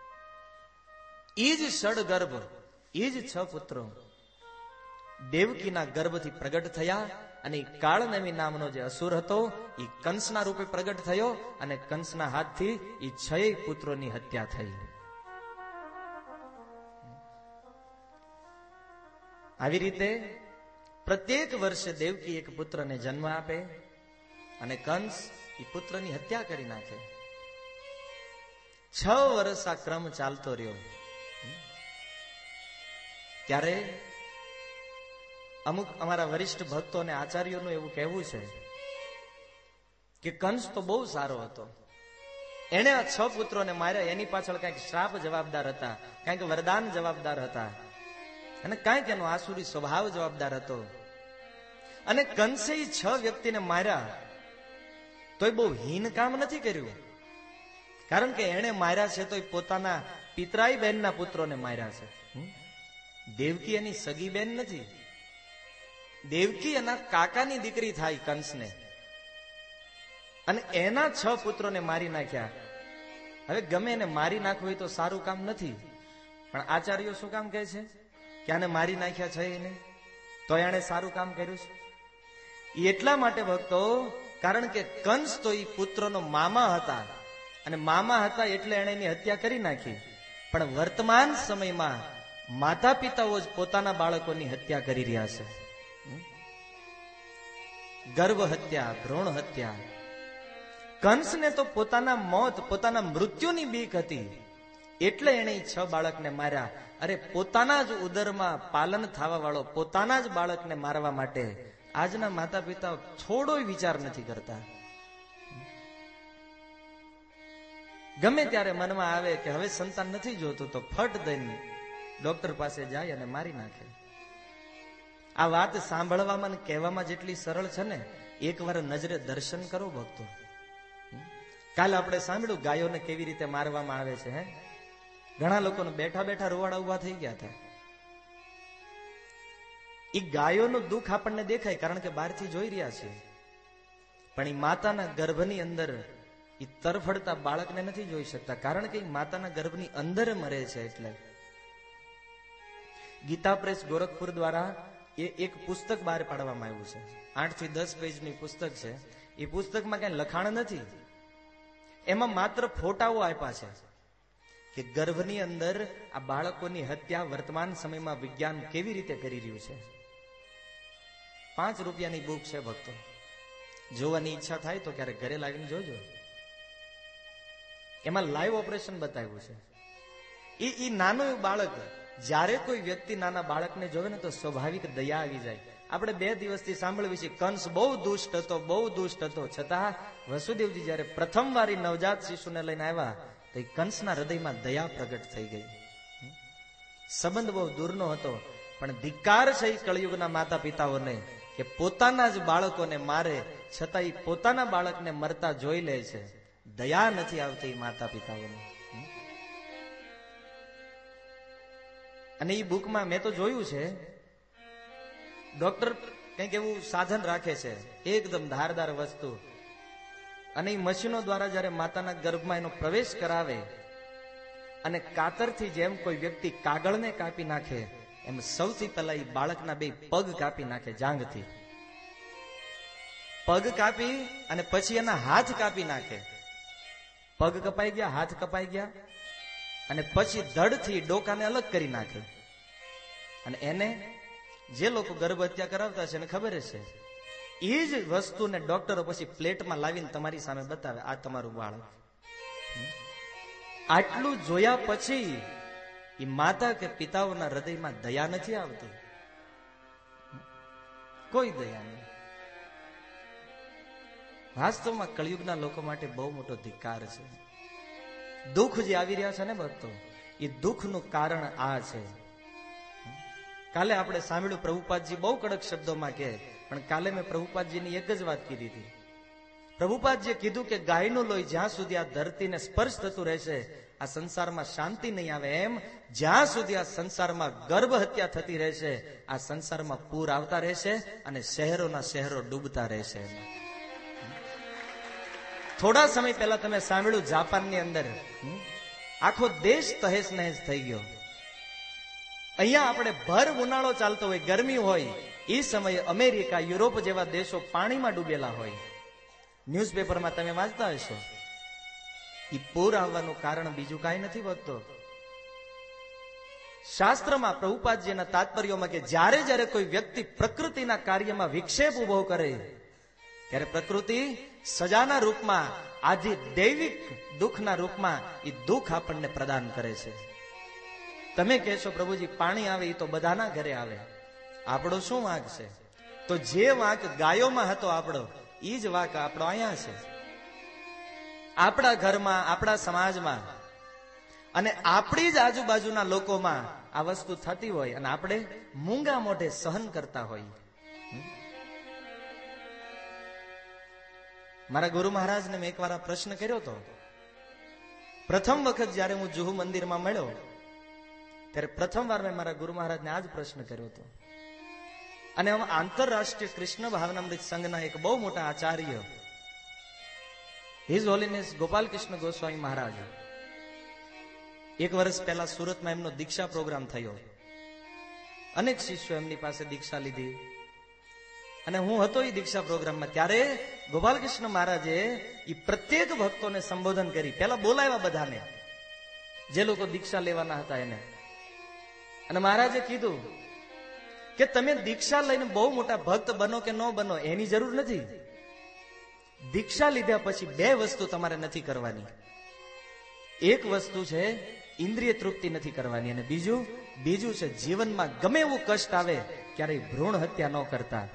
એ જ ષડગર્ભ, એ જ છ પુત્રો દેવકીના ગર્ભથી પ્રગટ થયા અને કાળનેમી નામનો જે અસુર હતો એ કંસના રૂપે પ્રગટ થયો અને કંસના હાથથી એ છ પુત્રોની હત્યા થઈ. આવી રીતે પ્રત્યેક વર્ષે દેવકી એક પુત્રને જન્મ આપે અને કંસ એ પુત્રની હત્યા કરી નાખે. છ વર્ષ આ ક્રમ ચાલતો રહ્યો. ત્યારે અમુક અમારા વરિષ્ઠ ભક્તો અને આચાર્યોનું એવું કહેવું છે કે કંસ તો બહુ સારો હતો, એને આ છ પુત્રોને માર્યા એની પાછળ કઈક શ્રાપ જવાબદાર હતા, કઈક વરદાન જવાબદાર હતા અને કઈક એનો આસુરી સ્વભાવ જવાબદાર હતો. અને કંસે છ વ્યક્તિને માર્યા તો બહુ હીન કામ નથી કર્યું, કારણ કે એને માર્યા છે તો પોતાના પિતરાઈ બહેનના પુત્રોને માર્યા છે. દેવકી એની સગી બેન નથી, દેવકી એના કાકાની દીકરી થાય કંસને, અને એના છ પુત્રોને મારી નાખ્યા. હવે ગમે એને મારી નાખવું હોય તો સારું કામ નથી, પણ આચાર્યો શું કામ કહે છે કે આને મારી નાખ્યા છે એને તો એણે સારું કામ કર્યું છે. એટલા માટે ભક્તો, કારણ કે કંસ તો એ પુત્રનો મામા હતા અને મામા હતા એટલે એણે એની હત્યા કરી નાખી. પણ વર્તમાન સમયમાં માતા પિતાઓ જ પોતાના બાળકોની હત્યા કરી રહ્યા છે. ગર્ભ હત્યા, ભ્રૂણ હત્યા. કંસને તો પોતાના મોત, પોતાના મૃત્યુની બીક હતી એટલે એને છ બાળકને માર્યા. અરે પોતાના જ ઉદરમાં પાલન થવા વાળો પોતાના જ બાળકને મારવા માટે આજના માતા પિતા થોડો વિચાર નથી કરતા. ગમે ત્યારે મનમાં આવે કે હવે સંતાન નથી જોતું તો ફટ દઈને ડોક્ટર પાસે જાય અને મારી નાખે. આ વાત સાંભળવામાં અને કહેવામાં જેટલી સરળ છે ને, એકવાર નજરે દર્શન કરો ભક્તો. કાલે આપણે સાંભળ્યું ગાયોને કેવી રીતે મારવામાં આવે છે. હે ઘણા લોકોને બેઠા બેઠા રોવાડા ઉભા થઈ ગયા હતા. એ ગાયોનું દુઃખ આપણને દેખાય કારણ કે બહારથી જોઈ રહ્યા છે, પણ એ માતાના ગર્ભની અંદર એ તરફડતા બાળકને નથી જોઈ શકતા, કારણ કે માતાના ગર્ભની અંદર મરે છે. એટલે ગીતા પ્રેસ ગોરખપુર દ્વારા એ એક પુસ્તક બહાર પાડવામાં આવ્યું છે. આઠ થી દસ પેજની પુસ્તક છે. એ પુસ્તકમાં કઈ લખાણ નથી, એમાં માત્ર ફોટાઓ આપ્યા છે કે ગર્ભની અંદર આ બાળકોની હત્યા વર્તમાન સમયમાં વિજ્ઞાન કેવી રીતે કરી રહ્યું છે. પાંચ રૂપિયાની બુક છે ભક્તો, જોવાની ઈચ્છા થાય તો ક્યારેક ઘરે લાવીને જોજો. એમાં લાઈવ ઓપરેશન બતાવ્યું છે. એ એ નાનું બાળક, જ્યારે કોઈ વ્યક્તિ નાના બાળકને જોવે ને તો સ્વાભાવિક દયા આવી જાય. આપણે બે દિવસથી સાંભળ્યું છે કંસ બહુ દુષ્ટ હતો, બહુ દુષ્ટ હતો. છતાં વસુદેવજી જયારે પ્રથમ વાર નવજાત શિશુને લઈને આવ્યા તો એ કંસના હૃદયમાં દયા પ્રગટ થઈ ગઈ. સંબંધ બહુ દૂરનો હતો, પણ ધિક્કાર છે એ કળિયુગના માતા પિતાઓને કે પોતાના જ બાળકોને મારે, છતાં એ પોતાના બાળકને મરતા જોઈ લે છે. દયા નથી આવતી માતા પિતાઓને. અને એ બુકમાં મેં તો જોયું છે, ડોક્ટર કંઈક એવું સાધન રાખે છે, એકદમ ધારદાર વસ્તુ, અને એ મશીનો દ્વારા જયારે માતાના ગર્ભમાં એનો પ્રવેશ કરાવે અને કાતરથી જેમ કોઈ વ્યક્તિ કાગળને કાપી નાખે એમ સૌથી પહેલા એ બાળકના બે પગ કાપી નાખે જાંઘથી. પગ કાપી અને પછી એના હાથ કાપી નાખે. પગ કપાઈ ગયા, હાથ કપાઈ ગયા, અને પછી ધડથી ડોકાને અલગ કરી નાખે. અને એને જે લોકો ગર્ભ હત્યા કરાવતા છે એને ખબર છે, એ જ વસ્તુને ડોક્ટરો પછી પ્લેટમાં લાવીને તમારી સામે બતાવે, આ તમારું બાળક. આટલું જોયા પછી એ માતા કે પિતાઓના હૃદયમાં દયા નથી આવતી, કોઈ દયા નહીં. વાસ્તવમાં કળિયુગના લોકો માટે બહુ મોટો ધિક્કાર છે. દુઃખ જે આવી રહ્યા છે ને ભક્તો, એ દુઃખનું કારણ આ છે. કાલે આપણે સાંભળ્યું, પ્રભુપાદજી બહુ કડક શબ્દોમાં કહે, પણ કાલે મેં પ્રભુપાદજીની એક જ વાત કીધી હતી. પ્રભુપાદજીએ કીધું કે ગાયનું લોહી જ્યાં સુધી આ ધરતીને સ્પર્શ થતું રહેશે આ સંસારમાં શાંતિ નહીં આવે, એમ જ્યાં સુધી આ સંસારમાં ગર્ભ હત્યા થતી રહેશે આ સંસારમાં પૂર આવતા રહેશે અને શહેરોના શહેરો ડૂબતા રહેશે. થોડા સમય પહેલા તમે સાંભળ્યું, જાપાનની અંદર આખો દેશ તહેસ નહેસ થઈ ગયો. અહીંયા આપણે ભર ઉનાળો ચાલતો હોય, ગરમી હોય, એ સમયે અમેરિકા, યુરોપ જેવા દેશો પાણીમાં ડૂબેલા હોય. ન્યૂઝપેપરમાં તમે વાંચતા હશો. એ પૂર આવવાનું કારણ બીજું કાંઈ નથી હોતું. શાસ્ત્રમાં પ્રભુપાદજીના તાત્પર્યોમાં કે જ્યારે જ્યારે કોઈ વ્યક્તિ પ્રકૃતિના કાર્યમાં વિક્ષેપ ઉભો કરે ત્યારે પ્રકૃતિ સજાના રૂપમાં, આદિ દૈવિક દુઃખના રૂપમાં એ દુઃખ આપણને પ્રદાન કરે છે. તમે કહેશો પ્રભુજી પાણી આવે એ તો બધાના ઘરે આવે, આપણો શું વાંક છે? તો જે વાંક ગાયોમાં હતો આપણો, એ જ વાંક આપણો અહીંયા છે. આપણા ઘરમાં, આપણા સમાજમાં અને આપણી જ આજુબાજુના લોકોમાં આ વસ્તુ થતી હોય અને આપણે મૂંગા મોઢે સહન કરતા હોય. મારા ગુરુ મહારાજને મેં એકવાર આ પ્રશ્ન કર્યો હતો. પ્રથમ વખત જયારે હું જુહુ મંદિરમાં મળ્યો ત્યારે પ્રથમ વાર મેં મારા ગુરુ મહારાજને આ જ પ્રશ્ન કર્યો હતો. અને આંતરરાષ્ટ્રીય કૃષ્ણ ભાવનામૃત સંઘના એક બહુ મોટા આચાર્ય હિઝ હોલીનેસ ગોપાલ કૃષ્ણ ગોસ્વામી મહારાજ, એક વર્ષ પહેલા સુરતમાં એમનો દીક્ષા પ્રોગ્રામ થયો. અનેક શિષ્યો એમની પાસે દીક્ષા લીધી અને હું હતો એ દીક્ષા પ્રોગ્રામમાં. ત્યારે ગોપાલ કૃષ્ણ મહારાજે એ પ્રત્યેક ભક્તોને સંબોધન કરી. પહેલા બોલાવ્યા બધાને, જે લોકો દીક્ષા લેવાના હતા એને. અને મહારાજે કીધું કે તમે દીક્ષા લઈને બહુ મોટા ભક્ત બનો કે ન બનો એની જરૂર નથી. દીક્ષા લીધા પછી બે વસ્તુ તમારે નથી કરવાની. એક વસ્તુ છે ઇન્દ્રિય તૃપ્તિ નથી કરવાની, અને બીજું બીજું છે જીવનમાં ગમે એવું કષ્ટ આવે ક્યારેય ભ્રૂણ હત્યા ન કરતા.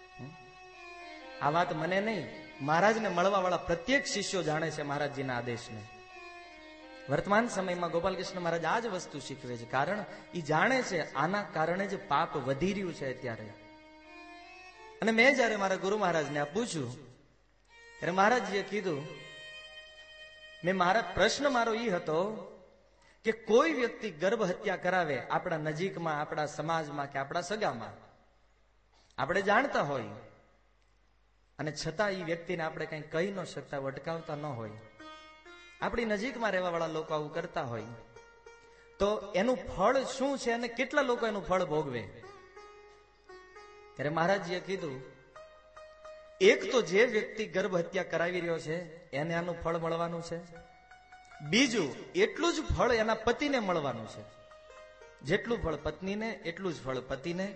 આ વાત મને નહીં, મહારાજને મળવા વાળા પ્રત્યેક શિષ્યો જાણે છે મહારાજજીના આદેશને. વર્તમાન સમયમાં ગોપાલ કૃષ્ણ મહારાજ આ જ વસ્તુ શીખવે છે, કારણ એ જાણે છે આના કારણે જ પાપ વધી રહ્યું છે અત્યારે. અને મેં જયારે મારા ગુરુ મહારાજને આ પૂછ્યું ત્યારે મહારાજજીએ કીધું, મેં મારા પ્રશ્ન મારો એ હતો કે કોઈ વ્યક્તિ ગર્ભ હત્યા કરાવે આપણા નજીકમાં, આપણા સમાજમાં કે આપણા સગામાં, આપણે જાણતા હોય અને છતાં એ વ્યક્તિને આપણે કઈ કહી ન શકતા, અટકાવતા ન હોય, આપણી નજીકમાં રહેવા વાળા લોકો આવું કરતા હોય, તો એનું ફળ શું છે અને કેટલા લોકો એનું ફળ ભોગવે? ત્યારે મહારાજજીએ કીધું, એક તો જે વ્યક્તિ ગર્ભ હત્યા કરાવી રહ્યો છે એને આનું ફળ મળવાનું છે. બીજું, એટલું જ ફળ એના પતિને મળવાનું છે. જેટલું ફળ પત્નીને એટલું જ ફળ પતિને,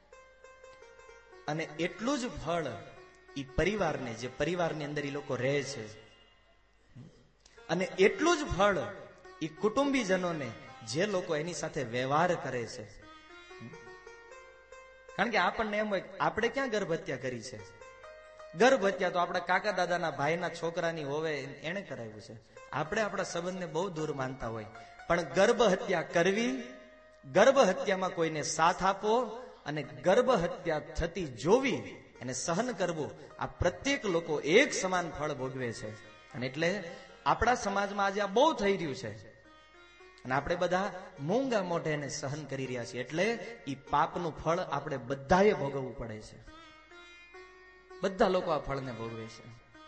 અને એટલું જ ફળ એ પરિવારને, જે પરિવારની અંદર એ લોકો રહે છે, અને એટલું જ ફળ એ કુટુંબીજનોને, જે લોકો એની સાથે વ્યવહાર કરે છે. કારણ કે આપણને એમ હોય આપણે ક્યાં ગર્ભ હત્યા કરી છે. ગર્ભ હત્યા તો આપણા કાકા દાદાના ભાઈના છોકરાની હોવે એને કરાવ્યું છે. આપણે આપણા સંબંધને બહુ દૂર માનતા હોય, પણ ગર્ભ હત્યા કરવી, ગર્ભ હત્યામાં કોઈને સાથ આપવો અને ગર્ભ હત્યા થતી જોવી, એને સહન કરવું, આ પ્રત્યેક લોકો એક સમાન ફળ ભોગવે છે. અને એટલે આપણા સમાજમાં આજે આ બહુ થઈ રહ્યું છે અને આપણે બધા મૂંગા મોઢે એને સહન કરી રહ્યા છીએ. એટલે એ પાપનું ફળ આપણે બધાએ ભોગવવું પડે છે. બધા લોકો આ ફળને ભોગવે છે.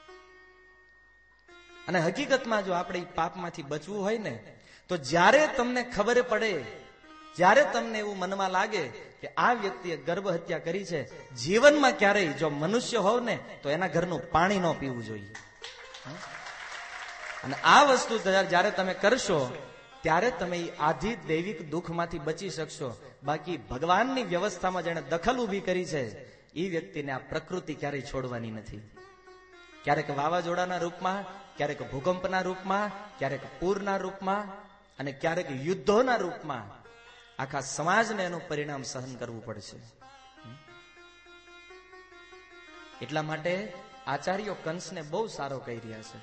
અને હકીકતમાં જો આપણે પાપમાંથી બચવું હોય ને, તો જ્યારે તમને ખબર પડે, જ્યારે તમને એવું મનમાં લાગે કે આ વ્યક્તિએ ગર્ભ હત્યા કરી છે, જીવનમાં ક્યારેય જો મનુષ્ય હોવ ને તો એના ઘરનું પાણી ન પીવું જોઈએ. અને આ વસ્તુ જ્યારે તમે કરશો ત્યારે તમે આધિ દૈવિક દુઃખમાંથી બચી શકશો. બાકી ભગવાનની વ્યવસ્થામાં જેને દખલ ઉભી કરી છે એ વ્યક્તિને આ પ્રકૃતિ ક્યારેય છોડવાની નથી. ક્યારેક વાવાઝોડાના રૂપમાં, ક્યારેક ભૂકંપના રૂપમાં, ક્યારેક પૂરના રૂપમાં અને ક્યારેક યુદ્ધોના રૂપમાં આખા સમાજને એનું પરિણામ સહન કરવું પડશે. એટલા માટે આચાર્યો કંસને બહુ સારો કહી રહ્યા છે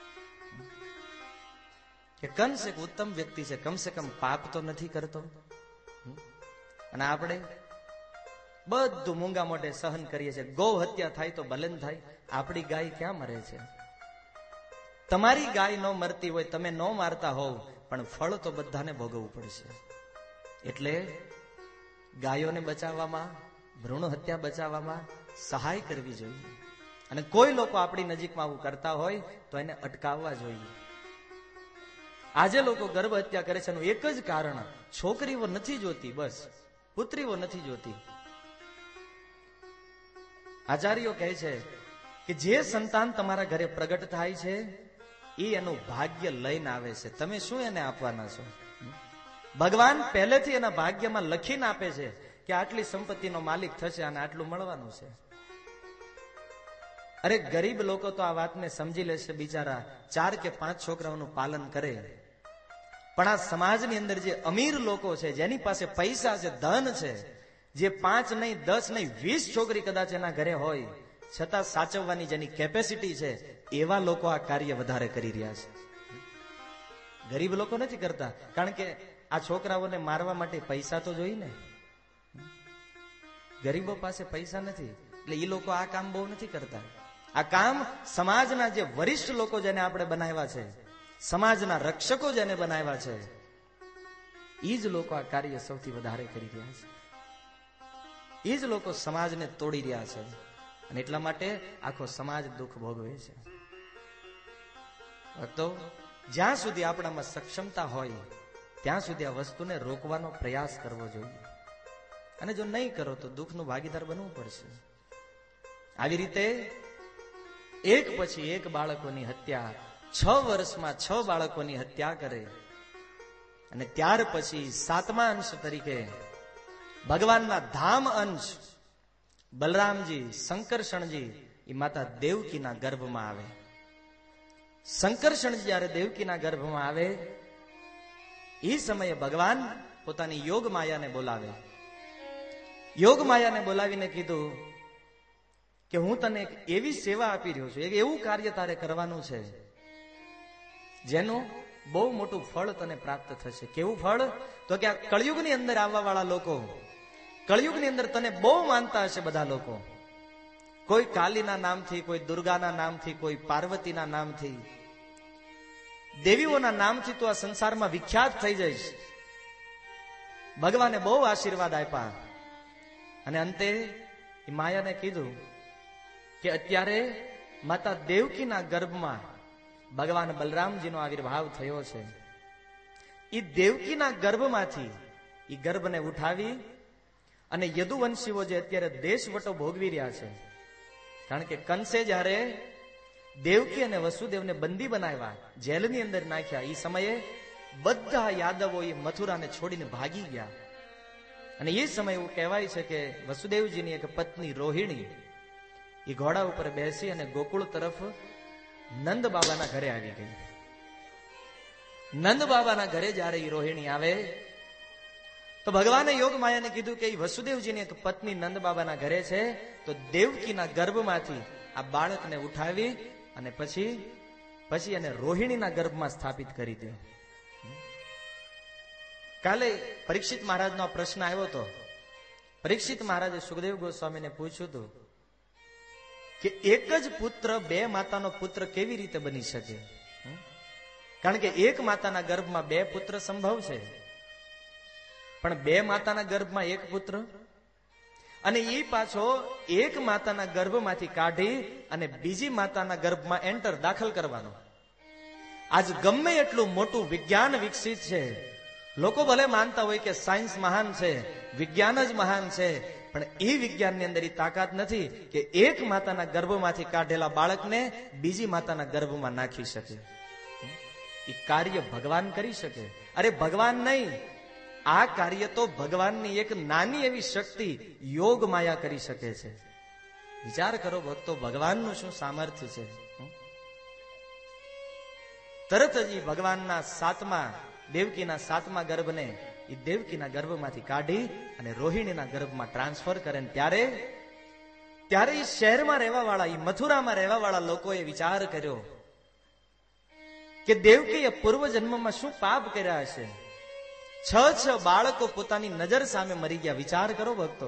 કે કંસ એક ઉત્તમ વ્યક્તિ છે, કમસે કમ પાપ તો નથી કરતો. અને આપણે બધું મૂંગા મોઢે સહન કરીએ છીએ. ગૌ હત્યા થાય તો ભલે થાય, આપણી ગાય ક્યાં મરે છે? તમારી ગાય ન મરતી હોય, તમે ન મારતા હોવ, પણ ફળ તો બધાને ભોગવવું પડશે. એટલે ગાયોને બચાવવામાં, ભ્રૂણ હત્યા બચાવવામાં સહાય કરવી જોઈએ. અને કોઈ લોકો આપણી નજીકમાં આવું કરતા હોય તો એને અટકાવવા જોઈએ. આજે લોકો ગર્ભ હત્યા કરે છે એનું એક જ કારણ, છોકરીઓ નથી જોતી, બસ પુત્રીઓ નથી જોતી. આચાર્યો કહે છે કે જે સંતાન તમારા ઘરે પ્રગટ થાય છે એ એનું ભાગ્ય લઈને આવે છે. તમે શું એને આપવાના છો? ભગવાન પહેલેથી એના ભાગ્યમાં લખીને આપે છે કે આટલી સંપત્તિનો માલિક થશે અને આટલું મળવાનું છે. અરે ગરીબ લોકો તો આ વાતને સમજી લેશે, બિચારા ચાર કે પાંચ છોકરાઓનું પાલન કરે. પણ આ સમાજની અંદર જે અમીર લોકો છે, જેની પાસે પૈસા છે, ધન છે, જે પાંચ નહીં, દસ નહીં, વીસ છોકરી કદાચ એના ઘરે હોય છતાં સાચવવાની જેની કેપેસિટી છે, એવા લોકો આ કાર્ય વધારે કરી રહ્યા છે. ગરીબ લોકો નથી કરતા, કારણ કે આ છોકરાઓને મારવા માટે પૈસા તો જોઈએ ને. ગરીબો પાસે પૈસા નથી એટલે એ લોકો આ કામ બહુ નથી કરતા. આ કામ સમાજના જે વરિષ્ઠ લોકો જેને આપણે બનાવ્યા છે, સમાજના રક્ષકો જેને બનાવ્યા છે, એ જ લોકો આ કાર્ય સૌથી વધારે કરી રહ્યા છે. એ જ લોકો સમાજને તોડી રહ્યા છે અને એટલા માટે આખો સમાજ દુઃખ ભોગવે છે. તો જ્યાં સુધી આપણામાં સક્ષમતા હોય ત્યાં સુધી આ વસ્તુને રોકવાનો પ્રયાસ કરવો જોઈએ. અને જો નહીં કરો તો દુઃખનું ભાગીદાર બનવું પડશે. આવી રીતે એક પછી એક બાળકોની હત્યા, છ વર્ષમાં છ બાળકોની હત્યા કરે અને ત્યાર પછી સાતમા અંશ તરીકે ભગવાનના ધામ અંશ બલરામજી, શંકરષણજી એ માતા દેવકીના ગર્ભમાં આવે. શંકરષણજી જયારે દેવકીના ગર્ભમાં આવે એ સમયે ભગવાન પોતાની યોગ માયાને બોલાવે. યોગ માયાને બોલાવીને કીધું કે હું તને એક એવી સેવા આપી રહ્યો છું, એક એવું કાર્ય તારે કરવાનું છે જેનું બહુ મોટું ફળ તને પ્રાપ્ત થશે. કેવું ફળ? તો કે આ કળિયુગની અંદર આવવા વાળા લોકો, કળિયુગની અંદર તને બહુ માનતા હશે બધા લોકો. કોઈ કાલીના નામથી, કોઈ દુર્ગાના નામથી, કોઈ પાર્વતીના નામથી, દેવીઓના નામથી તો આ સંસારમાં વિખ્યાત થઈ જઈશ. ભગવાને બહુ આશીર્વાદ આપ્યા અને અંતે માયાને કીધું કે અત્યારે માતા દેવકીના ગર્ભમાં ભગવાન બલરામજીનો આવિર્ભાવ થયો છે. એ દેવકીના ગર્ભમાંથી એ ગર્ભને ઉઠાવી અને યદુવંશીઓ જે અત્યારે દેશવટો ભોગવી રહ્યા છે, કારણ કે કંસે જયારે દેવકી અને વસુદેવને બંદી બનાવ્યા, જેલની અંદર નાખ્યા, એ સમયે બધા યાદવો એ મથુરાને છોડીને ભાગી ગયા. અને એ સમય એવું કહેવાય છે કે વસુદેવજીની એક પત્ની રોહિણી એ ઘોડા ઉપર બેસી અને ગોકુળ તરફ નંદ બાબાના ઘરે આવી ગઈ. નંદ બાબાના ઘરે જયારે એ રોહિણી આવે તો ભગવાને યોગ માયાને કીધું કે વસુદેવજીની એક પત્ની નંદ બાબાના ઘરે છે, તો દેવકીના ગર્ભમાંથી આ બાળકને ઉઠાવી અને પછી પછી એને રોહિણીના ગર્ભમાં સ્થાપિત કરી દે. કાલે પરીક્ષિત મહારાજનો પ્રશ્ન આવ્યો હતો. પરીક્ષિત મહારાજે સુખદેવ ગોસ્વામીને પૂછ્યું હતું કે એક જ પુત્ર બે માતાનો પુત્ર કેવી રીતે બની શકે? કારણ કે એક માતાના ગર્ભમાં બે પુત્ર સંભવ છે, પણ બે માતાના ગર્ભમાં એક પુત્ર, અને એ પાછો એક માતાના ગર્ભમાંથી કાઢી અને બીજી માતાના ગર્ભમાં એન્ટર દાખલ કરવાનો. આજ ગમે એટલું મોટું વિજ્ઞાન વિકસિત છે, લોકો ભલે માનતા હોય કે સાયન્સ મહાન છે, વિજ્ઞાન જ મહાન છે, પણ એ વિજ્ઞાનની અંદર એ તાકાત નથી કે એક માતાના ગર્ભમાંથી કાઢેલા બાળકને બીજી માતાના ગર્ભમાં નાખી શકે. એ કાર્ય ભગવાન કરી શકે. અરે ભગવાન નહીં, આ કાર્ય તો ભગવાનની એક નાની એવી શક્તિ યોગ માયા કરી શકે છે. વિચાર કરો ભક્તો, ભગવાનનું શું સામર્થ્ય છે. તરત જ ભગવાનના સાતમા દેવકીના સાતમા ગર્ભને એ દેવકીના ગર્ભમાંથી કાઢી અને રોહિણીના ગર્ભમાં ટ્રાન્સફર કરે. ત્યારે ત્યારે એ શહેરમાં રહેવા વાળા, એ મથુરામાં રહેવા વાળા લોકોએ વિચાર કર્યો કે દેવકીએ પૂર્વ જન્મમાં શું પાપ કર્યા હશે. છ છ બાળકો પોતાની નજર સામે મરી ગયા. વિચાર કરો ભક્તો.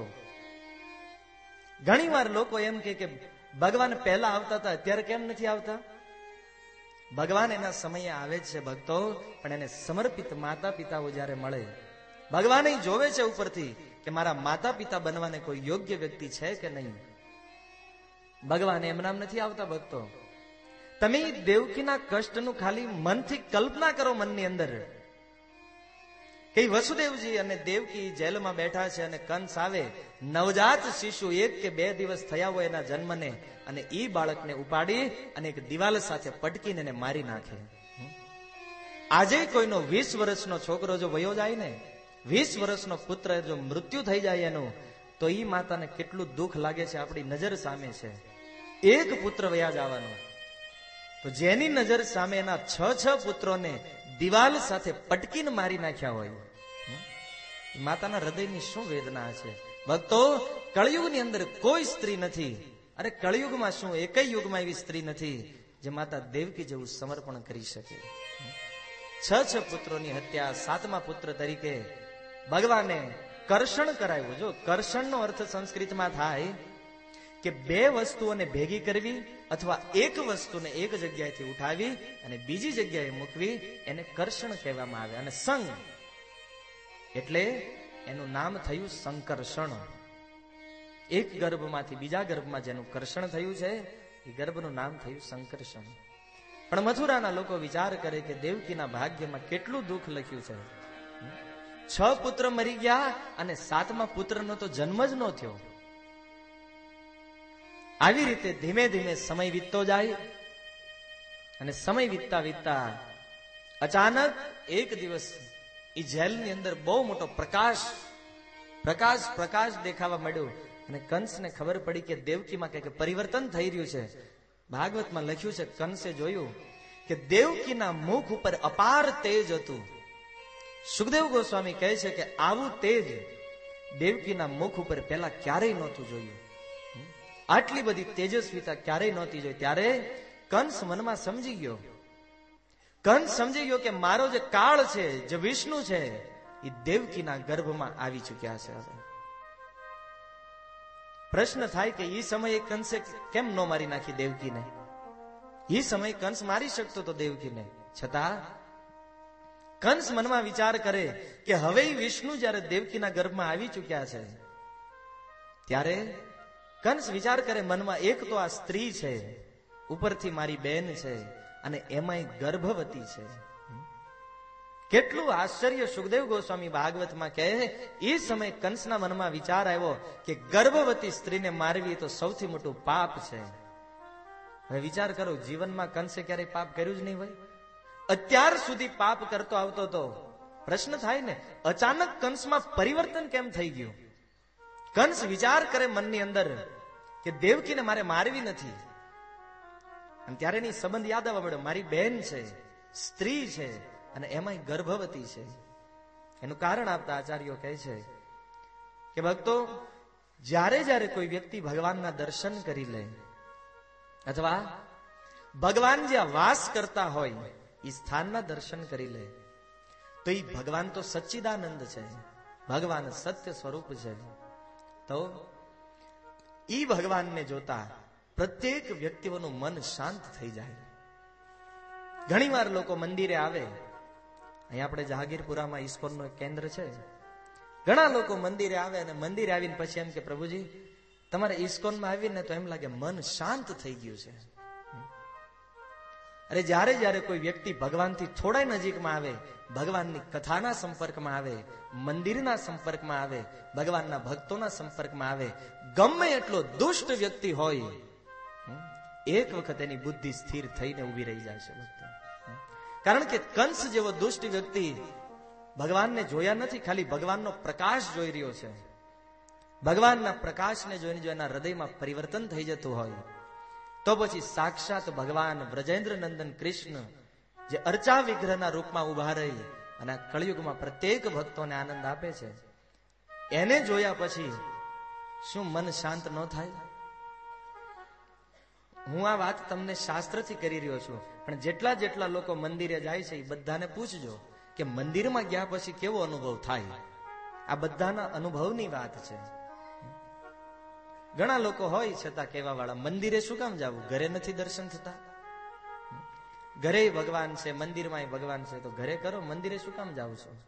ઘણી વાર લોકો એમ કે ભગવાન પહેલા આવતા હતા, અત્યારે કેમ નથી આવતા? ભગવાન એના સમયે આવે છે ભક્તો, પણ એને સમર્પિત માતા પિતાઓ જયારે મળે, ભગવાન જોવે છે ઉપરથી કે મારા માતા પિતા બનવાને કોઈ યોગ્ય વ્યક્તિ છે કે નહીં. ભગવાન એમ નામ નથી આવતા ભક્તો. તમે દેવકીના કષ્ટનું ખાલી મનથી કલ્પના કરો, મનની અંદર કે વસુદેવજી અને દેવકી જેલમાં બેઠા છે અને કંસ આવે, નવજાત શિશુ એક કે બે દિવસ થયા હોય એના જન્મને, અને ઈ બાળકને ઉપાડી અને એક દિવાલ સાથે પટકીને એને મારી નાખે. આજે કોઈનો વીસ વર્ષનો છોકરો જો વયો જાય ને, વીસ વર્ષનો પુત્ર જો મૃત્યુ થઈ જાય એનું, તો ઈ માતાને કેટલું દુઃખ લાગે છે આપણી નજર સામે છે. એક પુત્ર વયા જવાનો, તો જેની નજર સામે એના છ છ પુત્રોને દિવાલ સાથે પટકીને મારી નાખ્યા હોય, માતાના હૃદયની શું વેદના છે ભક્તો. કળયુગની અંદર કોઈ સ્ત્રી નથી, અરે કળયુગમાં શું એકય યુગમાં એવી સ્ત્રી નથી જે માતા દેવકી જેવું સમર્પણ કરી શકે. છ છ પુત્રોની હત્યા, સાતમા પુત્ર તરીકે ભગવાને કર્ષણ કરાવ્યું. જો કર્ષણનો અર્થ સંસ્કૃતમાં થાય કે બે વસ્તુઓને ભેગી કરવી અથવા એક વસ્તુને એક જગ્યાએથી ઉઠાવી અને બીજી જગ્યાએ મૂકવી, એને કર્ષણ કહેવામાં આવે. અને સંગ એટલે એનું નામ થયું સંકર્ષણ. એક ગર્ભમાંથી બીજા ગર્ભમાં જેનું કર્ષણ થયું છે એ ગર્ભનું નામ થયું સંકર્ષણ. પણ મથુરાના લોકો વિચાર કરે કે દેવકીના ભાગ્યમાં કેટલું દુઃખ લખ્યું છે. છ પુત્ર મરી ગયા અને સાતમા પુત્રનો તો જન્મ જ ન થયો. આવી રીતે ધીમે ધીમે સમય વીતતો જાય, અને સમય વીતતા વીતતા અચાનક એક દિવસ એ જેલની અંદર બહુ મોટો પ્રકાશ પ્રકાશ પ્રકાશ દેખાવા મળ્યો, અને કંસને ખબર પડી કે દેવકીમાં કંઈક પરિવર્તન થઈ રહ્યું છે. ભાગવતમાં લખ્યું છે, કંસે જોયું કે દેવકીના મુખ ઉપર અપાર તેજ હતું. સુખદેવ ગોસ્વામી કહે છે કે આવું તેજ દેવકીના મુખ ઉપર પહેલા ક્યારેય નહોતું જોયું. આટલી બધી તેજસ્વીતા ક્યારેય નહોતી જોઈ. ત્યારે કંસ મનમાં સમજી ગયો, કંસ સમજી ગયો કે મારો જે કાળ છે, જે વિષ્ણુ છે, એ દેવકીના ગર્ભમાં આવી ચુક્યા છે. પ્રશ્ન થાય કે એ સમયે કંસે કેમ ન મારી નાખી દેવકીને? એ સમયે કંસ મારી શકતો તો દેવકીને, છતાં કંસ મનમાં વિચાર કરે કે હવે વિષ્ણુ જયારે દેવકીના ગર્ભમાં આવી ચુક્યા છે, ત્યારે કંસ વિચાર કરે મનમાં, એક તો આ સ્ત્રી છે, ઉપરથી મારી બેન છે, અને એમાંય ગર્ભવતી છે. કેટલું આશ્ચર્ય! સુખદેવ ગોસ્વામી ભાગવતમાં કહે, એ સમયે કંસના મનમાં વિચાર આવ્યો કે ગર્ભવતી સ્ત્રીને મારવી તો સૌથી મોટું પાપ છે. હવે વિચાર કરો, જીવનમાં કંસે ક્યારેય પાપ કર્યું જ નહીં હોય, અત્યાર સુધી પાપ કરતો આવતો હતો. પ્રશ્ન થાય ને, અચાનક કંસમાં પરિવર્તન કેમ થઈ ગયું? કંસ વિચાર કરે મનની અંદર કે દેવકીને મારે મારવી નથી, અને ત્યારે એની સંબંધ યાદ આવવા મળ્યો, મારી બેન છે, સ્ત્રી છે, અને એમાંય ગર્ભવતી છે. એનું કારણ આપતા આચાર્યો કહે છે કે ભક્તો, જ્યારે જ્યારે કોઈ વ્યક્તિ ભગવાનના દર્શન કરી લે અથવા ભગવાન જ્યાં વાસ કરતા હોય એ સ્થાનના દર્શન કરી લે તો એ ભગવાન તો સચ્ચિદાનંદ છે, ભગવાન સત્ય સ્વરૂપ છે. તો ઈ ભગવાનને જોતા પ્રત્યેક વ્યક્તિઓનું મન શાંત થઈ જાય. ઘણી વાર લોકો મંદિરે આવે, અહીં આપણે જહાગીરપુરામાં ઈસ્કોનનું એક કેન્દ્ર છે. ઘણા લોકો મંદિરે આવે અને મંદિરે આવીને પછી એમ કે પ્રભુજી તમારે ઈસ્કોનમાં આવીને તો એમ લાગે મન શાંત થઈ ગયું છે. અરે જ્યારે જ્યારે કોઈ વ્યક્તિ ભગવાનથી થોડા નજીકમાં આવે, ભગવાનની કથાના સંપર્કમાં આવે, મંદિરના સંપર્કમાં આવે, ભગવાનના ભક્તોના સંપર્કમાં આવે, ગમે એટલો દુષ્ટ વ્યક્તિ હોય, એક વખત એની બુદ્ધિ સ્થિર થઈને ઉભી રહી જાય છે ભક્તો. કારણ કે કંસ જેવો દુષ્ટ વ્યક્તિ ભગવાનને જોયા નથી, ખાલી ભગવાનનો પ્રકાશ જોઈ રહ્યો છે. ભગવાનના પ્રકાશને જોઈને જો એના હૃદયમાં પરિવર્તન થઈ જતું હોય તો પછી સાક્ષાત ભગવાન વ્રજેન્દ્ર નંદન કૃષ્ણ જે અર્ચા વિગ્રહના રૂપમાં ઉભા રહી અને આ કળિયુગમાં પ્રત્યેક ભક્તોને આનંદ આપે છે, એને જોયા પછી શું મન શાંત ન થાય? હું આ વાત તમને શાસ્ત્રથી કરી રહ્યો છું, પણ જેટલા જેટલા લોકો મંદિરે જાય છે એ બધાને પૂછજો કે મંદિરમાં ગયા પછી કેવો અનુભવ થાય. આ બધાના અનુભવની વાત છે. ઘણા લોકો હોય છતાં કેવા વાળા, મંદિરે શું કામ જવું? ઘરે નથી દર્શન થતા? ઘરે ભગવાન છે, મંદિરમાં ભગવાન છે, તો ઘરે કરો, મંદિરે શું કામ જાવ છો?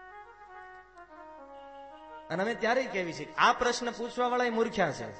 અને અમે ત્યારે કેવી છે, આ પ્રશ્ન પૂછવા વાળા મૂર્ખ્યા છે.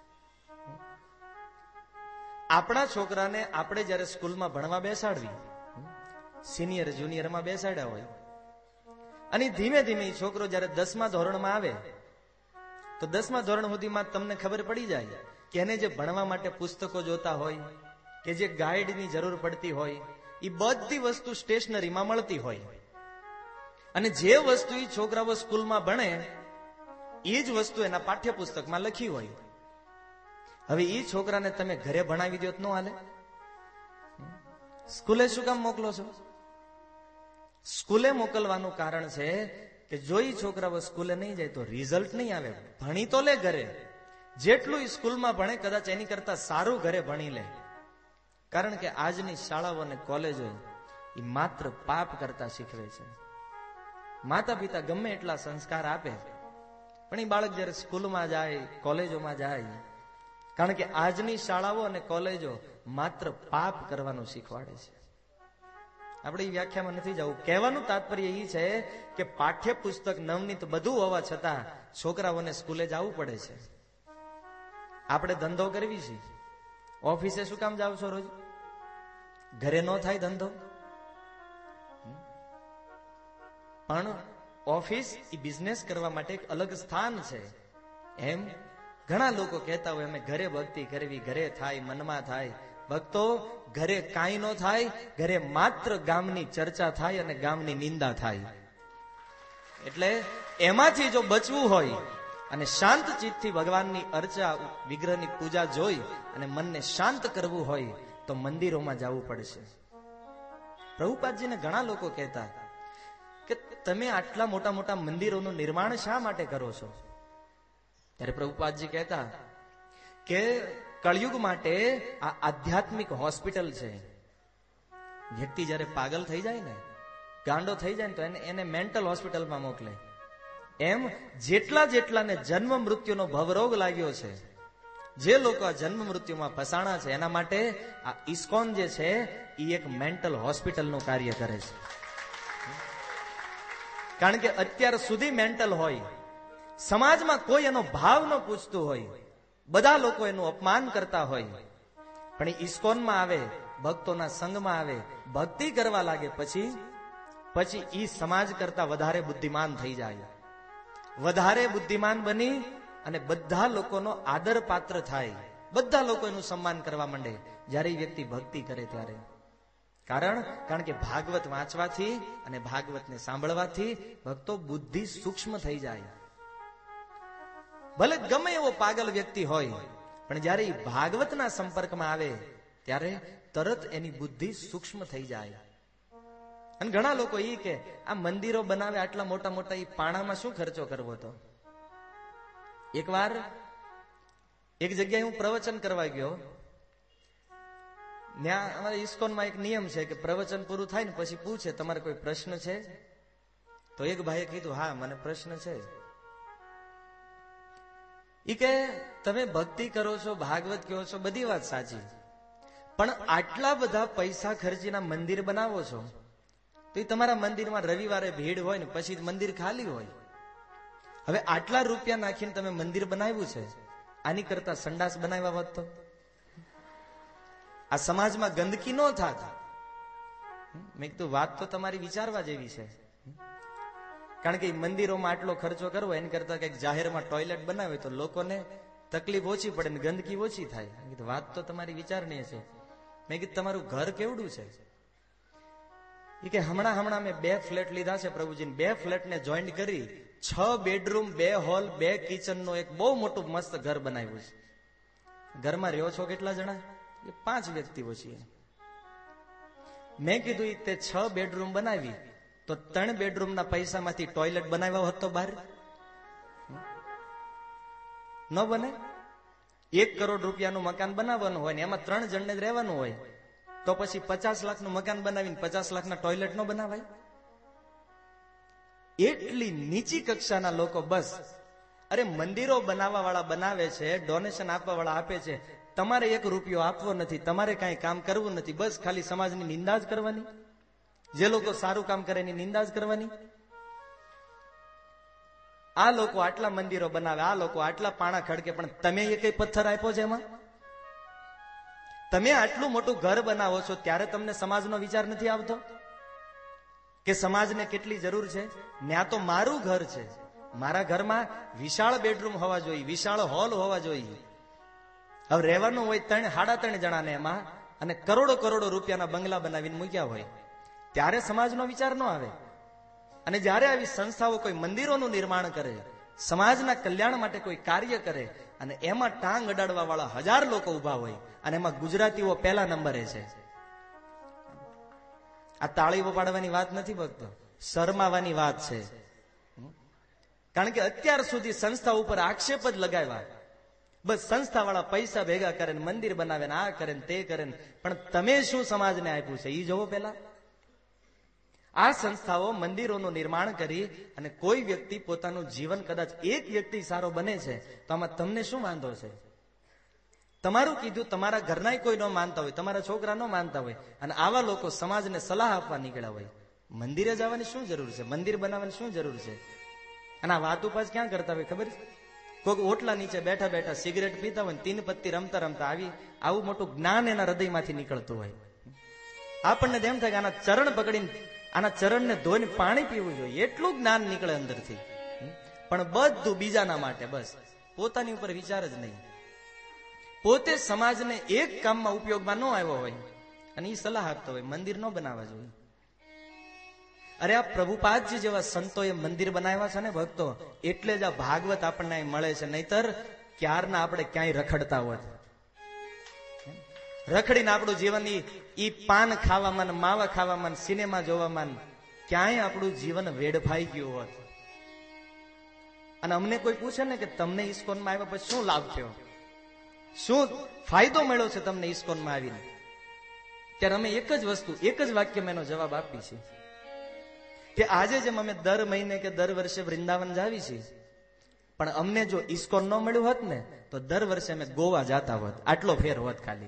આપણા છોકરાને આપણે જયારે સ્કૂલમાં ભણવા બેસાડવી, સિનિયર જુનિયરમાં બેસાડ્યા હોય, અને ધીમે ધીમે છોકરો જયારે દસમા ધોરણમાં આવે તો દસમા ધોરણ સુધીમાં તમને ખબર પડી જાય કે એને જે ભણવા માટે પુસ્તકો જોતા હોય કે જે ગાઈડની જરૂર પડતી હોય એ બધી વસ્તુ સ્ટેશનરીમાં મળતી હોય, અને જે વસ્તુ એ છોકરાઓ સ્કૂલમાં ભણે એ જ વસ્તુ એના પાઠ્યપુસ્તકમાં લખી હોય. હવે એ છોકરાને તમે ઘરે ભણાવી દો તો ન હાલે? સ્કૂલે શું કામ મોકલો છો? સ્કૂલે મોકલવાનું કારણ છે કે જો એ છોકરાઓ સ્કૂલે નહીં જાય તો રિઝલ્ટ નહીં આવે. ભણી તો લે ઘરે, જેટલું સ્કૂલમાં ભણે કદાચ એની કરતા સારું ઘરે ભણી લે. કારણ કે આજની શાળાઓ અને કોલેજો એ માત્ર પાપ કરતા શીખવે છે. માતા પિતા ગમે એટલા સંસ્કાર આપે પણ એ બાળક જયારે સ્કૂલમાં જાય, કોલેજોમાં જાય, કારણ કે આજની શાળાઓ અને કોલેજો માત્ર પાપ કરવાનું શીખવાડે છે. આપણે એ વ્યાખ્યામાં નથી જવું. કહેવાનું તાત્પર્ય એ છે કે પાઠ્યપુસ્તક નવનીત બધું હોવા છતાં છોકરાઓને સ્કૂલે જવું પડે છે. આપણે ધંધો કરવી છે, ઓફિસે શું કામ જાવ છો રોજ? ઘરે ન થાય ધંધો? પણ ઓફિસ એ બિઝનેસ કરવા માટે એક અલગ સ્થાન છે. એમ ઘણા લોકો કહેતા હોય અમે ઘરે ભક્તિ કરવી, ઘરે થાય, મનમાં થાય. ભક્તો, ઘરે કાંઈ ન થાય, ઘરે માત્ર ગામની ચર્ચા થાય અને ગામની નિંદા થાય. એટલે એમાંથી જો બચવું હોય અને શાંત ચિત્તથી ભગવાનની અર્ચા વિગ્રહની પૂજા જોઈ અને મનને શાંત કરવું હોય તો મંદિરોમાં જવું પડશે. પ્રભુપાદજીને ઘણા લોકો કહેતા કે તમે આટલા મોટા મોટા મંદિરોનું નિર્માણ શા માટે કરો છો? ત્યારે પ્રભુપાદજી કહેતા કે કળિયુગ માટે આ આધ્યાત્મિક હોસ્પિટલ છે. વ્યક્તિ જયારે પાગલ થઈ જાય ને, ગાંડો થઈ જાય ને, તો એને એને મેન્ટલ હોસ્પિટલમાં મોકલે. એમ જેટલા જેટલાને જન્મ મૃત્યુનો ભવરોગ લાગ્યો છે, જે લોકો આ જન્મ મૃત્યુમાં ફસાણા છે, એના માટે આ ઇસ્કોન જે છે એ એક મેન્ટલ હોસ્પિટલનું કાર્ય કરે છે. કારણ કે અત્યાર સુધી મેન્ટલ હોય, સમાજમાં કોઈ એનો ભાવ ન પૂછતું હોય, બધા લોકો એનું અપમાન કરતા હોય, પણ એ ઇસ્કોનમાં આવે, ભક્તોના સંગમાં આવે, ભક્તિ કરવા લાગે, પછી પછી ઈ સમાજ કરતા વધારે બુદ્ધિમાન થઈ જાય, વધારે બુદ્ધિમાન બની અને બધા લોકોનો આદર પાત્ર થાય, બધા લોકો એનું સન્માન કરવા માંડે જ્યારે એ વ્યક્તિ ભક્તિ કરે ત્યારે. કારણ કારણ કે ભાગવત વાંચવાથી અને ભાગવતને સાંભળવાથી ભક્તો બુદ્ધિ સૂક્ષ્મ થઈ જાય. ભલે ગમે એવો પાગલ વ્યક્તિ હોય, પણ જયારે એ ભાગવતના સંપર્કમાં આવે ત્યારે તરત એની બુદ્ધિ સૂક્ષ્મ થઈ જાય. અને ઘણા લોકો ઈ કે આ મંદિરો બનાવે આટલા મોટા મોટા ઈ પાણામાં શું ખર્ચો કરવો હતો. એક વાર એક જગ્યાએ હું પ્રવચન કરવા ગયો. ત્યાં અમારા ઇસ્કોનમાં એક નિયમ છે કે પ્રવચન પૂરું થાય ને પછી પૂછે તમારે કોઈ પ્રશ્ન છે? તો એક ભાઈએ કીધું હા મને પ્રશ્ન છે. ઈ કે તમે ભક્તિ કરો છો, ભાગવત કહો છો, બધી વાત સાચી, પણ આટલા બધા પૈસા ખર્ચીના મંદિર બનાવો છો તો એ તમારા મંદિરમાં રવિવારે ભીડ હોય ને પછી મંદિર ખાલી હોય. હવે આટલા રૂપિયા નાખીને તમે મંદિર બનાવ્યું છે, આની કરતા સંડાસ બનાવ્યા હોત તો આ સમાજમાં ગંદકી ન થાત. મેં કીધું વાત તો તમારી વિચારવા જેવી છે. કારણ કે મંદિરોમાં આટલો ખર્ચો કરવો એની કરતા કઈક જાહેરમાં ટોયલેટ બનાવે તો લોકોને તકલીફ ઓછી પડે ને ગંદકી ઓછી થાય. કીધું વાત તો તમારી વિચારણીય છે. મેં કીધું તમારું ઘર કેવડું છે? એ કે હમણાં હમણાં મેં બે ફ્લેટ લીધા છે પ્રભુજી, બે ફ્લેટ ને જોઈન્ટ કરી છ બેડરૂમ, બે હોલ, બે કિચન નો એક બહુ મોટું મસ્ત ઘર બનાવ્યું છે. ઘરમાં રહ્યો છો કેટલા જણા? એ પાંચ વ્યક્તિઓ છીએ. મેં કીધું તે છ બેડરૂમ બનાવી તો ત્રણ બેડરૂમ ના પૈસામાંથી ટોયલેટ બનાવ્યા હોત તો બહાર ન બને. એક કરોડ રૂપિયાનું મકાન બનાવવાનું હોય ને એમાં ત્રણ જણને જ રહેવાનું હોય તો પછી પચાસ લાખનું મકાન બનાવીને પચાસ લાખના ટોયલેટ ન બનાવાય? એટલી નીચી કક્ષાના લોકો બસ અરે મંદિરો બનાવવા વાળા બનાવે છે, ડોનેશન આપવા વાળા આપે છે, તમારે એક રૂપિયો આપવો નથી, તમારે કઈ કામ કરવું નથી, બસ ખાલી સમાજની નિંદા જ કરવાની. જે લોકો સારું કામ કરે એની નિંદા જ કરવાની. આ લોકો આટલા મંદિરો બનાવે, આ લોકો આટલા પાણા ખડકે, પણ તમે એ કઈ પથ્થર આપ્યો છે એમાં? તમે આટલું મોટું ઘર બનાવો છો ત્યારે તમને સમાજનો વિચાર નથી આવતો કે સમાજને કેટલી જરૂર છે? ત્યાં તો મારું ઘર છે, મારા ઘરમાં વિશાળ બેડરૂમ હોવા જોઈએ, વિશાળ હોલ હોવા જોઈએ. હવે રહેવાનું હોય ત્રણ સાડા ત્રણ જણાને એમાં, અને કરોડો કરોડો રૂપિયાના બંગલા બનાવીને મૂક્યા હોય, ત્યારે સમાજનો વિચાર ન આવે. અને જયારે આવી સંસ્થાઓ કોઈ મંદિરોનું નિર્માણ કરે, સમાજના કલ્યાણ માટે કોઈ કાર્ય કરે, અને એમાં ટાંગ અડાડવા વાળા હજાર લોકો ઉભા હોય, અને એમાં ગુજરાતીઓ પહેલા નંબરે છે. આ તાળીઓ પાડવાની વાત નથી ભક્તો, શરમાવાની વાત છે. કારણ કે અત્યાર સુધી સંસ્થા ઉપર આક્ષેપ જ લગાવ્યા. બસ સંસ્થા વાળા પૈસા ભેગા કરે, મંદિર બનાવે, આ કરે તે કરે, પણ તમે શું સમાજને આપ્યું છે એ જોવો પેલા. આ સંસ્થાઓ મંદિરોનું નિર્માણ કરી અને કોઈ વ્યક્તિ પોતાનું જીવન કદાચ એક વ્યક્તિ સારો બને છે તો આમાં તમને શું વાંધો છે? તમારું કીધું તમારા ઘરના કોઈ ન માનતા હોય, તમારા છોકરા ન માનતા હોય, અને આવા લોકો સમાજને સલાહ આપવા નીકળ્યા હોય, મંદિરે જવાની શું જરૂર છે? મંદિર બનાવવાની શું જરૂર છે? અને આ વાત ઉપાસ ક્યાં કરતા હોય ખબર? કોઈક ઓટલા નીચે બેઠા બેઠા સિગરેટ પીતા હોય, તીન પત્તી રમતા રમતા આવી આવું મોટું જ્ઞાન એના હૃદયમાંથી નીકળતું હોય. આપણને એમ થાય કે આના ચરણ પકડીને આના ચરણને ધોઈને પાણી પીવું જોઈએ, એટલું જ્ઞાન નીકળે અંદરથી. પણ બધું બીજાના માટે, બસ પોતાની ઉપર વિચાર જ નહીં. પોતે સમાજને એક કામમાં ઉપયોગમાં ન આવ્યો હોય અને એ સલાહ આપતો હોય મંદિર ન બનાવવા જોઈએ. અરે આ પ્રભુપાદજી જેવા સંતોએ મંદિર બનાવ્યા છે ને ભક્તો, એટલે જ આ ભાગવત આપણને મળે છે. નહીતર ક્યારના આપણે ક્યાંય રખડતા હોત, રખડીને આપણું જીવન ઈ પાન ખાવામાં, માવા ખાવામાં, સિનેમા જોવામાં ક્યાંય આપણું જીવન વેડફાઈ ગયું હોત. અને અમને કોઈ પૂછે ને કે તમને ઇસ્કોનમાં આવ્યા પછી શું લાભ થયો, શું ફાયદો મળ્યો છે તમને ઇસ્કોનમાં આવીને, ત્યારે અમે એક જ વસ્તુ, એક જ વાક્યમાં એનો જવાબ આપી છે કે આજે જેમ અમે દર મહિને કે દર વર્ષે વૃંદાવન જાવી છીએ, પણ અમને જો ઇસ્કોન ન મળ્યું હોત ને તો દર વર્ષે અમે ગોવા જાતા હોત. આટલો ફેર હોત, ખાલી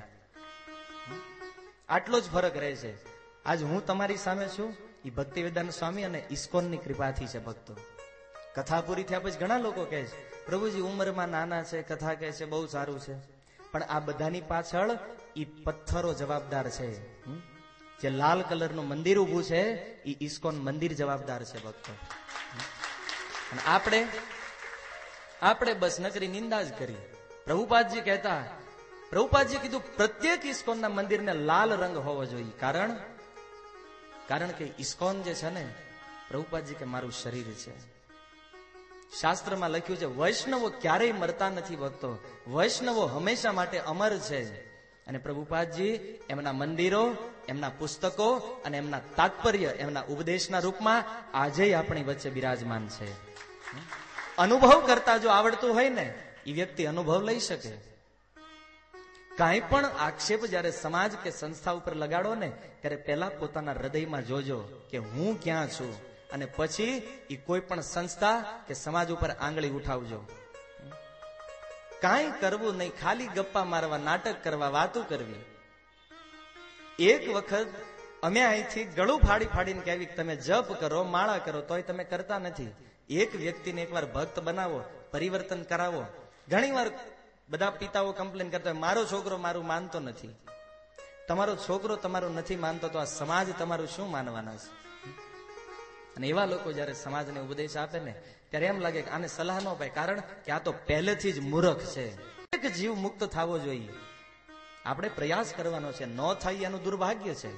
આટલો જ ફરક રહે છે. આજ હું તમારી સામે છું એ ભક્તિવેદાંત સ્વામી અને ઇસ્કોનની કૃપાથી છે ભક્તો. કથા પૂરી થયા પછી ઘણા લોકો કહે છે પ્રભુજી ઉંમરમાં નાના છે, કથા કહે છે બહુ સારું છે, પણ આ બધાની પાછળ એ પથ્થરો જવાબદાર છે. જે લાલ કલરનું મંદિર ઉભું છે એ ઇસ્કોન મંદિર જવાબદાર છે ભક્તો. અને આપણે આપણે બસ નકરી નિંદા જ કરી. પ્રભુપાદજી કહેતા, પ્રભુપાદજી કીધું પ્રત્યેક ઇસ્કોનના મંદિરને લાલ રંગ હોવો જોઈએ. કારણ કારણ કે ઇસ્કોન જે છે ને, પ્રભુપાદજી કે મારું શરીર છે. શાસ્ત્રમાં લખ્યું છે વૈષ્ણવો ક્યારેય મરતા નથી ભક્તો, વૈષ્ણવો હંમેશા માટે અમર છે. અને પ્રભુપાદજી એમના મંદિરો, એમના પુસ્તકો અને એમના તાત્પર્ય, એમના ઉપદેશના રૂપમાં આજે આપણી વચ્ચે બિરાજમાન છે. અનુભવ કરતા જો આવડતું હોય ને એ વ્યક્તિ અનુભવ લઈ શકે. કાંઈ પણ આક્ષેપ જયારે સમાજ કે સંસ્થા ઉપર લગાડો ને ત્યારે પહેલા પોતાના હૃદયમાં જોજો કે હું ક્યાં છું, અને પછી એ કોઈ પણ સંસ્થા કે સમાજ ઉપર આંગળી ઉઠાવજો. કાંઈ કરવું નહીં, ખાલી ગપ્પા મારવા, નાટક કરવા, વાતો કરવી. એક વખત અમે અહીંથી ગળું ફાડી ફાડીને કહેવી તમે જપ કરો, માળા કરો, તોય તમે કરતા નથી. એક વ્યક્તિને એકવાર ભક્ત બનાવો, પરિવર્તન કરાવો. ઘણી વાર બધા પિતાઓ કમ્પ્લેન કરતા હોય મારો છોકરો મારું માનતો નથી. તમારો છોકરો તમારું નથી માનતો તો આ સમાજ તમારું શું માનવાના છે? અને એવા લોકો જયારે સમાજને ઉપદેશ આપે ને ત્યારે એમ લાગે કે આને સલાહ ન અપાય, કારણ કે આ તો પહેલેથી જ મૂર્ખ છે. એક જીવ મુક્ત થવો જોઈએ, આપણે પ્રયાસ કરવાનો છે. ન થાય એનું દુર્ભાગ્ય છે,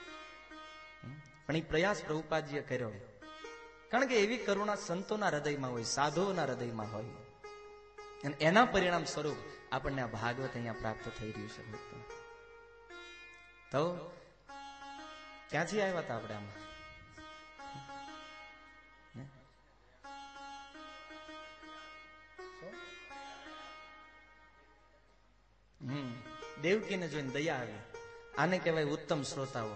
પણ એ પ્રયાસ પ્રભુપાદજીએ કર્યો. કારણ કે એવી કરુણા સંતોના હૃદયમાં હોય, સાધુઓના હૃદયમાં હોય, અને એના પરિણામ સ્વરૂપ આપણને આ ભાગવત અહીંયા પ્રાપ્ત થઈ રહ્યું છે. તો ક્યાંથી આવ્યા હતા આપણે આમાં? હમ દેવકીને જોઈને દયા આવી. આને કહેવાય ઉત્તમ શ્રોતાઓ.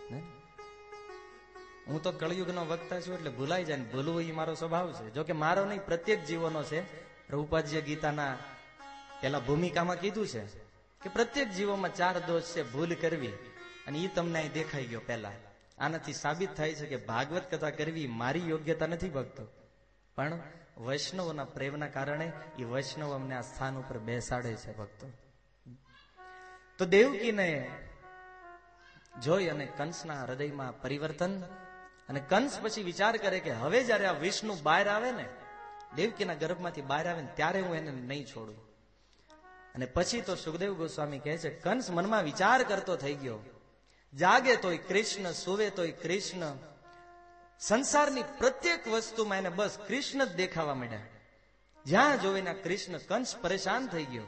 હું તો કળયુગનો વક્તા છું એટલે ભૂલાઈ જાય ને ભૂલવું એ મારો સ્વભાવ છે. જો કે મારો નહીં, પ્રત્યેક જીવોનો છે. પ્રભુપાદજીએ ગીતાના પેલા ભૂમિકામાં કીધું છે કે પ્રત્યેક જીવોમાં ચાર દોષ છે, ભૂલ કરવી, અને એ તમને અહીં દેખાઈ ગયો પહેલા. આનાથી સાબિત થાય છે કે ભાગવત કથા કરવી મારી યોગ્યતા નથી ભક્તો, પણ વૈષ્ણવોના પ્રેમના કારણે એ વૈષ્ણવ અમને આ સ્થાન ઉપર બેસાડે છે ભક્તો. તો દેવકીને જોઈ અને કંસના હૃદયમાં પરિવર્તન, અને કંસ પછી વિચાર કરે કે હવે જયારે આ વિષ્ણુ બહાર આવે ને, દેવકીના ગર્ભમાંથી બહાર આવે ને ત્યારે હું એને નહીં છોડું. અને પછી તો સુખદેવ ગોસ્વામી કહે છે કંસ મનમાં વિચાર કરતો થઈ ગયો, જાગે તોય કૃષ્ણ, સુવે તોય કૃષ્ણ. સંસારની પ્રત્યેક વસ્તુમાં એને બસ કૃષ્ણ જ દેખાવા માંડ્યા. જ્યાં જોઈને કૃષ્ણ. કંસ પરેશાન થઈ ગયો.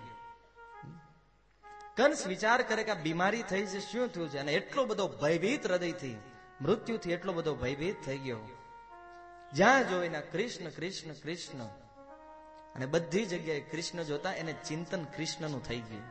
કંસ વિચાર કરે કે આ બીમારી થઈ છે, શું થયું છે? અને એટલો બધો ભયભીત હૃદયથી, મૃત્યુથી એટલો બધો ભયભીત થઈ ગયો. જ્યાં જોઈને કૃષ્ણ કૃષ્ણ કૃષ્ણ, અને બધી જગ્યાએ કૃષ્ણ જોતા એને ચિંતન કૃષ્ણનું થઈ ગયું.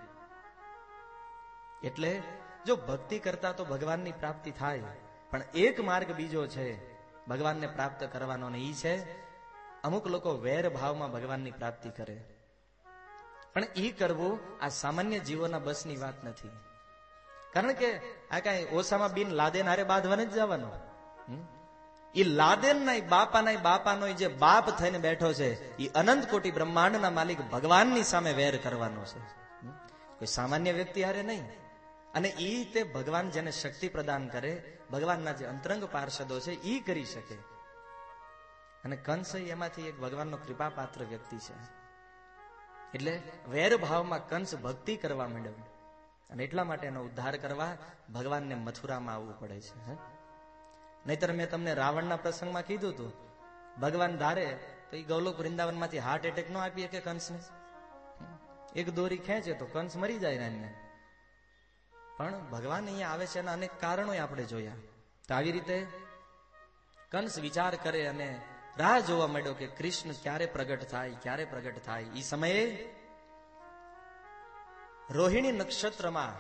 એટલે જો ભક્તિ કરતા તો ભગવાનની પ્રાપ્તિ થાય, પણ એક માર્ગ બીજો છે ભગવાનને પ્રાપ્ત કરવાનો, ને ઈ છે અમુક લોકો વેર ભાવમાં ભગવાનની પ્રાપ્તિ કરે. પણ ઈ કરવું આ સામાન્ય જીવોના બસની વાત નથી. કારણ કે આ કઈ ઓસામા બિન લાદેન હારે બાંધવાને જ જવાનો. એ લાદેન ના બાપાના બાપાનો જે બાપ થઈને બેઠો છે એ અનંત કોટી બ્રહ્માંડના માલિક ભગવાનની સામે વેર કરવાનો છે, કોઈ સામાન્ય વ્યક્તિ હારે નહીં. અને ઈ તે ભગવાન જેને શક્તિ પ્રદાન કરે, ભગવાનના જે અંતરંગ પાર્ષદો છે ઈ કરી શકે. અને કંસ એમાંથી એક ભગવાનનો કૃપા પાત્ર વ્યક્તિ છે. એટલે વેર ભાવમાં કંસ ભક્તિ કરવા માંડ્યો, અને એટલા માટે એનો ઉદ્ધાર કરવા ભગવાનને મથુરામાં આવવું પડે છે. નહીતર મેં તમને રાવણના પ્રસંગમાં કીધું હતું, ભગવાન ધારે તો એ ગૌલોક વૃંદાવન માંથી હાર્ટ એટેક નો આપીએ કે કંસને? એક દોરી ખેંચે તો કંસ મરી જાય ને. પણ ભગવાન અહીંયા આવે છે એના અનેક કારણો આપણે જોયા. તો આવી રીતે કંસ વિચાર કરે અને રાહ જોવા માંડ્યો કે કૃષ્ણ ક્યારે પ્રગટ થાય, ક્યારે પ્રગટ થાય. એ સમયે રોહિણી નક્ષત્રમાં,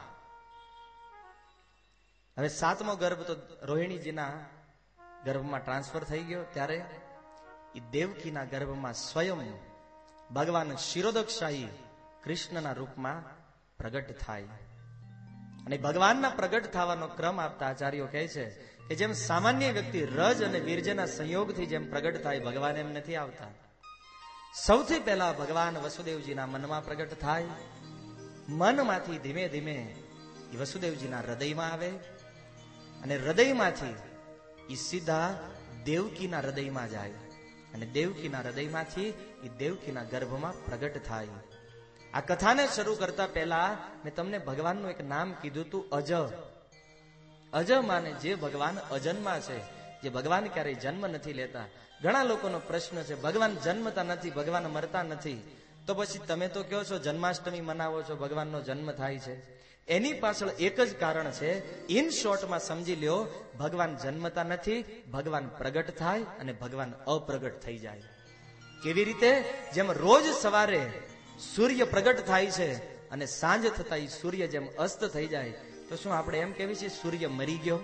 હવે સાતમો ગર્ભ તો રોહિણીજીના ગર્ભમાં ટ્રાન્સફર થઈ ગયો, ત્યારે એ દેવકીના ગર્ભમાં સ્વયં ભગવાન શિરોદક્ષાહી કૃષ્ણના રૂપમાં પ્રગટ થાય. અને ભગવાનના પ્રગટ થવાનો ક્રમ આપતા આચાર્યો કહે છે કે જેમ સામાન્ય વ્યક્તિ રજ અને વીર્યના સંયોગથી જેમ પ્રગટ થાય, ભગવાન એમ નથી આવતા. સૌથી પહેલા ભગવાન વસુદેવજીના મનમાં પ્રગટ થાય, મનમાંથી ધીમે ધીમે એ વસુદેવજીના હૃદયમાં આવે, અને હૃદયમાંથી એ સીધા દેવકીના હૃદયમાં જાય, અને દેવકીના હૃદયમાંથી એ દેવકીના ગર્ભમાં પ્રગટ થાય. આ કથાને શરૂ કરતા પહેલા મેં તમને ભગવાનનું એક નામ કીધું હતું, અજ. અજ માને જે ભગવાન અજન્મા છે, જે ભગવાન ક્યારેય જન્મ નથી લેતા. ઘણા લોકોનો પ્રશ્ન છે ભગવાન જન્મતા નથી, ભગવાન મરતા નથી, તો પછી તમે તો કહો છો જન્માષ્ટમી મનાવો છો, ભગવાનનો જન્મ થાય છે. એની પાછળ એક જ કારણ છે. ઇન શોર્ટમાં સમજી લ્યો, ભગવાન જન્મતા નથી, ભગવાન પ્રગટ થાય અને ભગવાન અપ્રગટ થઈ જાય. કેવી રીતે? જેમ રોજ સવારે સૂર્ય પ્રગટ થાય છે અને સાંજ થતા એ સૂર્ય જેમ અસ્ત થઈ જાય, તો શું આપણે એમ કહેવી છે સૂર્ય મરી ગયો?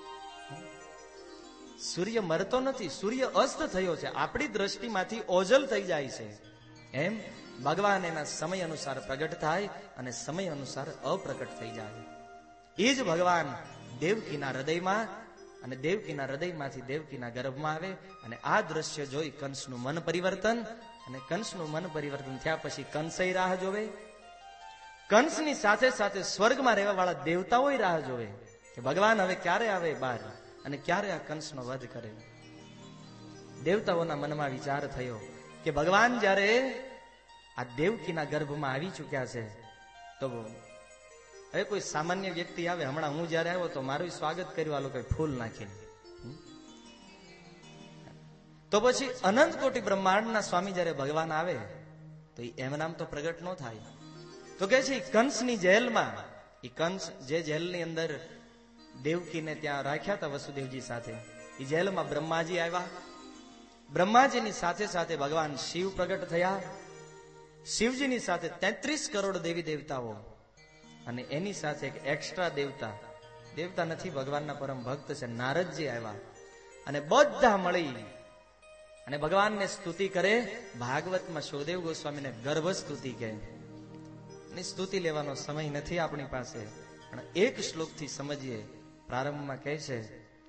સૂર્ય મરતો નથી, સૂર્ય અસ્ત થયો છે, આપણી દ્રષ્ટિમાંથી ઓઝલ થઈ જાય છે. એમ ભગવાન એના સમય અનુસાર પ્રગટ થાય અને સમય અનુસાર અપ્રગટ થઈ જાય. એ જ ભગવાન દેવકીના હૃદયમાં અને દેવકીના હૃદયમાંથી દેવકીના ગર્ભમાં આવે અને આ દ્રશ્ય જોઈ કંસનું મન પરિવર્તન, અને કંસનું મન પરિવર્તન થયા પછી કંસય રાહ જોવે. કંસની સાથે સાથે સ્વર્ગમાં રહેવા વાળા દેવતાઓ રાહ જોવે કે ભગવાન હવે ક્યારે આવે બહાર અને ક્યારે આ કંસનો વધ કરે. દેવતાઓના મનમાં વિચાર થયો કે ભગવાન જ્યારે આ દેવકીના ગર્ભમાં આવી ચુક્યા છે તો હવે કોઈ સામાન્ય વ્યક્તિ આવે, હમણાં હું જયારે આવ્યો તો મારું સ્વાગત કર્યું આ લોકો ફૂલ નાખીને, તો પછી અનંત કોટી બ્રહ્માંડના સ્વામી જયારે ભગવાન આવે તો એમ નામ તો પ્રગટ ન થાય. તો કે છે કંસની જેલમાં, એ કંસ જે જેલની અંદર દેવકીને ત્યાં રાખ્યા હતા વસુદેવજી સાથે, એ જેલમાં બ્રહ્માજી આવ્યા. બ્રહ્માજીની સાથે સાથે ભગવાન શિવ પ્રગટ થયા. શિવજીની સાથે તેત્રીસ કરોડ દેવી દેવતાઓ અને એની સાથે એક એક્સ્ટ્રા દેવતા, દેવતા નથી ભગવાનના પરમ ભક્ત છે, નારદજી આવ્યા અને બધા મળી અને ભગવાનને સ્તુતિ કરે. ભાગવતમાં સુખદેવ ગોસ્વામીને ગર્ભ સ્તુતિ કહે. સ્તુતિ લેવાનો સમય નથી આપણી પાસે, પણ એક શ્લોકથી સમજીએ. પ્રારંભમાં કહે છે,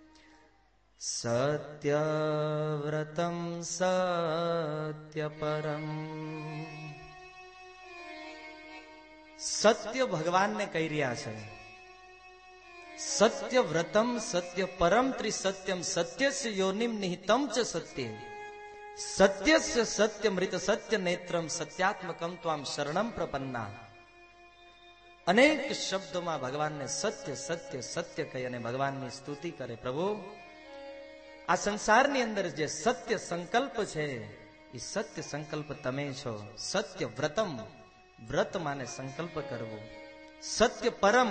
સત્યવ્રતમ સત્ય પરમ. સત્ય ભગવાનને કહી રહ્યા છે. સત્ય વ્રતમ સત્ય પરમ ત્રિસત્યમ સત્યસ્ય યોનિમ નિહિતમ ચ સત્ય સત્યસ્ય સત્ય મૃત સત્ય નેત્રમ સત્યાત્મકમ ત્વામ શરણમ પ્રપન્ના. અનેક શબ્દોમાં ભગવાનને સત્ય સત્ય સત્ય કહી અને ભગવાનની સ્તુતિ કરે. પ્રભુ, આ સંસારની અંદર જે સત્ય સંકલ્પ છે એ સત્ય સંકલ્પ તમે છો. સત્ય વ્રતમ, વ્રત માને સંકલ્પ કરવો. સત્ય પરમ,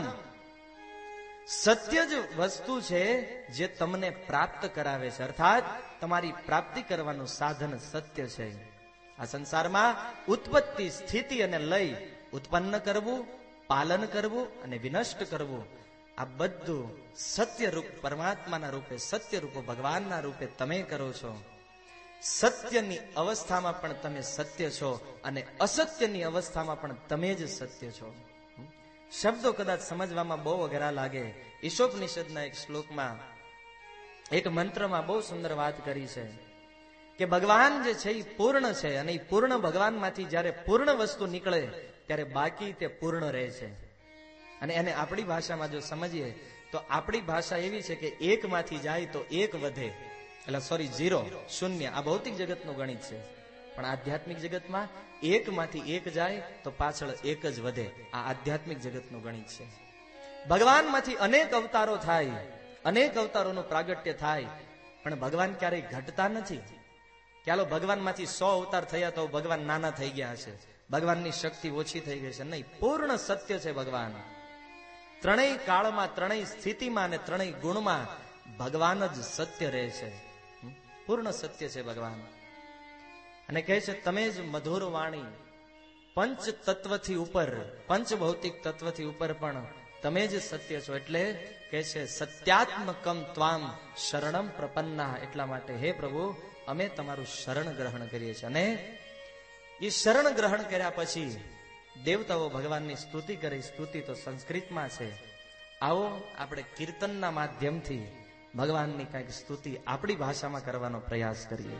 સત્ય જ વસ્તુ છે જે તમને પ્રાપ્ત કરાવે છે, અર્થાત તમારી પ્રાપ્તિ કરવાનું સાધન સત્ય છે. આ સંસારમાં ઉત્પત્તિ, સ્થિતિ અને લય, ઉત્પન્ન કરવું, પાલન કરવું અને વિનષ્ટ કરવું, આ બધું સત્ય રૂપ પરમાત્માના રૂપે, સત્ય રૂપ ભગવાનના રૂપે તમે કરો છો. સત્યની અવસ્થામાં પણ તમે સત્ય છો અને અસત્યની અવસ્થામાં પણ તમે જ સત્ય છો. શબ્દો કદાચ સમજવામાં બહુ અઘરા લાગે. ઈશોપનિષદના એક શ્લોકમાં, એક મંત્રમાં બહુ સુંદર વાત કરી છે કે ભગવાન જે છે એ પૂર્ણ છે અને એ પૂર્ણ ભગવાનમાંથી જ્યારે પૂર્ણ વસ્તુ નીકળે ત્યારે બાકી તે પૂર્ણ રહે છે. અને એને આપણી ભાષામાં જો સમજીએ તો આપણી ભાષા એવી છે કે એક માંથી જાય તો એક વધે, એટલે સોરી ઝીરો, શૂન્ય. આ ભૌતિક જગતનું ગણિત છે. પણ આધ્યાત્મિક જગતમાં એક માંથી એક જાય તો પાછળ એક જ વધે. આ આધ્યાત્મિક જગતનું ગણિત છે. ભગવાનમાંથી અનેક અવતારો થાય, અનેક અવતારોનું પ્રાગટ્ય થાય, પણ ભગવાન ક્યારેય ઘટતા નથી. ચાલો ભગવાનમાંથી સો અવતાર થયા તો ભગવાન નાના થઈ ગયા હશે, ભગવાનની શક્તિ ઓછી થઈ ગઈ છે. નહીં, પૂર્ણ સત્ય છે ભગવાન. ત્રણેય કાળમાં, ત્રણેય સ્થિતિમાં અને ત્રણેય ગુણમાં ભગવાન જ સત્ય રહે છે. પૂર્ણ સત્ય છે ભગવાન. અને કહે છે તમે જ મધુર વાણી, પંચ તત્વથી ઉપર, પંચ ભૌતિક તત્વથી ઉપર પણ તમે જ સત્ય છો. એટલે કહે છે સત્યાત્મકમ ત્વામ શરણમ પ્રપન્ના. એટલા માટે હે પ્રભુ, અમે તમારું શરણ ગ્રહણ કરીએ છીએ. અને એ શરણ ગ્રહણ કર્યા પછી દેવતાઓ ભગવાનની સ્તુતિ કરે. સ્તુતિ તો સંસ્કૃતમાં છે. આવો આપણે કીર્તનના માધ્યમથી ભગવાનની કઈક સ્તુતિ આપણી ભાષામાં કરવાનો પ્રયાસ કરીએ.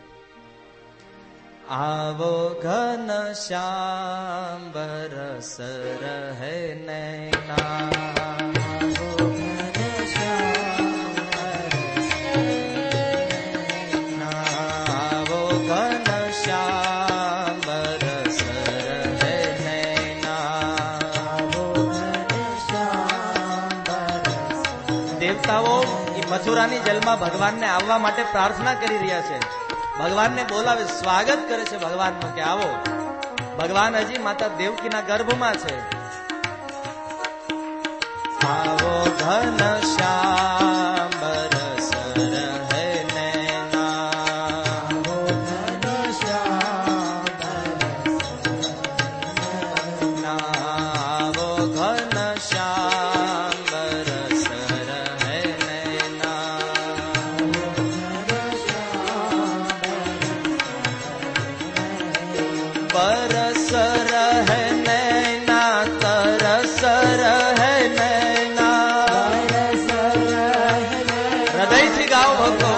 આવો ઘન શ્યામ બરસ રહે નૈના, દેવતાઓ એ મથુરાની જેલમાં ભગવાનને આવવા માટે પ્રાર્થના કરી રહ્યા છે. ભગવાનને બોલાવે, સ્વાગત કરે છે ભગવાનનું કે આવો. ભગવાન હજી માતા દેવકીના ગર્ભમાં છે. आवो घन श्याम बरस रहे नैना, आवो घन श्याम आवो घन श्याम बरस रहे नैना, बरस रहे नैना तरस रहे नैना, हृदयથી ગાઓ ભક્તો,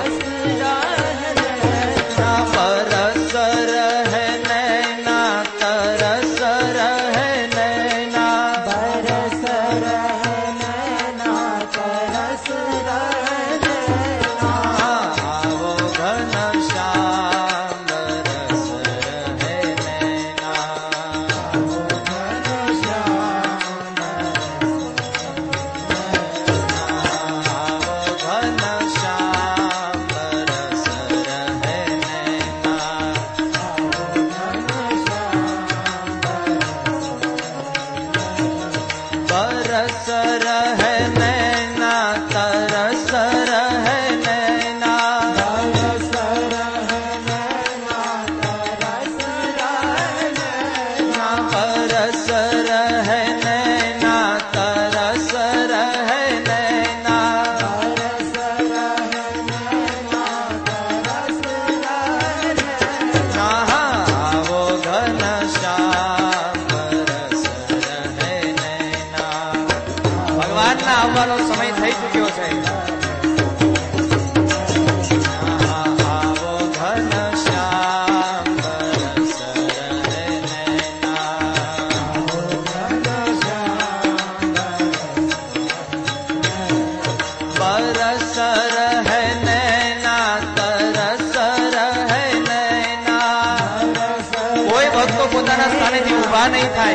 बरस रहे नैना तरस रहे नैना, बरस रहे नैना तरस रहे नैना, आवो घन श्याम बरस रहे नैना, आवो घन श्याम आवो घन श्याम बरस रहे नैना, बरस रहे नैना तरस रहे नैना, बरस रहे नैना तरस रहे नैना, बरस रहे नैना तरस रहे नैना, बरस रहे नैना तरस रहे नैना, आवो घन श्याम बरस रहे नैना. ભગવાનના આવવાનો સમય થઈ ચુક્યો છે. आवो घन श्याम बरस रहे नैना, बरस रहे नैना तरस रहे नैना. કોઈ ભક્તો પોતાના સ્થાનેથી ઊભા નહીં થાય.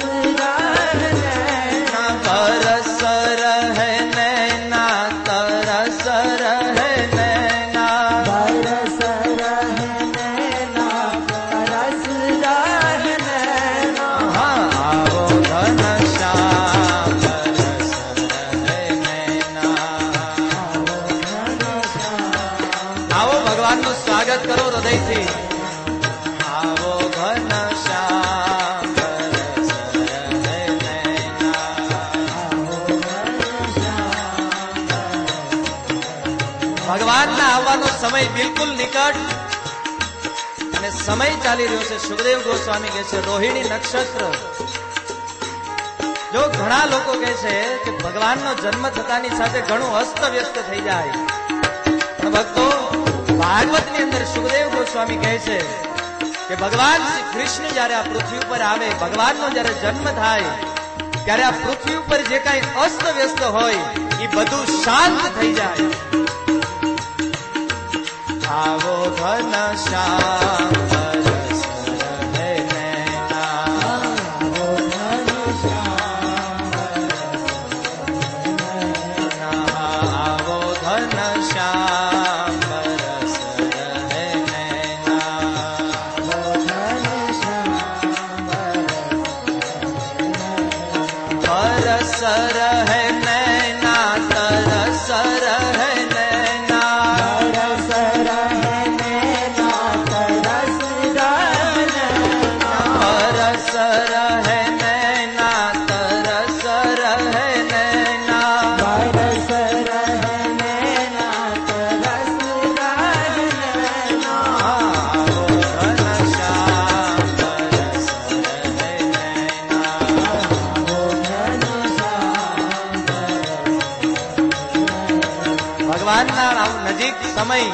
बरस रहे नैना तरस रहे नैना, बरस रहे नैना तरस रहे नैना, आवो घन श्याम बरस रहे नैना. આવો ભગવાનનું સ્વાગત કરો હૃદયથી. आवो घन श्याम बरस रहे नैना, ભગવાનના આવવાનો સમય બિલકુલ નિકટ અને સમય ચાલી રહ્યો છે. સુખદેવ ગોસ્વામી કહે છે રોહિણી નક્ષત્ર. જો ઘણા લોકો કહે છે કે ભગવાનનો જન્મ થતાની સાથે ઘણું અસ્તવ્યસ્ત થઈ જાય, પણ ભક્તો ભાગવતની અંદર સુખદેવ ગોસ્વામી કહે છે કે ભગવાન શ્રી કૃષ્ણ જયારે આ પૃથ્વી ઉપર આવે, ભગવાનનો જયારે જન્મ થાય ત્યારે આ પૃથ્વી ઉપર જે કાંઈ અસ્તવ્યસ્ત હોય એ બધું શાંત થઈ જાય. आवो घन श्याम बरस रहे नैना, आवो घन श्याम आवो घन श्याम बरस रहे नैना, बरस रहे नैना तरस रहे नैना, बरस रहे नैना तरस रहे नैना, बरस रहे नैना तरस रहे नैना, बरस रहे नैना तरस रहे नैना, आवो घन श्याम बरस रहे नैना, आवो घन श्याम ભગવાનના નજીક સમય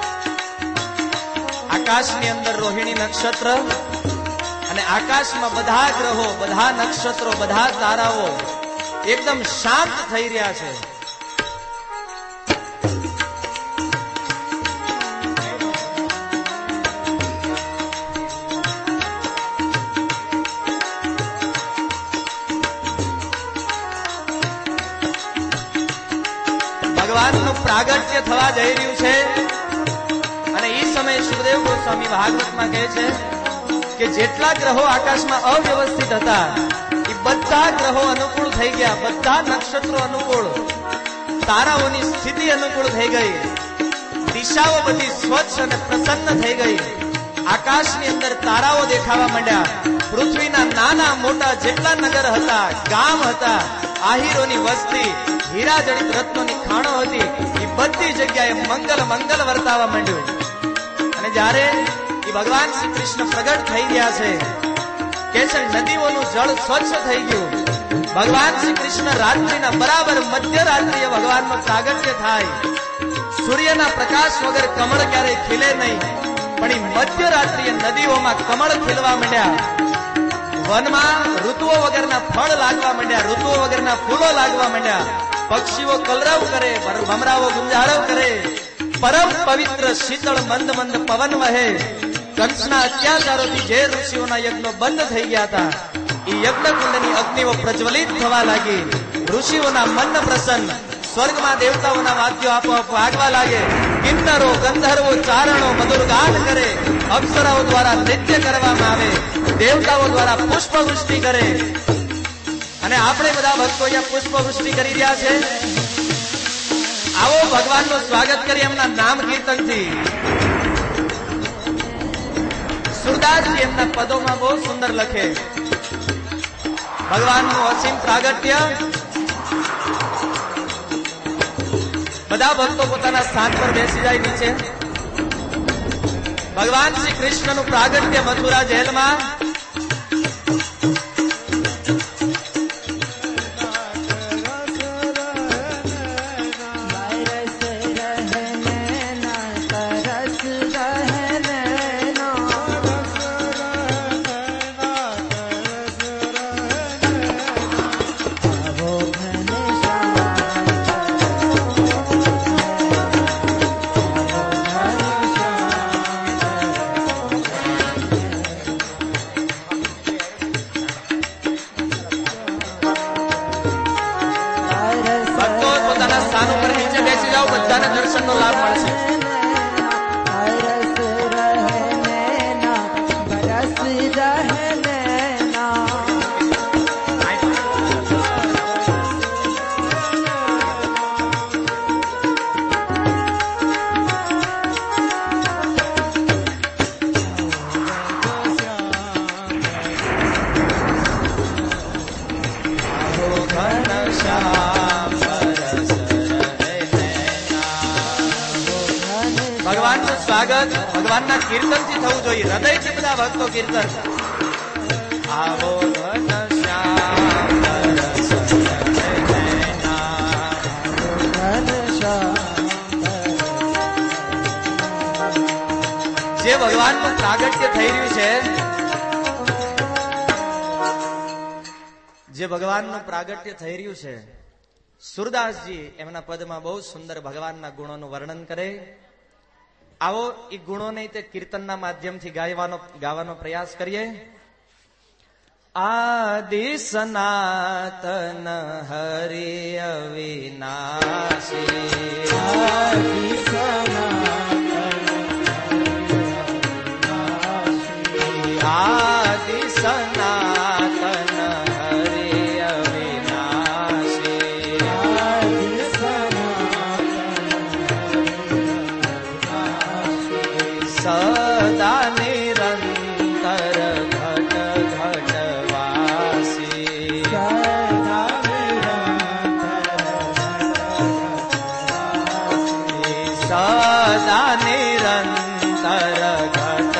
આકાશની અંદર રોહિણી નક્ષત્ર અને આકાશમાં બધા ગ્રહો, બધા નક્ષત્રો, બધા તારાઓ એકદમ શાંત થઈ રહ્યા છે. ભગવાનનું પ્રાગટ્ય થવા જઈ રહ્યું છે અને એ સમયે સુખદેવ ગોસ્વામી ભાગવતમાં કહે છે કે જેટલા ગ્રહો આકાશમાં અવ્યવસ્થિત હતા એ બધા ગ્રહો અનુકૂળ થઈ ગયા, બધા નક્ષત્રો અનુકૂળ, તારાઓની સ્થિતિ અનુકૂળ થઈ ગઈ, દિશાઓ બધી સ્વચ્છ અને પ્રસન્ન થઈ ગઈ. આકાશની અંદર તારાઓ દેખાવા માંડ્યા. પૃથ્વીના નાના મોટા જેટલા નગર હતા, ગામ હતા, આહીરોની વસ્તી, હીરા જડિત રત્નોની ખાણો હતી, એ બધી જગ્યાએ મંગલ મંગલ વર્તાવા માંડ્યું. અને જ્યારે એ ભગવાન શ્રી કૃષ્ણ પ્રગટ થઈ ગયા છે કે છે નદીઓનું જળ સ્વચ્છ થઈ ગયું. ભગવાન શ્રી કૃષ્ણ રાત્રિના બરાબર મધ્ય રાત્રિએ ભગવાનનું પ્રાગટ્ય થાય. સૂર્યના પ્રકાશ વગર કમળ ક્યારેય ખીલે નહીં, પણ એ મધ્ય રાત્રિએ નદીઓમાં કમળ ખીલવા માંડ્યા. વનમાં ઋતુઓ વગરના ફળ લાગવા માંડ્યા, ઋતુઓ વગરના ફૂલો લાગવા માંડ્યા. પક્ષીઓ કલરવ કરે, ભમરાઓ ગુંજારવ કરે. પરમ પવિત્ર શીતળ મંદ મંદ પવન વહે. કંસના અત્યાચારોથી જે ઋષિઓના યજ્ઞો બંધ થઈ ગયા હતા, એ યજ્ઞ કુંડની અગ્નિઓ પ્રજ્વલિત થવા લાગી. ઋષિઓના મન પ્રસન્ન, સ્વર્ગમાં દેવતાઓના વાદ્યો આપોઆપ વાગવા લાગે. કિન્નરો, ગંધર્વો, ચારણો મધુર ગાન કરે. અપ્સરાઓ દ્વારા નૃત્ય કરવામાં આવે, દેવતાઓ દ્વારા પુષ્પવૃષ્ટિ કરે. અને આપણે બધા ભક્તો અહીંયા પુષ્પવૃષ્ટિ કરી રહ્યા છે. આવો ભગવાનનું સ્વાગત કરી એમના નામ કીર્તનથી. સુરદાસજી એમના પદોમાં બહુ સુંદર લખે. ભગવાનનું અસીમ પ્રાગટ્ય. બધા ભક્તો પોતાના સ્થાન પર બેસી જાય નીચે. ભગવાન શ્રી કૃષ્ણનું પ્રાગટ્ય મથુરા જેલમાં. દર્શનનો લાભ મળશે. ભગવાનનું સ્વાગત ભગવાનના કીર્તનથી થવું જોઈએ. હૃદયથી બધા ભક્તો કીર્તન. આવો જે ભગવાનનું પ્રાગટ્ય થઈ રહ્યું છે, જે ભગવાનનું પ્રાગટ્ય થઈ રહ્યું છે, સુરદાસજી એમના પદમાં બહુ સુંદર ભગવાનના ગુણોનું વર્ણન કરે. આવો એ ગુણોને તે કીર્તનના માધ્યમથી ગાવાનો ગાવાનો પ્રયાસ કરીએ. આદિ સનાતન હરિ અવિનાશી, આદિ સનાતન આદિ સનાતન હરિ અવિનાશી, આદિ સદા નિરંતર ઘટ ઘટવાસી, સદા નિરંતર ઘટ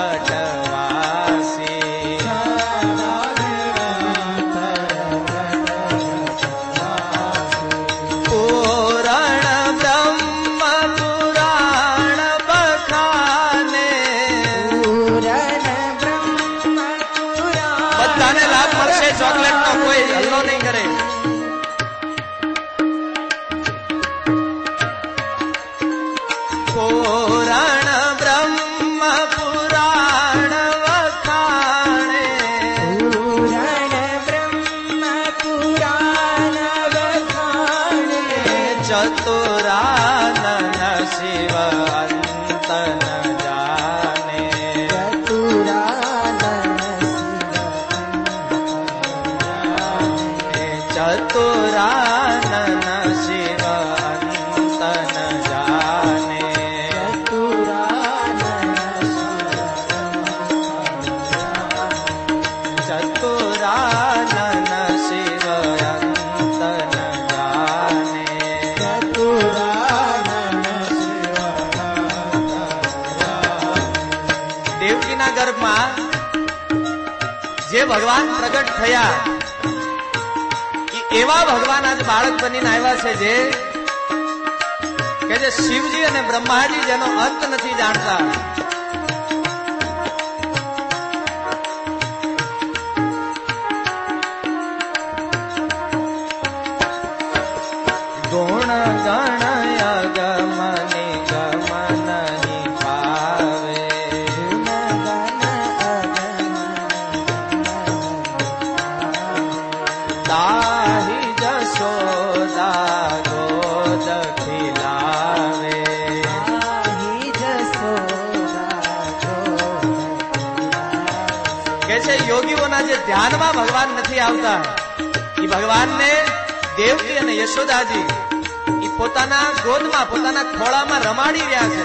ઘટવાસી, પૂરણ બ્રહ્મ પુરાણ બખાને, બધાને લાભ મળશે. ચોકલેટ નો કોઈ હલ્લો નહીં કરે. પુરાણ બ્રહ્મ પુરાણ વખાણે, પુરાણ બ્રહ્મ પુરાણ વખાણે, ચતુરાનન શિવ અંત ન જાને, ચતુરાનન શિવ દેવકીના ગર્ભમાં જે ભગવાન પ્રગટ થયા એ એવા ભગવાન આજ બાળક બનીને આવ્યા છે જે કે જે શિવજી અને બ્રહ્માજી જેનો અંત નથી જાણતા. ગુણ ગણ અગમની ગમનની પાવે, દાહી જશોદા ગોદ ખિલાવે, કે છે યોગીઓના જે ધ્યાનમાં ભગવાન નથી આવતા એ ભગવાનને દેવકી અને યશોદાજી એ પોતાના ગોદમાં પોતાના ખોળામાં રમાડી રહ્યા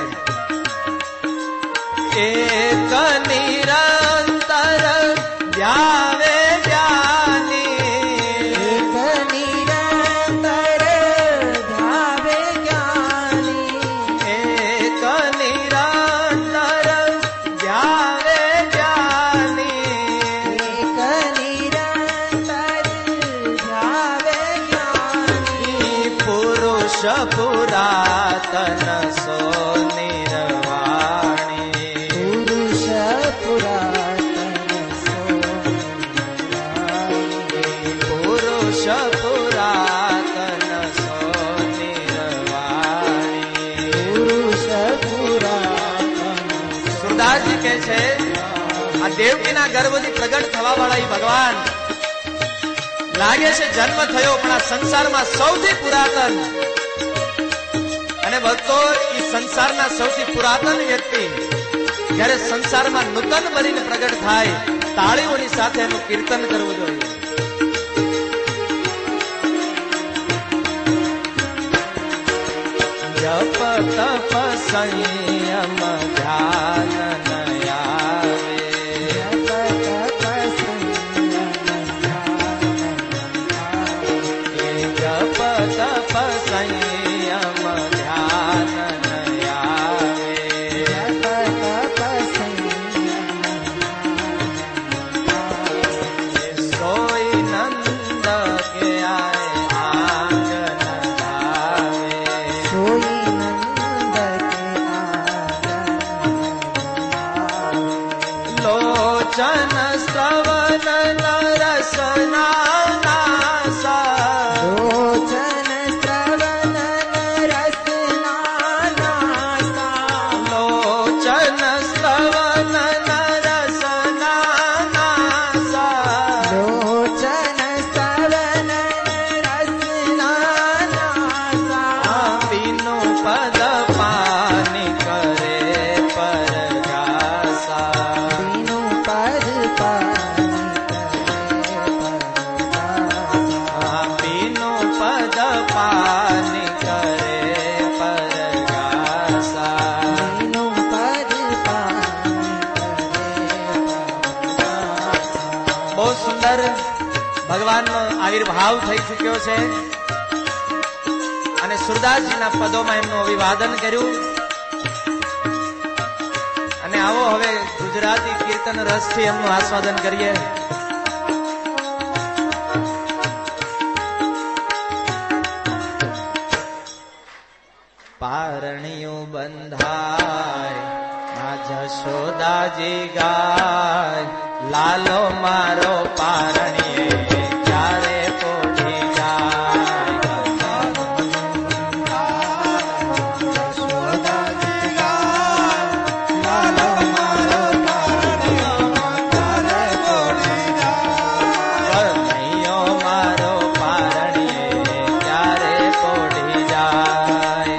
છે. એક નિરંતર ધ્યાવે જ્ઞાની, એક નિરંતર ધ્યાવે જ્ઞાની, એક નિરંતર ધ્યાવે જ્ઞાની, એક નિરંતર ધ્યાવે જ્ઞાની, પુરુષ પુરાતન સો નિર્વાણી, પુરુષ પુરાતન સો નિર્વાણી, પુરુષ પુરાતન સો નિર્વાણી. પુરુષ પુરાતન સુરદાસજી કહે છે આ દેવકીના ગર્ભથી પ્રગટ થવા વાળા એ ભગવાન લાગે છે જન્મ થયો પણ આ સંસારમાં સૌથી પુરાતન. અને ભક્તો એ સંસારના સૌથી પુરાતન વ્યક્તિ જયારે સંસારમાં નૂતન બનીને પ્રગટ થાય તાળીઓની સાથે એનું કીર્તન કરવું જોઈએ. જપ તપ સંયમ ધ્યાન ન આવે, જપ તપ સંયમ ધ્યાન ન આવે, સોઈ નંદ કે આય આંગ ન ધાવે, સોઈ નંદ કે આંગન લોચન શ્રવણ રસના નાસા, લોચન શ્રવણ રસના નાસા, લોચન શ્રવણ રસના નાસા, લોચન શ્રવણ રસના નાસા, બીનો પદ પાની કરે પરગાસા, બીનું પદ પાની કરે બીનો પદ પાની કરે પરગાસા. બીનું પદ પાની કરે બહુ સુંદર ભગવાનનો આવિર્ભાવ થઈ ચુક્યો છે અને સુરદાસજીના પદોમાં એમનું અભિવાદન કર્યું. અને આવો હવે ગુજરાતી કીર્તન રસથી એમનું આસ્વાદન કરીએ. પારણિયું બંધાય મા જશોદાજી ગાય, લાલો મારો પારણીએ ચારે પોઢી જાય, કનૈયો મારો પારણીએ ચારે પોઢી જાય,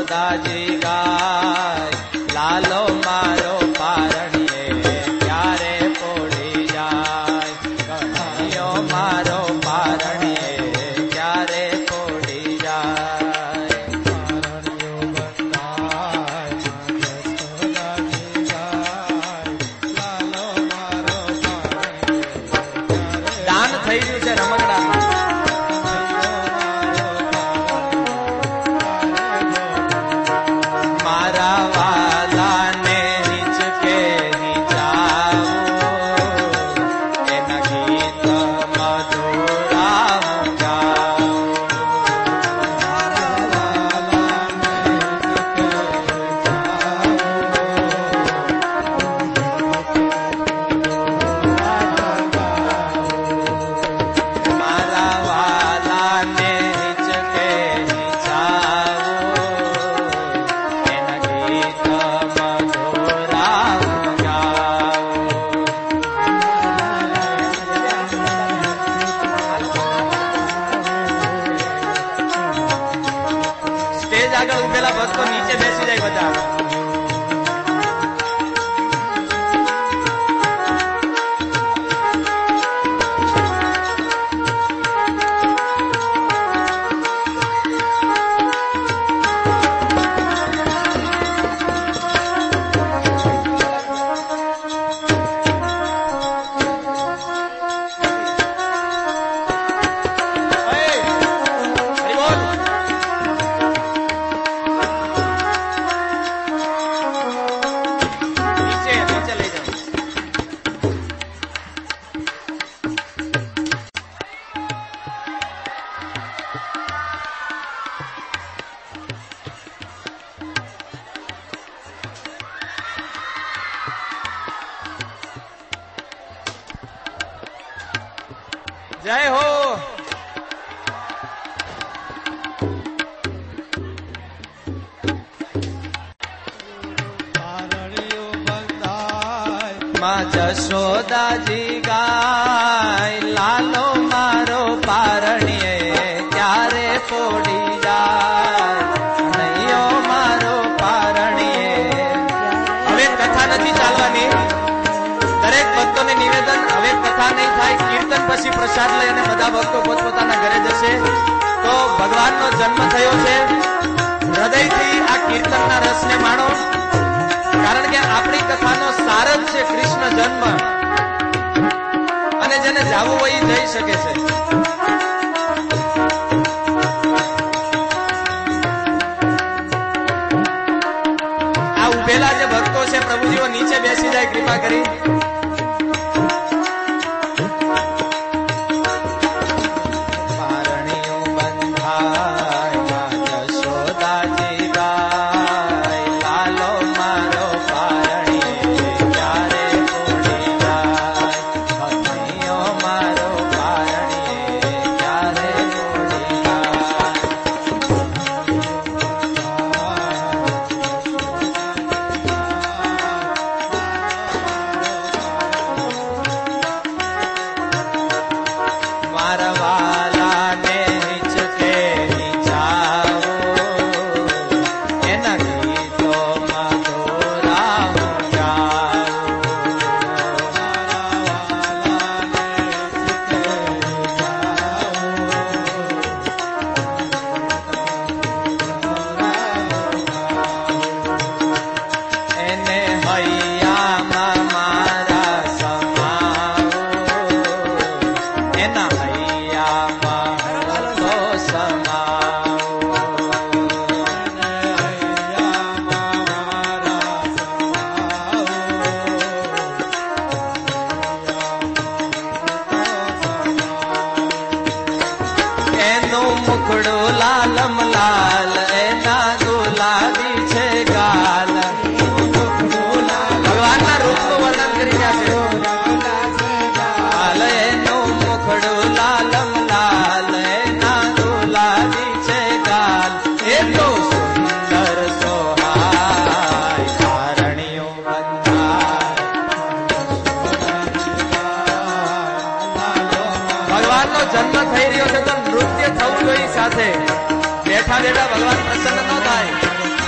જશોદાજી ગાય લાલો મારો પારણીએ ક્યારે પોડી જાય કનૈયો મારો પારણીએ ક્યારે પોડી જાય દાન થઈ ગયું છે રમકડા जय हो मां जशोदाजी गाय लालो मारो पारणिए क्यारे पोड़ी जाय कनैयो मारो पारणिए હવે કથા નથી ચાલવાની દરેક ભક્તોને નિવેદન હવે કથા નહીં થાય કીર્તન પછી પ્રસાદ લઈ અને બધા ભક્તો પોતપોતાના ઘરે જશે તો ભગવાનનો જન્મ થયો છે હૃદયથી આ કીર્તનના રસને માણો કારણ કે આપણી કથાનો સાર જ છે કૃષ્ણ જન્મ અને જેને જાવું હોય એ જઈ શકે છે આ ઉભેલા જે ભક્તો છે પ્રભુજીઓ નીચે બેસી જાય કૃપા કરી બેઠા બેઠા ભગવાન પ્રસન્ન ન થાય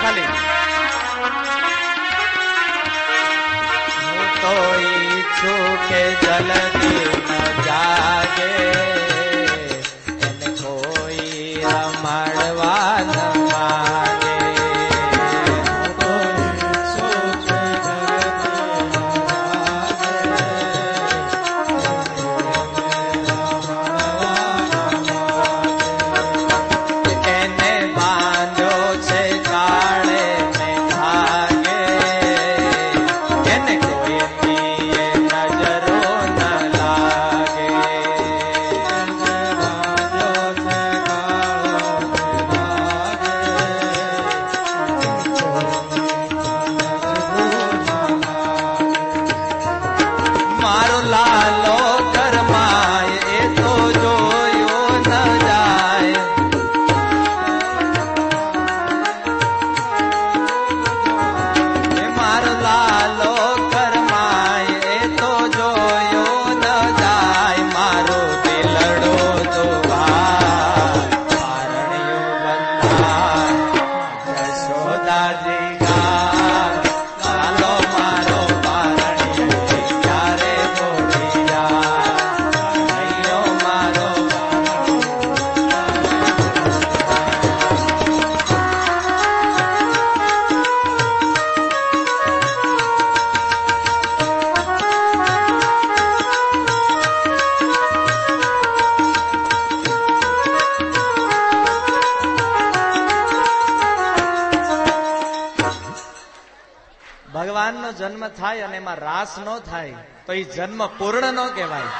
ખાલી હું તો ઈચ્છું કે જલ્દી ન જાગે એને કોઈ રમાડવા ન માગે ભગવાનનો જન્મ થાય અને એમાં રાસ ન થાય તો એ જન્મ પૂર્ણ ન કહેવાય.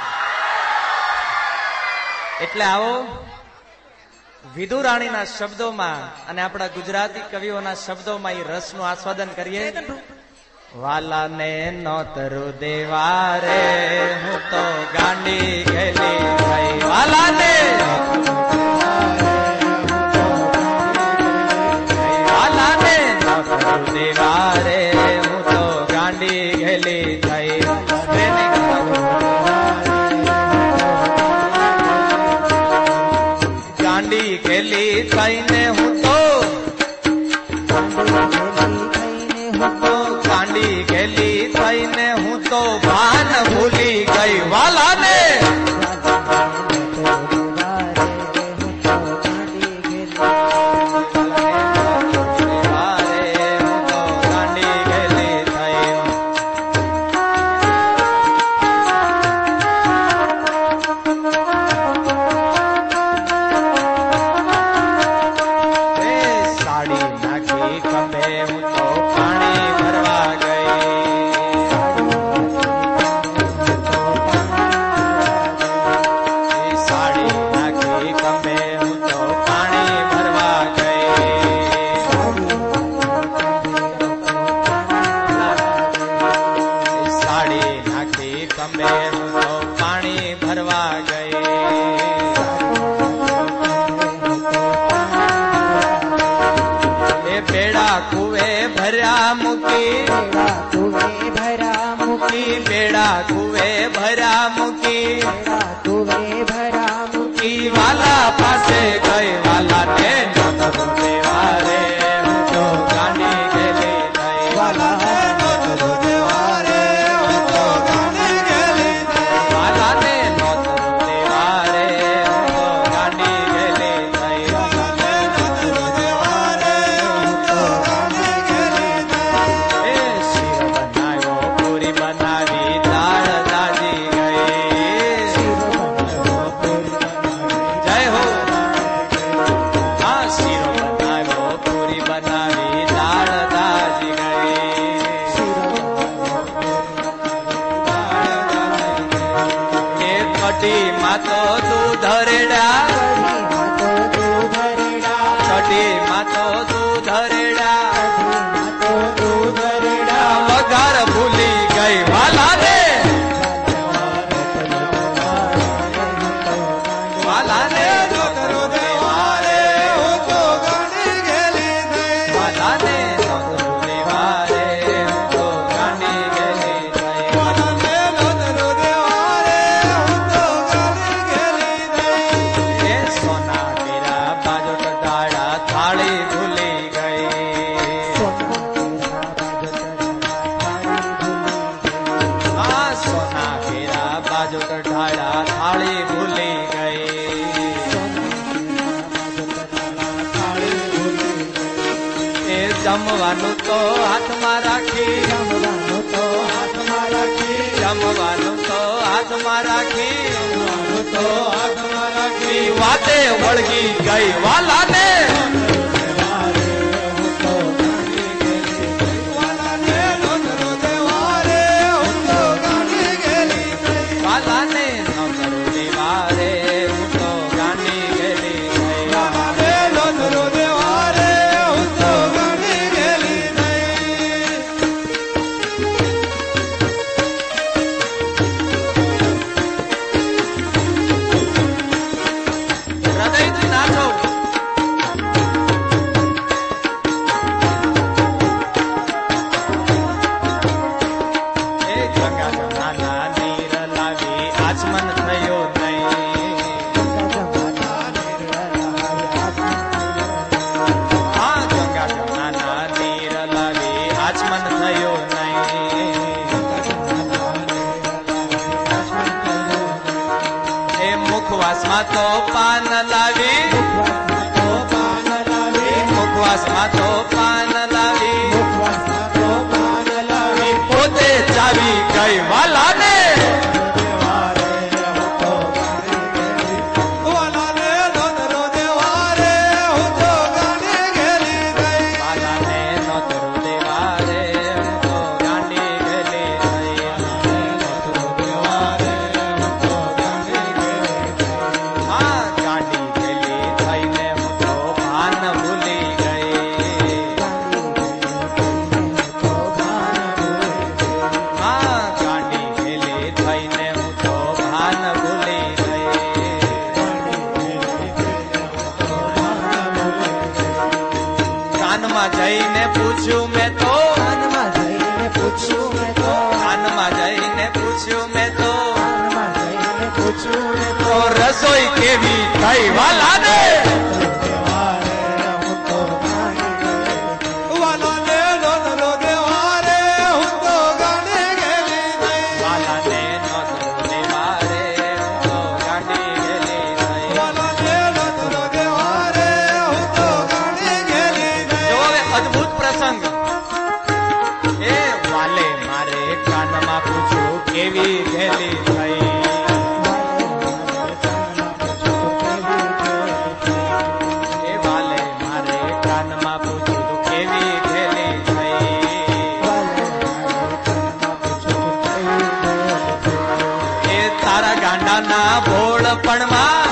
એટલે આવો વિદુરાણીના શબ્દોમાં અને આપણા ગુજરાતી કવિઓના શબ્દોમાં એ રસનું આસ્વાદન કરીએ. વાલાને નોતરું દેવારે હું તો ગાંડી ગયેલી થઈ. વાલાને વાલાને નોતરું દેવારે હું તો ગાંડી ગયેલી થઈ. ગાંડી ગયેલી થઈને હું તો ગાંડી ગયેલી થઈને હું તો ભાન ભૂલી ગઈ. વાલાને જમવાનું તો હાથમાં રાખી, જમવાનું તો હાથમાં રાખી, જમવાનું તો હાથમાં રાખી, જમવાનું તો હાથમાં રાખી, વાતે વળગી ગઈ વાલાને, વાલાને નોતરો દેવારે હું તો ગાંડી ગયેલી થઈ. વાલાને નોતરો દેવારે હું તો ગાંડી ગયેલી થઈ. વાલાને નોતરો દેવારે હું તો ગાંડી ગયેલી થઈ. હૃદયથી નાચો. એ ગંગા જમનાના નીર લાવી આચમન થયો નહીં. હા, ગંગા જમનાના નીર લાવી આચમન થયો નહીં. એ મુખવાસમાં તો પાન લાવી, તો પાન લાવી, મુખવાસમાં તો પાન લાવી, તો પાન લાવી, પોતે ચાવી ગઈ વાલાને, દેવારે હું તો ગાંડી ગયેલી. વાલાને નોતરો દેવારે હું તો ગાંડી ગયેલી થઈ. વાલાને નોતરો દેવારે હું તો ગાંડી ગયેલી થઈ. નોતરો દેવારે હું તો ગાંડી ગયેલી થઈ. હા, ગાંડી ગયેલી થઈને હું તો ભાન ભૂલી ગઈ. હા, ગાંડી ગયેલી થઈને હું તો ભાન ભૂલી ગઈ. કાનમાં જઈને પૂછ્યું મેં તો, કાનમાં જઈને પૂછ્યું મેં તો, કાનમાં જઈને પૂછ્યું મેં તો, કાનમાં જઈને પૂછ્યું મેં તો, તો રસોઈ કેવી થઈ વાલાને, દેવારે હું તો ગાંડી ગયેલી. વાલાને નોતરો દેવારે હું તો ગાંડી ગયેલી થઈ. વાલાને નોતરો દેવારે હું તો ગાંડી ગયેલી થઈ. વાલાને નોતરો દેવારે હું તો ગાંડી ગયેલી થઈ. જો હવે અદ્ભુત પ્રસંગ. એ વાલે મારે કાનમાં પૂછ્યું કેવી ગયેલી થઈ. એ વાલે મારે કાનમાં પૂછ્યું તું કેવી ગયેલી થઈ. એ તારા ગાંડાના ભોળપણમાં,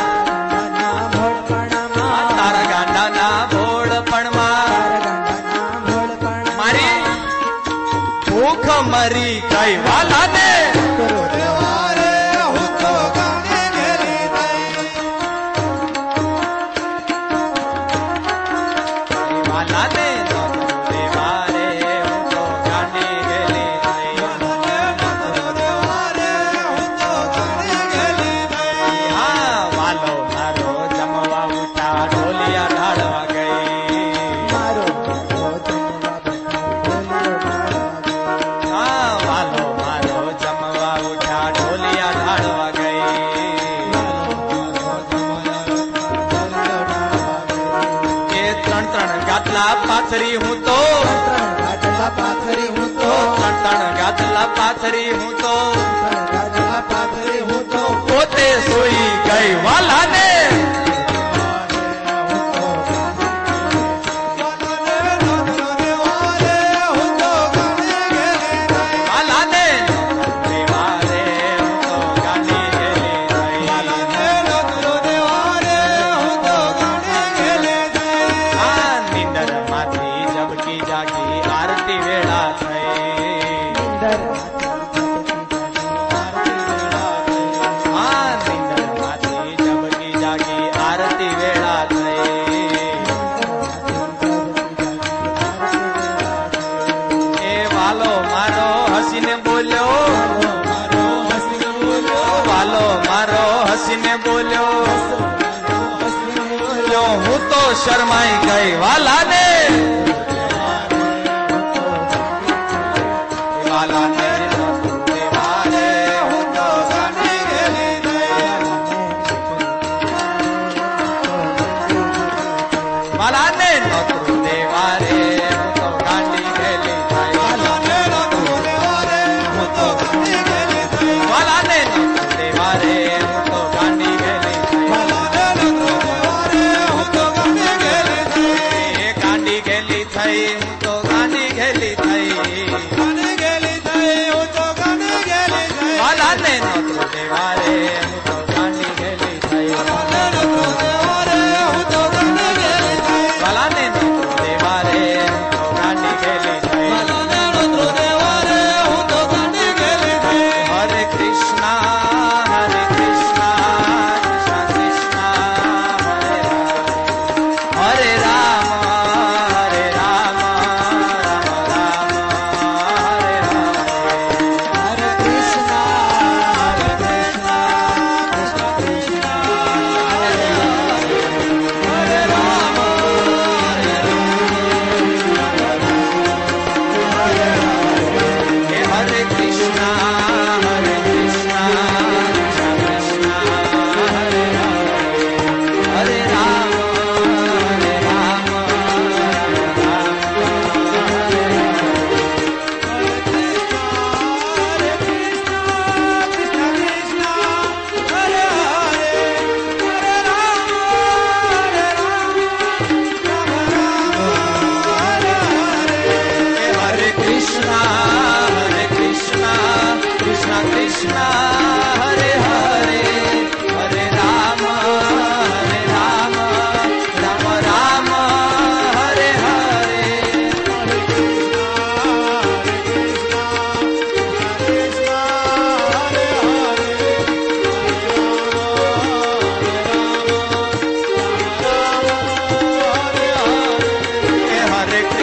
તારા ગાંડાના ભોળપણમાં મારી ભૂખ મરી ગઈ વાલાને, દેવારે હું તો ગાંડી ગયેલી થઈ. વાલાને નોતરો દેવારે હું તો ગાંડી ગયેલી થઈ. વાલાને નોતરો દેવારે હું તો ગાંડી ગયેલી થઈ. હા, વાલો મારો જમવા ઉઠા ઢોલિયા ઢાળવા ગઈ. હા, વાલો મારો જમવા ઉઠા ઢોલિયા ઢાળવા ગઈ. એ ત્રણ ત્રણ ગાતલા પાથરી હું તો, પાથરી હું તો, ત્રણ ત્રણ ગાતલા પાથરી હું તો, પાથરી હું તો પોતે સોઈ ગઈ વાલાને, વાલાને નોતરો દેવારે હું તો ગાંડી ગયેલી થઈ. વાલાને નોતરો દેવારે હું તો ગાંડી ગયેલી થઈ. વાલાને નોતરો દેવારે હું તો ગાંડી ગયેલી થઈ. આ નીંદરમાંથી ઝબકી જાગી આરતી વેળા થઈ. આ નીંદરમાંથી ઝબકી જાગી આરતી વેળા થઈ. એ વાલો મારો હસીને બોલ્યો, મારો હસીને બોલ્યો, વાલો મારો હસીને બોલ્યો, હસીને બોલ્યો. જો હું તો શરમાઈ ગઈ વાલાને, વાલાને નોતરો દેવારે હું તો ગાંડી ગયેલી થઈ. વાલાને નોતરો દેવારે હું તો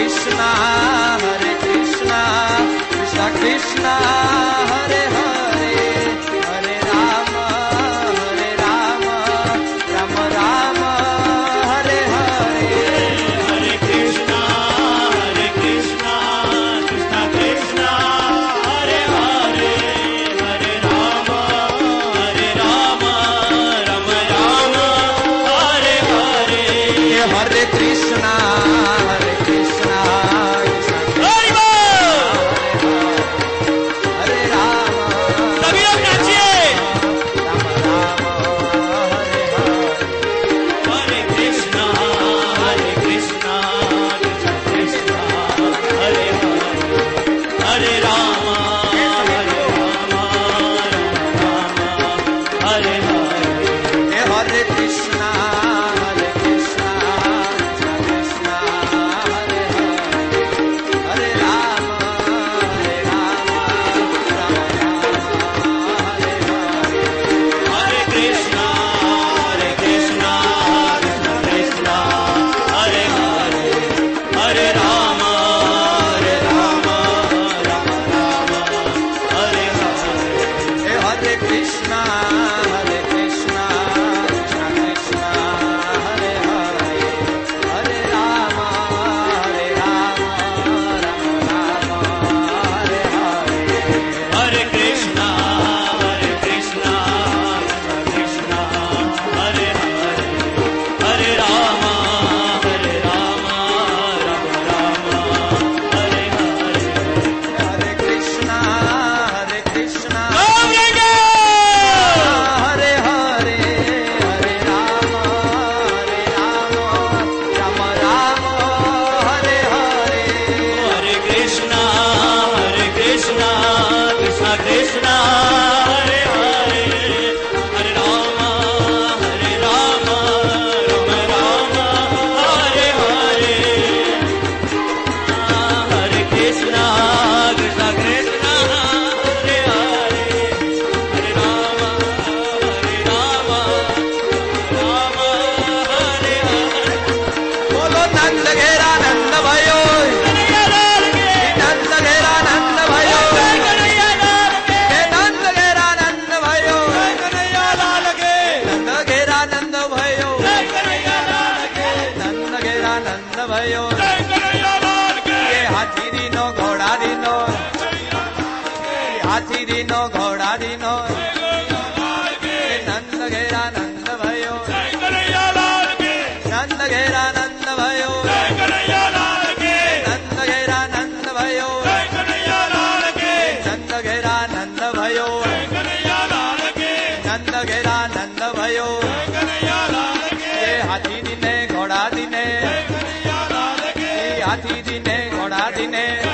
Krishna, Hare Krishna, Krishna Krishna, Hare Hare, Hare Rama, Hare Rama, Rama Rama, Hare Hare. Hare Krishna, Hare Krishna, Krishna Krishna, Hare Hare, Hare Rama, Hare Rama, Rama Rama, Hare Hare. Hare Krishna, Hare Krishna, Krishna Krishna, Hare Rama, सभी लोग नाचिए। Rama Rama, Hare Hare. Hare Krishna, Hare Krishna, Krishna Krishna, Hare Hare, Hare Rama, Hare Rama, Rama Rama, Hare Hare. Hare Krishna, Hare Krishna, Krishna Krishna, Hare Hare, Hare Rama, Hare Rama, Rama Rama, Hare Hare. Hare Krishna, Hare Krishna, Krishna Krishna, Hare Hare, Hare Rama, Hare Rama, Rama Rama, Hare Hare. Hare Krishna, Hare Krishna, Krishna Krishna, Hare Hare, Hare Rama, Hare Rama, Rama Rama, Hare Hare. Hare Krishna, Hare Krishna, Krishna Krishna, Hare Hare, Hare Rama, Hare Rama, Rama Rama, Hare Hare. Hare Krishna, Hare Krishna, Om Ranga! Hare Hare, Hare Rama, Hare Rama, Rama Rama, Hare Hare. Hare Krishna, Hare Krishna, Krishna Krishna, Hare Hare, Hare Rama, Hare Rama, Rama Rama, Hare Hare. Hare Krishna, Krishna Krishna, Hare Hare, Hare Rama, Hare Rama, Rama Hare Hare. બોલો નંદ ઘેરા નંદ भयो, નંદ ઘેરા નંદ भयो, હે નંદ ઘેરા નંદ भयो, નંદ ઘેરા નંદ भयो, નંદ ઘેરા નંદ भयो. એ હાથી દીનો ઘોડા દીનો, હાથી દીનો ઘોડા દીનો, એ નંદ ઘેરા નંદ भयो, નંદ ઘેરા નંદ भयो, નંદ ઘેરા નંદ भयो, નંદ ઘેરા નંદ भयो, નંદ ઘેરા નંદ भयो. એ હાથી દીને ઘોડા દીને, એ હાથી દીને ઘોડા દીને,